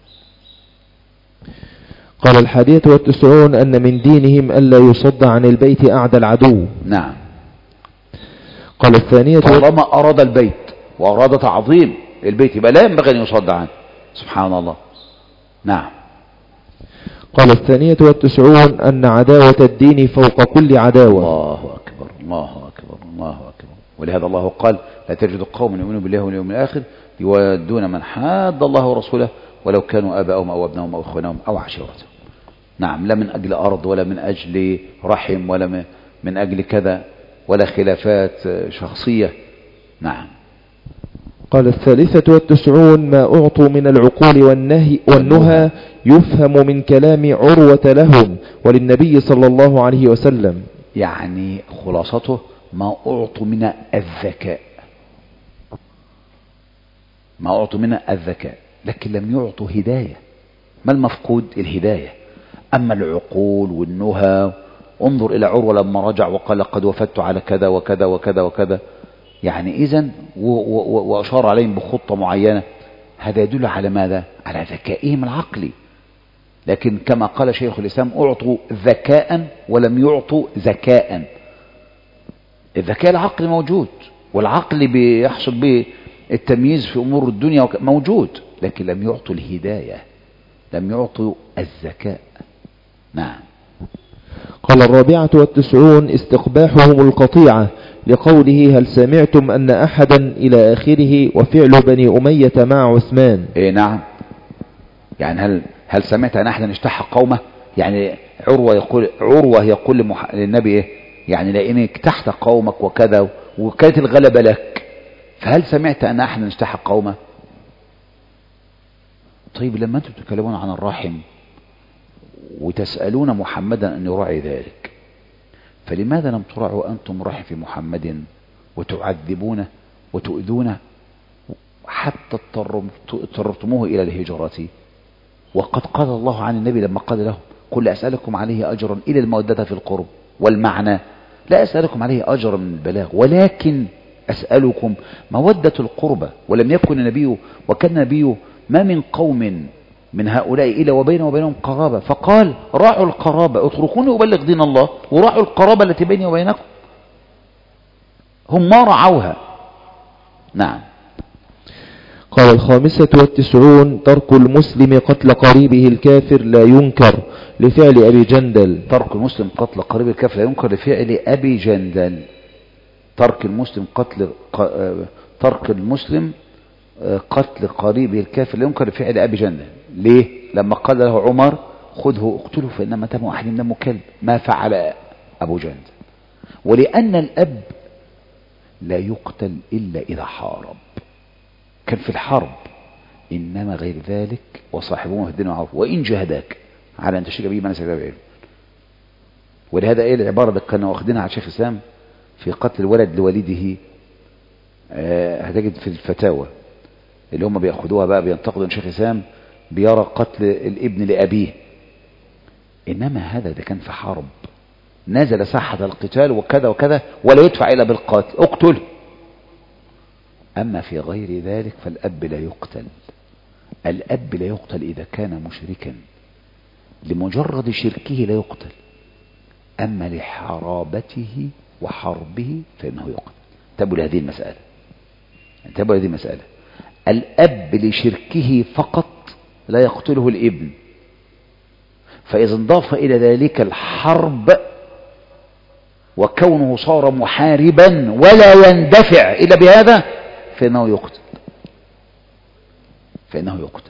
قال الحادية والتسعون أن من دينهم ألا يصد عن البيت أعدى العدو. نعم. قال الثانية طالما أراد البيت وأراد تعظيم البيت يبقى لا ينبغي أن يصد عنه، سبحان الله. نعم. قال الثانية والتسعون أن عداوة الدين فوق كل عداوة. الله أكبر الله أكبر الله أكبر. ولهذا الله قال لا تجد قوم يؤمنون بالله واليوم الآخر يودون من حاد الله ورسوله ولو كانوا آباءهم أو أبنائهم أو إخوانهم أو عشيرتهم. نعم. لا من أجل أرض ولا من أجل رحم ولا من أجل كذا ولا خلافات شخصية. نعم. قال الثالثة والتسعون ما أعطوا من العقول والنهي والنهى يفهم من كلام عروة لهم وللنبي صلى الله عليه وسلم. يعني خلاصته ما أعطوا من الذكاء، ما أعطوا من الذكاء لكن لم يعطوا هداية. ما المفقود؟ الهداية. أما العقول والنهى، انظر إلى عروة لما رجع وقال قد وفدت على كذا وكذا وكذا وكذا، يعني إذن وأشار عليهم بخطة معينة. هذا يدل على ماذا؟ على ذكائهم العقلي. لكن كما قال شيخ الإسلام أعطوا ذكاء ولم يعطوا ذكاء. الذكاء العقل موجود، والعقل بيحصل به التمييز في أمور الدنيا موجود، لكن لم يعطوا الهداية، لم يعطوا الذكاء. نعم. قال الرابعة والتسعون استقباحهم القطيعة لقوله هل سمعتم أن أحدا إلى آخره وفعل بني أمية مع عثمان. إيه نعم. يعني هل هل سمعت أن أحدا اجتاح قومه؟ يعني عروة يقول عروة يقول لمح... للنبي إيه؟ يعني لأنك اجتحت قومك وكذا وكانت الغلبة لك، فهل سمعت أن أحدا اجتاح قومه؟ طيب لما أنتم تتكلمون عن الرحم وتسألون محمدا أن يراعي ذلك، فلماذا لم تراعوا أنتم رحم في محمد وتعذبونه وتؤذونه حتى اضطررتموه إلى الهجرة؟ وقد قال الله عن النبي لما قال له قل أسألكم عليه أجرا إلى المودة في القرب، والمعنى لا أسألكم عليه أجرا من البلاغ ولكن أسألكم مودة القربة. ولم يكن النبي وكان النبي ما من قوم من هؤلاء إلا وبينه وبينهم قرابة، فقال راعوا القرابة، اتركوني أبلغ دين الله وراعوا القرابة التي بيني وبينكم. هم ما رعوها. نعم. قال الخامسة والتسعون ترك المسلم قتل قريبه الكافر لا ينكر لفعل أبي جندل. ترك المسلم قتل قريب الكافر لا ينكر لفعل أبي جندل. ترك المسلم قتل ق... ترك المسلم قتل قريبه الكافر لا ينكر لفعل أبي جندل. ليه؟ لما قال له عمر خذه اقتله فإنما دم أحد دم كلب، ما فعل أبو جندل. ولأن الأب لا يقتل إلا إذا حارب، كان في الحرب، إنما غير ذلك وصاحبهما في الدين معروف وإن جهداك على أن تشرك به ما ليس لك به علم. ولهذا إيه العبارة اللي كانوا واخدينها على شيخ الإسلام في قتل الولد لوالده؟ آه هتجد في الفتاوى اللي هم بيأخذوها بقى بينتقدوا ان شيخ الإسلام بيرى قتل الابن لأبيه، إنما هذا ده كان في حرب نزل ساحة القتال وكذا وكذا ولا يدفع إلا بالقاتل اقتل. أما في غير ذلك فالأب لا يقتل. الأب لا يقتل إذا كان مشركا، لمجرد شركه لا يقتل، أما لحرابته وحربه فإنه يقتل. انتبهوا لهذه المسألة، انتبهوا لهذه المسألة. الأب لشركه فقط لا يقتله الابن، فإذا انضاف إلى ذلك الحرب وكونه صار محاربا ولا يندفع إلا بهذا فإنه يقتل، فإنه يقتل.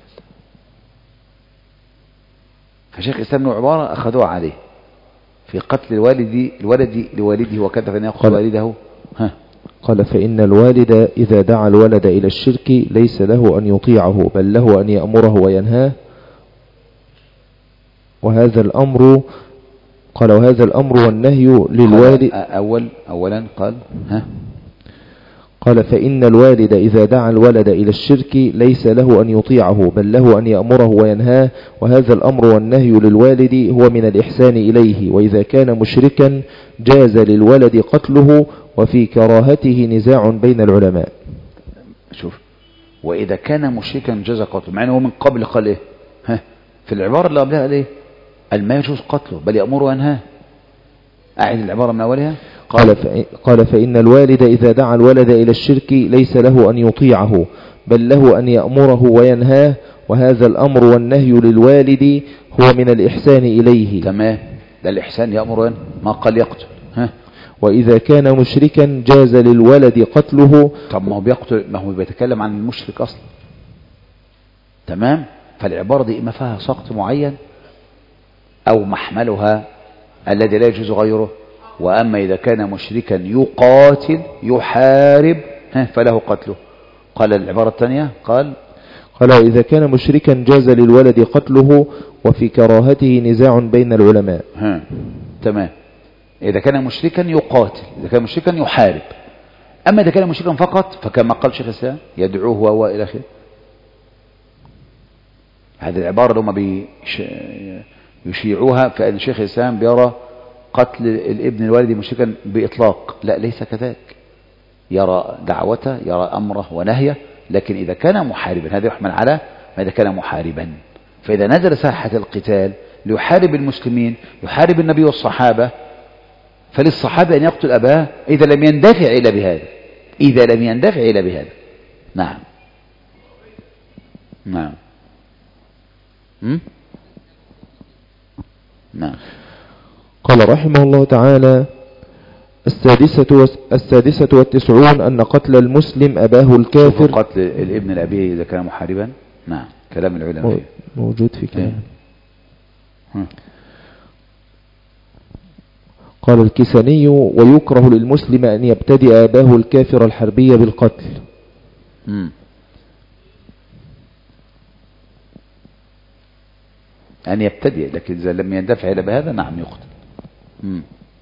فشيخ الإسلام عبارة أخذوها عليه في قتل الوالد الولد لوالده وكذا فإن يقتل والده. ها قال فإن الوالد إذا دعا الولد إلى الشرك ليس له أن يطيعه بل له أن يأمره وينهاه، وهذا الأمر قال وهذا الأمر والنهي للوالد. أول أولا قال ها قال فإن الوالد إذا دعا الولد إلى الشرك ليس له أن يطيعه بل له أن يأمره وينهاه، وهذا الأمر والنهي للوالد هو من الإحسان إليه، وإذا كان مشركا جاز للولد قتله، وفي كراهته نزاع بين العلماء. شوف، وإذا كان مشركا جاز قتله، مع أنه من قبل قال إيه؟ ها في العبارة اللي قبلها قال إيه؟ قال ما يجوز قتله بل يأمره وينهاه. أعد العبارة من أولها. قال قال فإن الوالد إذا دعا الولد إلى الشرك ليس له أن يطيعه بل له أن يأمره وينهاه، وهذا الأمر والنهي للوالد هو من الإحسان إليه. تمام، ده الإحسان يأمر وينهى، ما قال يقتل. ها وإذا كان مشركا جاز للولد قتله. طب ما هو بيقتل، ما هو بيتكلم عن المشرك أصلا. تمام، فالعبارة دي إما فيها سقط معين أو محملها الذي لا يجوز غيره. وأما إذا كان مشركا يقاتل يحارب فله قتله. قال العبارة الثانية قال قال إذا كان مشركا جاز للولد قتله، وفي كراهته نزاع بين العلماء. ها. تمام، إذا كان مشركا يقاتل، إذا كان مشركا يحارب. أما إذا كان مشركا فقط فكما قال شيخ الإسلام يدعوه وهو إلى آخره. هذه العبارة اللي هم بيش... يشيعوها، فإن شيخ الإسلام بيرى قتل الابن الوالد مشركا بإطلاق. لا، ليس كذلك، يرى دعوته، يرى أمره ونهيه، لكن إذا كان محاربا هذا يحمل على ما إذا كان محاربا. فإذا نزل ساحة القتال ليحارب المسلمين، يحارب النبي والصحابة، فللصحابة أن يقتل أباه إذا لم يندفع إلى بهذا، إذا لم يندفع إلى بهذا. نعم نعم م? نعم. قال رحمه الله تعالى: السادسة السادسة والتسعون أن قتل المسلم أباه الكافر. قتل الابن لأبيه إذا كان محاربا. نعم، كلام العلماء فيه موجود في كلام. قال الكساني: ويكره للمسلم أن يبتدئ أباه الكافر الحربية بالقتل. مم. أن يبتدئ، لكن إذا لم يندفع إلى بهذا نعم يقتل. مم.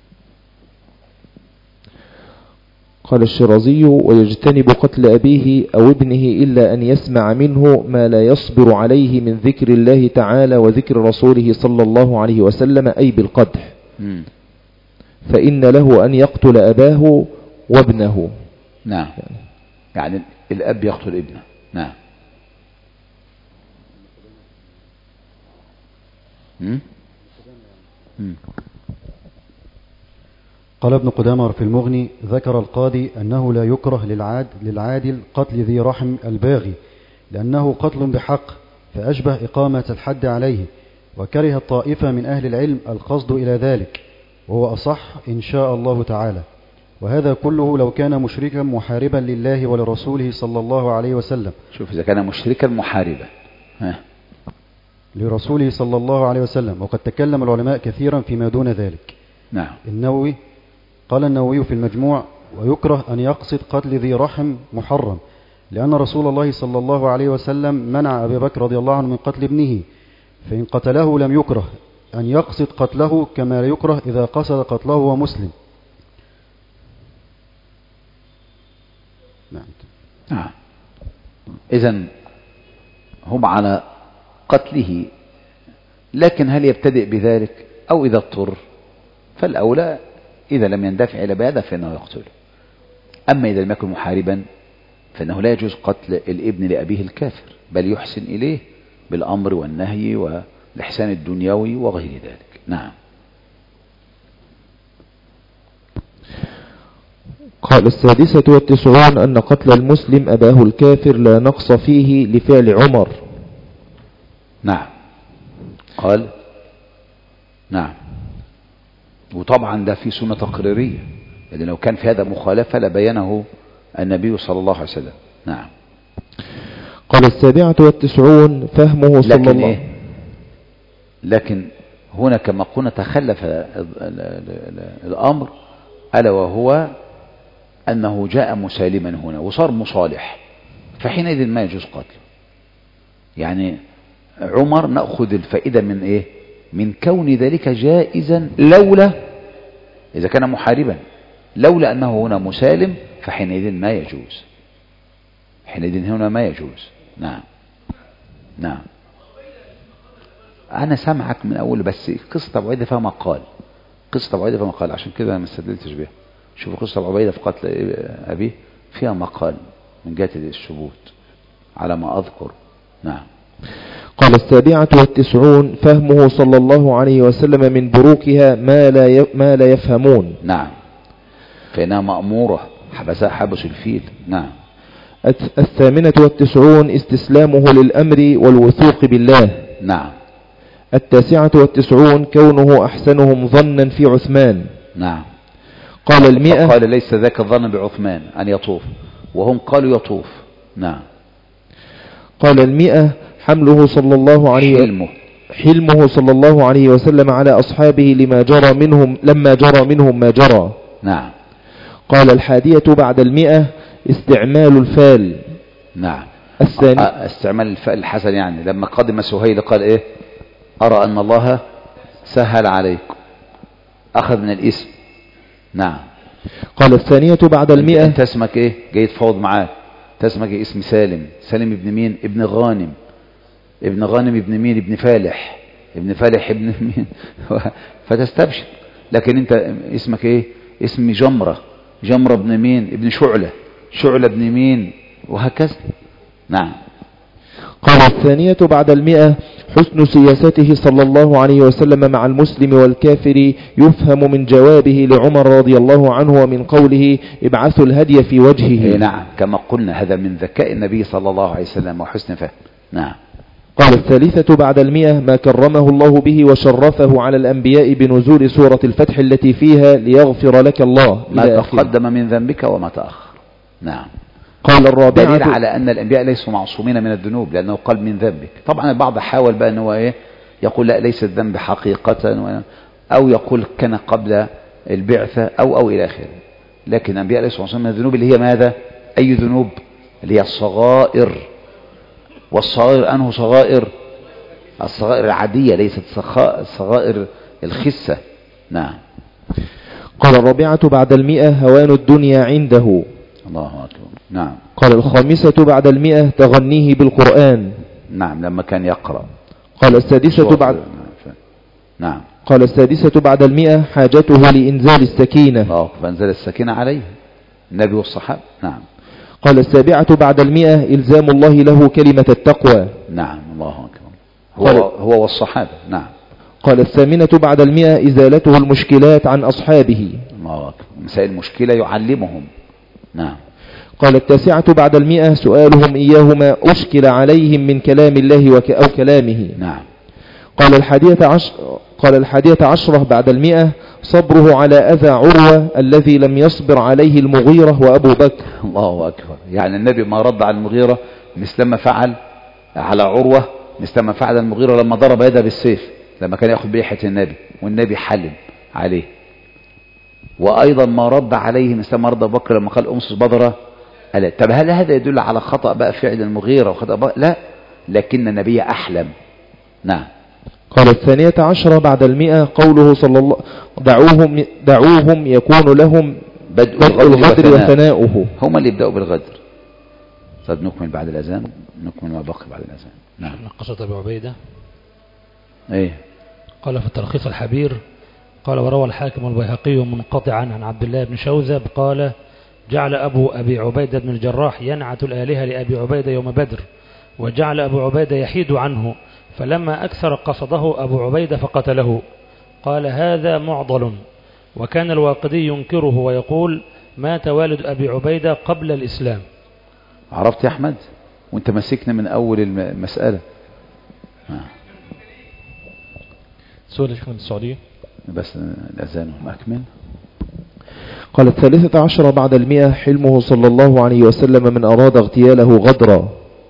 قال الشرازي: ويجتنب قتل أبيه أو ابنه إلا أن يسمع منه ما لا يصبر عليه من ذكر الله تعالى وذكر رسوله صلى الله عليه وسلم، أي بالقدح. مم. فإن له أن يقتل أباه وابنه. نعم، يعني الأب يقتل ابنه. نعم. مم. مم. قال ابن قدامة في المغني: ذكر القاضي أنه لا يكره للعاد للعادل قتل ذي رحم الباغي لأنه قتل بحق فأشبه إقامة الحد عليه، وكره الطائفة من أهل العلم القصد إلى ذلك، وهو أصح إن شاء الله تعالى. وهذا كله لو كان مشركا محاربا لله ولرسوله صلى الله عليه وسلم. شوف إذا كان مشركا محاربا ها. لرسوله صلى الله عليه وسلم. وقد تكلم العلماء كثيرا فيما دون ذلك. نعم. النووي قال النووي في المجموع: ويكره أن يقصد قتل ذي رحم محرم، لأن رسول الله صلى الله عليه وسلم منع أبي بكر رضي الله عنه من قتل ابنه، فإن قتله لم يكره أن يقصد قتله كما لا يكره إذا قصد قتله وهو مسلم. نعم. نعم. إذن هم على قتله، لكن هل يبتدئ بذلك أو إذا اضطر؟ فالأولى إذا لم يندفع إلى بهذا فإنه يقتله. أما إذا لم يكن محاربا فإنه لا يجوز قتل الابن لأبيه الكافر، بل يحسن إليه بالأمر والنهي والإحسان الدنيوي وغير ذلك. نعم. قال السادسة والتسعون أن قتل المسلم أباه الكافر لا نقص فيه لفعل عمر. نعم. قال نعم. وطبعا ده في سنة تقريرية، يعني لو كان في هذا مخالفة لبينه النبي صلى الله عليه وسلم. نعم. قال السابعة والتسعون فهمه صلى لكن الله إيه؟ لكن هنا كما قلنا تخلف الأمر، ألا وهو أنه جاء مسالما هنا وصار مصالح، فحينئذ ما يجوز قتله. يعني عمر نأخذ الفائدة من إيه؟ من كون ذلك جائزا، لولا إذا كان محاربا، لولا أنه هنا مسالم فحينئذ ما يجوز، حينئذ هنا ما يجوز. نعم. نعم. أنا سامعك من أول، بس قصة أبو عبيدة فيها مقال، قصة أبو عبيدة فيها مقال، عشان كده ما استدلتش بها. شوفوا قصة أبو عبيدة في قتل أبيه فيها مقال من جهة الثبوت على ما أذكر. نعم. قال السابعة والتسعون فهمه صلى الله عليه وسلم من بروكها ما لا ما لا يفهمون. نعم. فإنها مأمورة، حبسها حبس الفيل. نعم. الثامنة والتسعون استسلامه للأمر والوثوق بالله. نعم. التاسعة والتسعون كونه أحسنهم ظنا في عثمان. نعم. قال المئة قال ليس ذاك الظن بعثمان أن يطوف، وهم قالوا يطوف. نعم. قال المئة حمله صلى الله عليه حلمه حلمه صلى الله عليه وسلم على أصحابه لما جرى منهم لما جرى منهم ما جرى. نعم. قال الحادية بعد المئة استعمال الفال. نعم. الثاني استعمال الفال الحسن، يعني لما قدم سهيل قال ايه؟ أرى أن الله سهل عليكم، أخذ من الاسم. نعم. قال الثانية بعد المئة انت اسمك ايه؟ جاي تفاوض معاك، اسمك ايه؟ اسم سالم. سالم ابن مين؟ ابن غانم. ابن غانم ابن مين؟ ابن فالح. ابن فالح ابن مين؟ فتستبشر. لكن انت اسمك ايه؟ اسم جمرة. جمرة ابن مين؟ ابن شعلة. شعلة ابن مين؟ وهكذا. نعم. قال الثانية بعد المئة حسن سياسته صلى الله عليه وسلم مع المسلم والكافر يفهم من جوابه لعمر رضي الله عنه ومن قوله ابعثوا الهدي في وجهه. نعم. كما قلنا هذا من ذكاء النبي صلى الله عليه وسلم وحسن فهم. نعم. قال الثالثة بعد المئة ما كرمه الله به وشرفه على الأنبياء بنزول سورة الفتح التي فيها ليغفر لك الله ما تقدم من ذنبك وما تأخر. نعم. قال الرابعة دليل على أن الأنبياء ليسوا معصومين من الذنوب، لأنه قال من ذنبك. طبعا البعض حاول بقى أنه إيه؟ يقول لا ليس الذنب حقيقة، أو يقول كان قبل البعثة أو أو إلى آخره. لكن الأنبياء ليسوا معصومين من الذنوب، اللي هي ماذا؟ أي ذنوب؟ اللي هي الصغائر. والصغائر أنه صغائر؟ الصغائر العادية، ليست الصغائر الخسة. نعم. قال الرابعة بعد المئة هوان الدنيا عنده. الله أكبر. نعم. قال الخامسة بعد المئة تغنيه بالقرآن. نعم. لما كان يقرأ. قال السادسة بعد نعم. قال السادسة بعد المئة حاجته لإنزال السكينة. الله، فانزل السكينة عليه النبي والصحابة. نعم. قال السابعة بعد المئة إلزام الله له كلمة التقوى. نعم. الله أكبر. هو, هو والصحابة. نعم. قال الثامنة بعد المئة إزالته المشكلات عن أصحابه. الله أكبر. مسائل المشكلة يعلمهم. نعم. قال التاسعة بعد المئة سؤالهم إياهما أشكل عليهم من كلام الله وك أو كلامه. نعم. قال الحادية عشر قال الحادية عشرة بعد المئة صبره على أذى عروة الذي لم يصبر عليه المغيرة وأبو بكر. الله أكبر. يعني النبي ما رد على المغيرة مثل ما فعل على عروة، مثل ما فعل المغيرة لما ضرب يده بالسيف لما كان يأخذ بيحة النبي والنبي حلم عليه. وأيضا ما رد عليه مثل ما رد أبو بكر لما قال أمسس بدرة. طب هل هذا يدل على خطأ بقى فعل المغيرة وخطأ بقى؟ لا، لكن النبي أحلم. نعم. قال الثانية عشرة بعد المئة قوله صلى الله دعوهم, دعوهم يكون لهم بدء الغدر وثناؤه. هم اللي يبدأوا بالغدر. طب نكمل بعد الأذان، نكمل ما بقي بعد الأذان. نعم. قصة أبي عبيدة. ايه. قال في التلخيص الحبير قال وروى الحاكم البيهقي منقطعا عن عبد الله بن شوذب قال جعل أبو أبي عبيدة بن الجراح ينعت الآلهة لأبي عبيدة يوم بدر، وجعل أبو عبيدة يحيد عنه، فلما أكثر قصده أبو عبيدة فقتله. قال هذا معضل، وكان الواقدي ينكره ويقول مات والد أبي عبيدة قبل الإسلام. عرفت يا أحمد وانت مسكنا من أول المسألة. سؤال الشيخ من السعودية بس الأذان أكمل. قال الثالثة عشر بعد المئة حلمه صلى الله عليه وسلم من أراد اغتياله غدرا.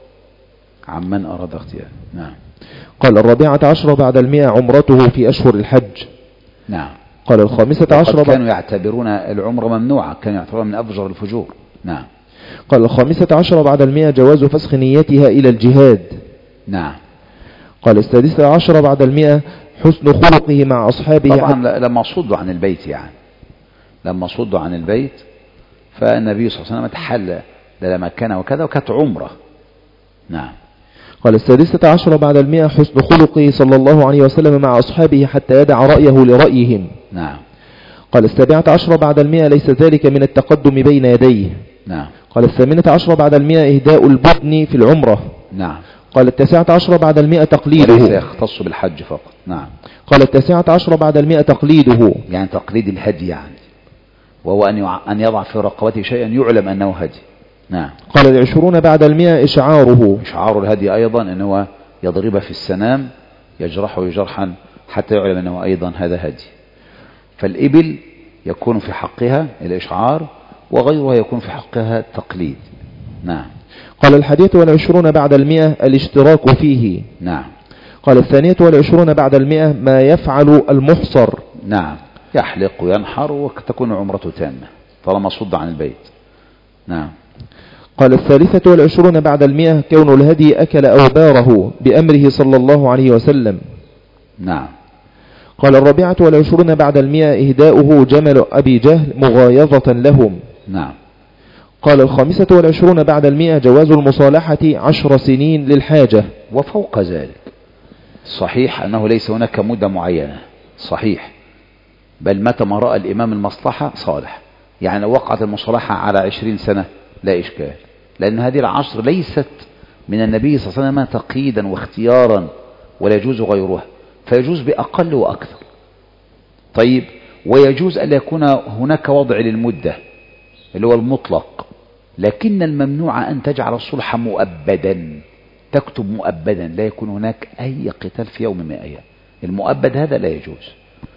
عمن أراد اغتياله. نعم. قال الرابعة عشر بعد المئة عمرته في أشهر الحج. نعم. قال الخامسة عشر كانوا يعتبرون العمرة ممنوعة، كانوا يعتبرون من أفجر الفجور. نعم. قال الخامسة عشر بعد المئة جواز فسخ نيتها إلى الجهاد. نعم. قال السادسة عشر بعد المئة حسن خلقه مع أصحابه. طبعا لما صدوا عن البيت، يعني لما صدوا عن البيت فالنبي صلى الله عليه وسلم تحل لما كان وكذا وكانت عمرة. نعم. قال السادسة عشر بعد المئة حسن خلقه صلى الله عليه وسلم مع أصحابه حتى يدع رأيه لرأيهم. نعم. قال السابعة عشر بعد المئة ليس ذلك من التقدم بين يديه. نعم. قال الثامنة عشر بعد المئة إهداء البدن في العمرة. نعم. قال التاسعة عشر بعد المئة تقليده، وليس يختص بالحج فقط. نعم. قال التاسعة عشر بعد المئة تقليده، يعني تقليد الهدي، يعني وهو أن يضع في رقبته شيئا يعلم أنه هدي. نعم. قال العشرون بعد المئة إشعاره، إشعار الهدي أيضا أنه يضرب في السنام يجرحه جرحا حتى يعلم أنه أيضا هذا هدي. فالإبل يكون في حقها الإشعار وغيرها يكون في حقها التقليد. نعم. قال الحادية والعشرون بعد المئة الاشتراك فيه. نعم. قال الثانية والعشرون بعد المئة ما يفعل المحصر. نعم. يحلق وينحر وتكون عمرته تامة طالما صد عن البيت. نعم. قال الثالثة والعشرون بعد المئة كون الهدي أكل أوباره بأمره صلى الله عليه وسلم. نعم. قال الرابعة والعشرون بعد المئة إهداؤه جمل أبي جهل مغايظة لهم. نعم. قال الخامسة والعشرون بعد المئة جواز المصالحة عشر سنين للحاجة. وفوق ذلك صحيح أنه ليس هناك مدة معينة، صحيح، بل متى ما رأى الإمام المصلحة صالح. يعني لو وقعت المصالحة على عشرين سنة لا إشكال، لأن هذه العشر ليست من النبي صلى الله عليه وسلم تقييدا واختيارا ولا يجوز غيرها، فيجوز بأقل وأكثر. طيب، ويجوز أن يكون هناك وضع للمدة اللي هو المطلق، لكن الممنوع أن تجعل الصلح مؤبدا، تكتب مؤبدا، لا يكون هناك أي قتال في يوم من الأيام. المؤبد هذا لا يجوز.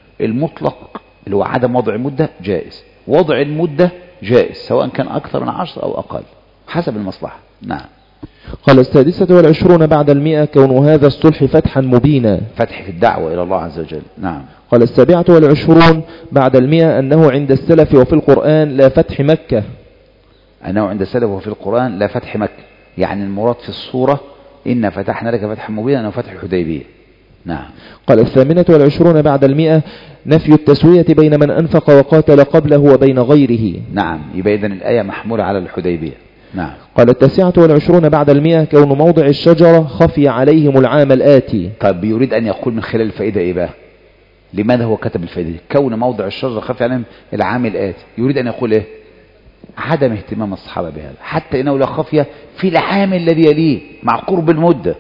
المطلق اللي هو عدم وضع مدة جائز، وضع المدة جائز سواء كان أكثر من عشر أو أقل حسب المصلحة. نعم. قال السادسة والعشرون بعد المئة كون هذا الصلح فتحا مبينا، فتح في الدعوة إلى الله عز وجل. نعم. قال السابعة والعشرون بعد المئة أنه عند السلف وفي القرآن لا فتح مكة. أنه عند السلف وفي القرآن لا فتح مكة، يعني المراد في الصورة إن فتحنا لك فتحا مبينا أنه فتح الحديبية. نعم. قال الثامنة والعشرون بعد المئة نفي التسوية بين من أنفق وقاتل قبله وبين غيره. نعم. يبقى إذن الآية محمولة على الحديبية. نعم. قال التاسعة والعشرون بعد المئة كون موضع الشجرة خفي عليهم العام الآتي. طيب، يريد أن يقول من خلال الفائدة إيه بقى؟ لماذا هو كتب الفائدة دي؟ كون موضع الشجرة خفي عليهم العام الآتي، يريد أن يقول إيه؟ عدم اهتمام الصحابة بهذا، حتى إنه لا خفية في العام الذي يليه مع قرب المدة،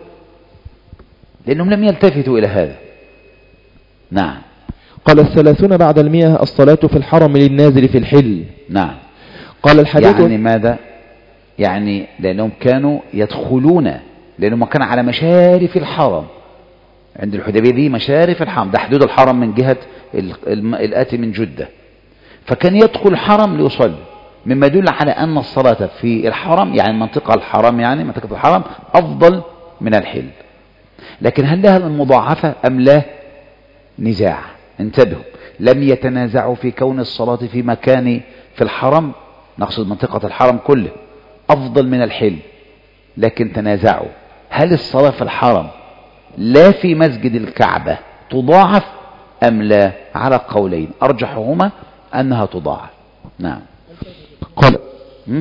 لأنهم لم يلتفتوا إلى هذا. نعم. قال الثلاثون بعد المئة الصلاة في الحرم للنازل في الحل. نعم. قال الحديث يعني ماذا؟ يعني لأنهم كانوا يدخلون، لأنهم كانوا على مشارف الحرم. عند الحديبية دي مشارف الحرم، ده حدود الحرم من جهة الآتي من جدة، فكان يدخل الحرم ليصلي، مما يدل على أن الصلاة في الحرم يعني منطقة الحرم يعني منطقة الحرم أفضل من الحل. لكن هل لها المضاعفة أم لا؟ نزاع. انتبهوا، لم يتنازعوا في كون الصلاة في مكان في الحرم، نقصد منطقة الحرم كله، أفضل من الحل، لكن تنازعوا هل الصلاة في الحرم لا في مسجد الكعبة تضاعف أم لا؟ على قولين، أرجحهما أنها تضاعف. نعم. قال م?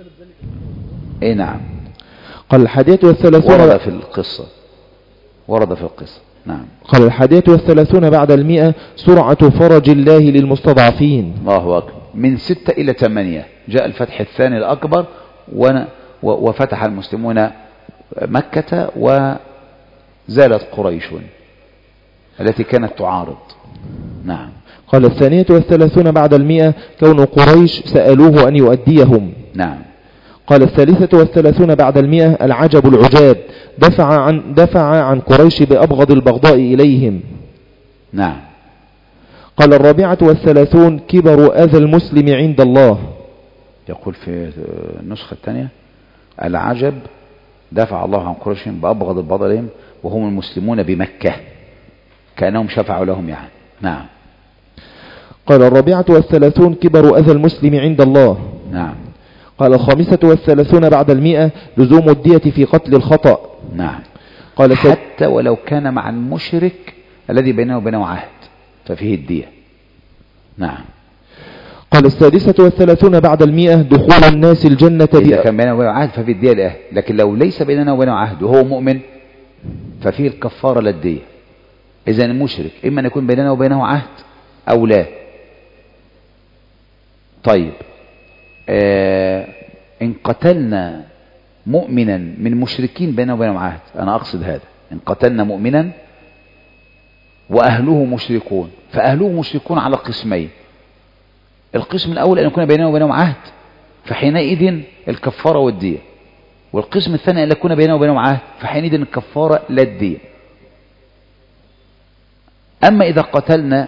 إيه نعم. قال الحادية والثلاثون ورد في القصة ورد في القصة نعم. قال الحادية والثلاثون بعد المئة سرعة فرج الله للمستضعفين. الله أكبر. من ستة إلى ثمانية جاء الفتح الثاني الأكبر وفتح المسلمون مكة وزالت قريش التي كانت تعارض. نعم. قال الثانية والثلاثون بعد المئة كون قريش سألوه أن يؤديهم. نعم. قال الثالثة والثلاثون بعد المئة العجب العجاب دفع عن, دفع عن قريش بأبغض البغضاء إليهم. نعم. قال الرابعة والثلاثون كبر أذى المسلم عند الله. يقول في النسخة الثانية العجب دفع الله عن قريش بأبغض البغضاء إليهم وهم المسلمون بمكة، كأنهم شفعوا لهم يعني. نعم. قال الرابعة والثلاثون كبر أذى المسلم عند الله. نعم. قال الخامسة والثلاثون بعد المئة لزوم الدية في قتل الخطأ. نعم. قال حتى ولو كان مع المشرك الذي بينه وبينه عهد ففيه الدية. نعم. قال السادسة والثلاثون بعد المئة دخول الناس الجنة إذا كان بينه وبينه عهد ففيه الدية الأهل، لكن لو ليس بيننا وبينه عهد وهو مؤمن ففيه الكفارة للدية. إذا المشرك إما أن يكون بيننا وبينه عهد أو لا. طيب آه إن قتلنا مؤمنا من مشركين بيننا وبينهم عهد، أنا أقصد هذا، إن قتلنا مؤمنا وأهله مشركون، فأهله مشركون على قسمين، القسم الأول أن يكون بيننا وبينهم عهد فحينئذ الكفارة والدية، والقسم الثاني أن يكون بيننا وبينهم عهد فحينئذ الكفارة لا الدية. أما إذا قتلنا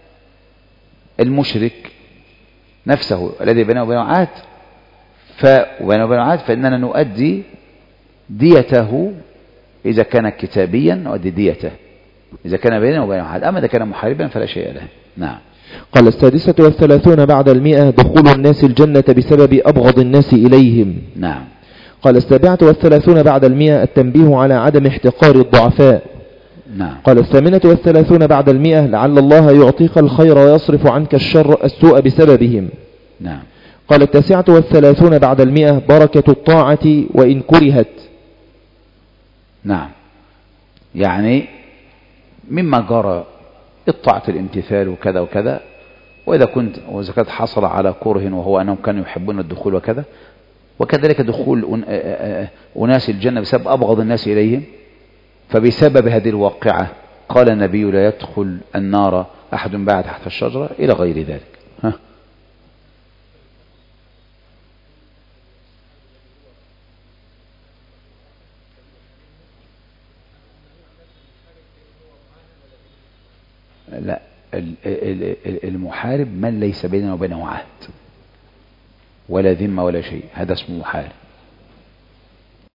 المشرك نفسه الذي بينه وبينه عهد وبينه وبينه عهد فإننا نؤدي ديته، إذا كان كتابيا نؤدي ديته إذا كان بينه وبينه عهد، أما إذا كان محاربا فلا شيء له. نعم. قال السادسة والثلاثون بعد المئة دخول الناس الجنة بسبب أبغض الناس إليهم. نعم. قال السابعة والثلاثون بعد المئة التنبيه على عدم احتقار الضعفاء. نعم. قال الثامنة والثلاثون بعد المئة لعل الله يعطيك الخير ويصرف عنك الشر السوء بسببهم. نعم. قال التاسعة والثلاثون بعد المئة بركة الطاعة وإن كرهت. نعم. يعني مما جرى الطاعة الامتثال وكذا وكذا، وإذا كنت وإذا كانت حصل على كره وهو أنهم كانوا يحبون الدخول وكذا، وكذلك دخول أناس الجنة بسبب أبغض الناس إليهم، فبسبب هذه الواقعة قال النبي لا يدخل النار أحد باع تحت الشجرة إلى غير ذلك. ها؟ لا، المحارب من ليس بيننا وبينه عهد ولا ذمة ولا شيء، هذا اسمه محارب.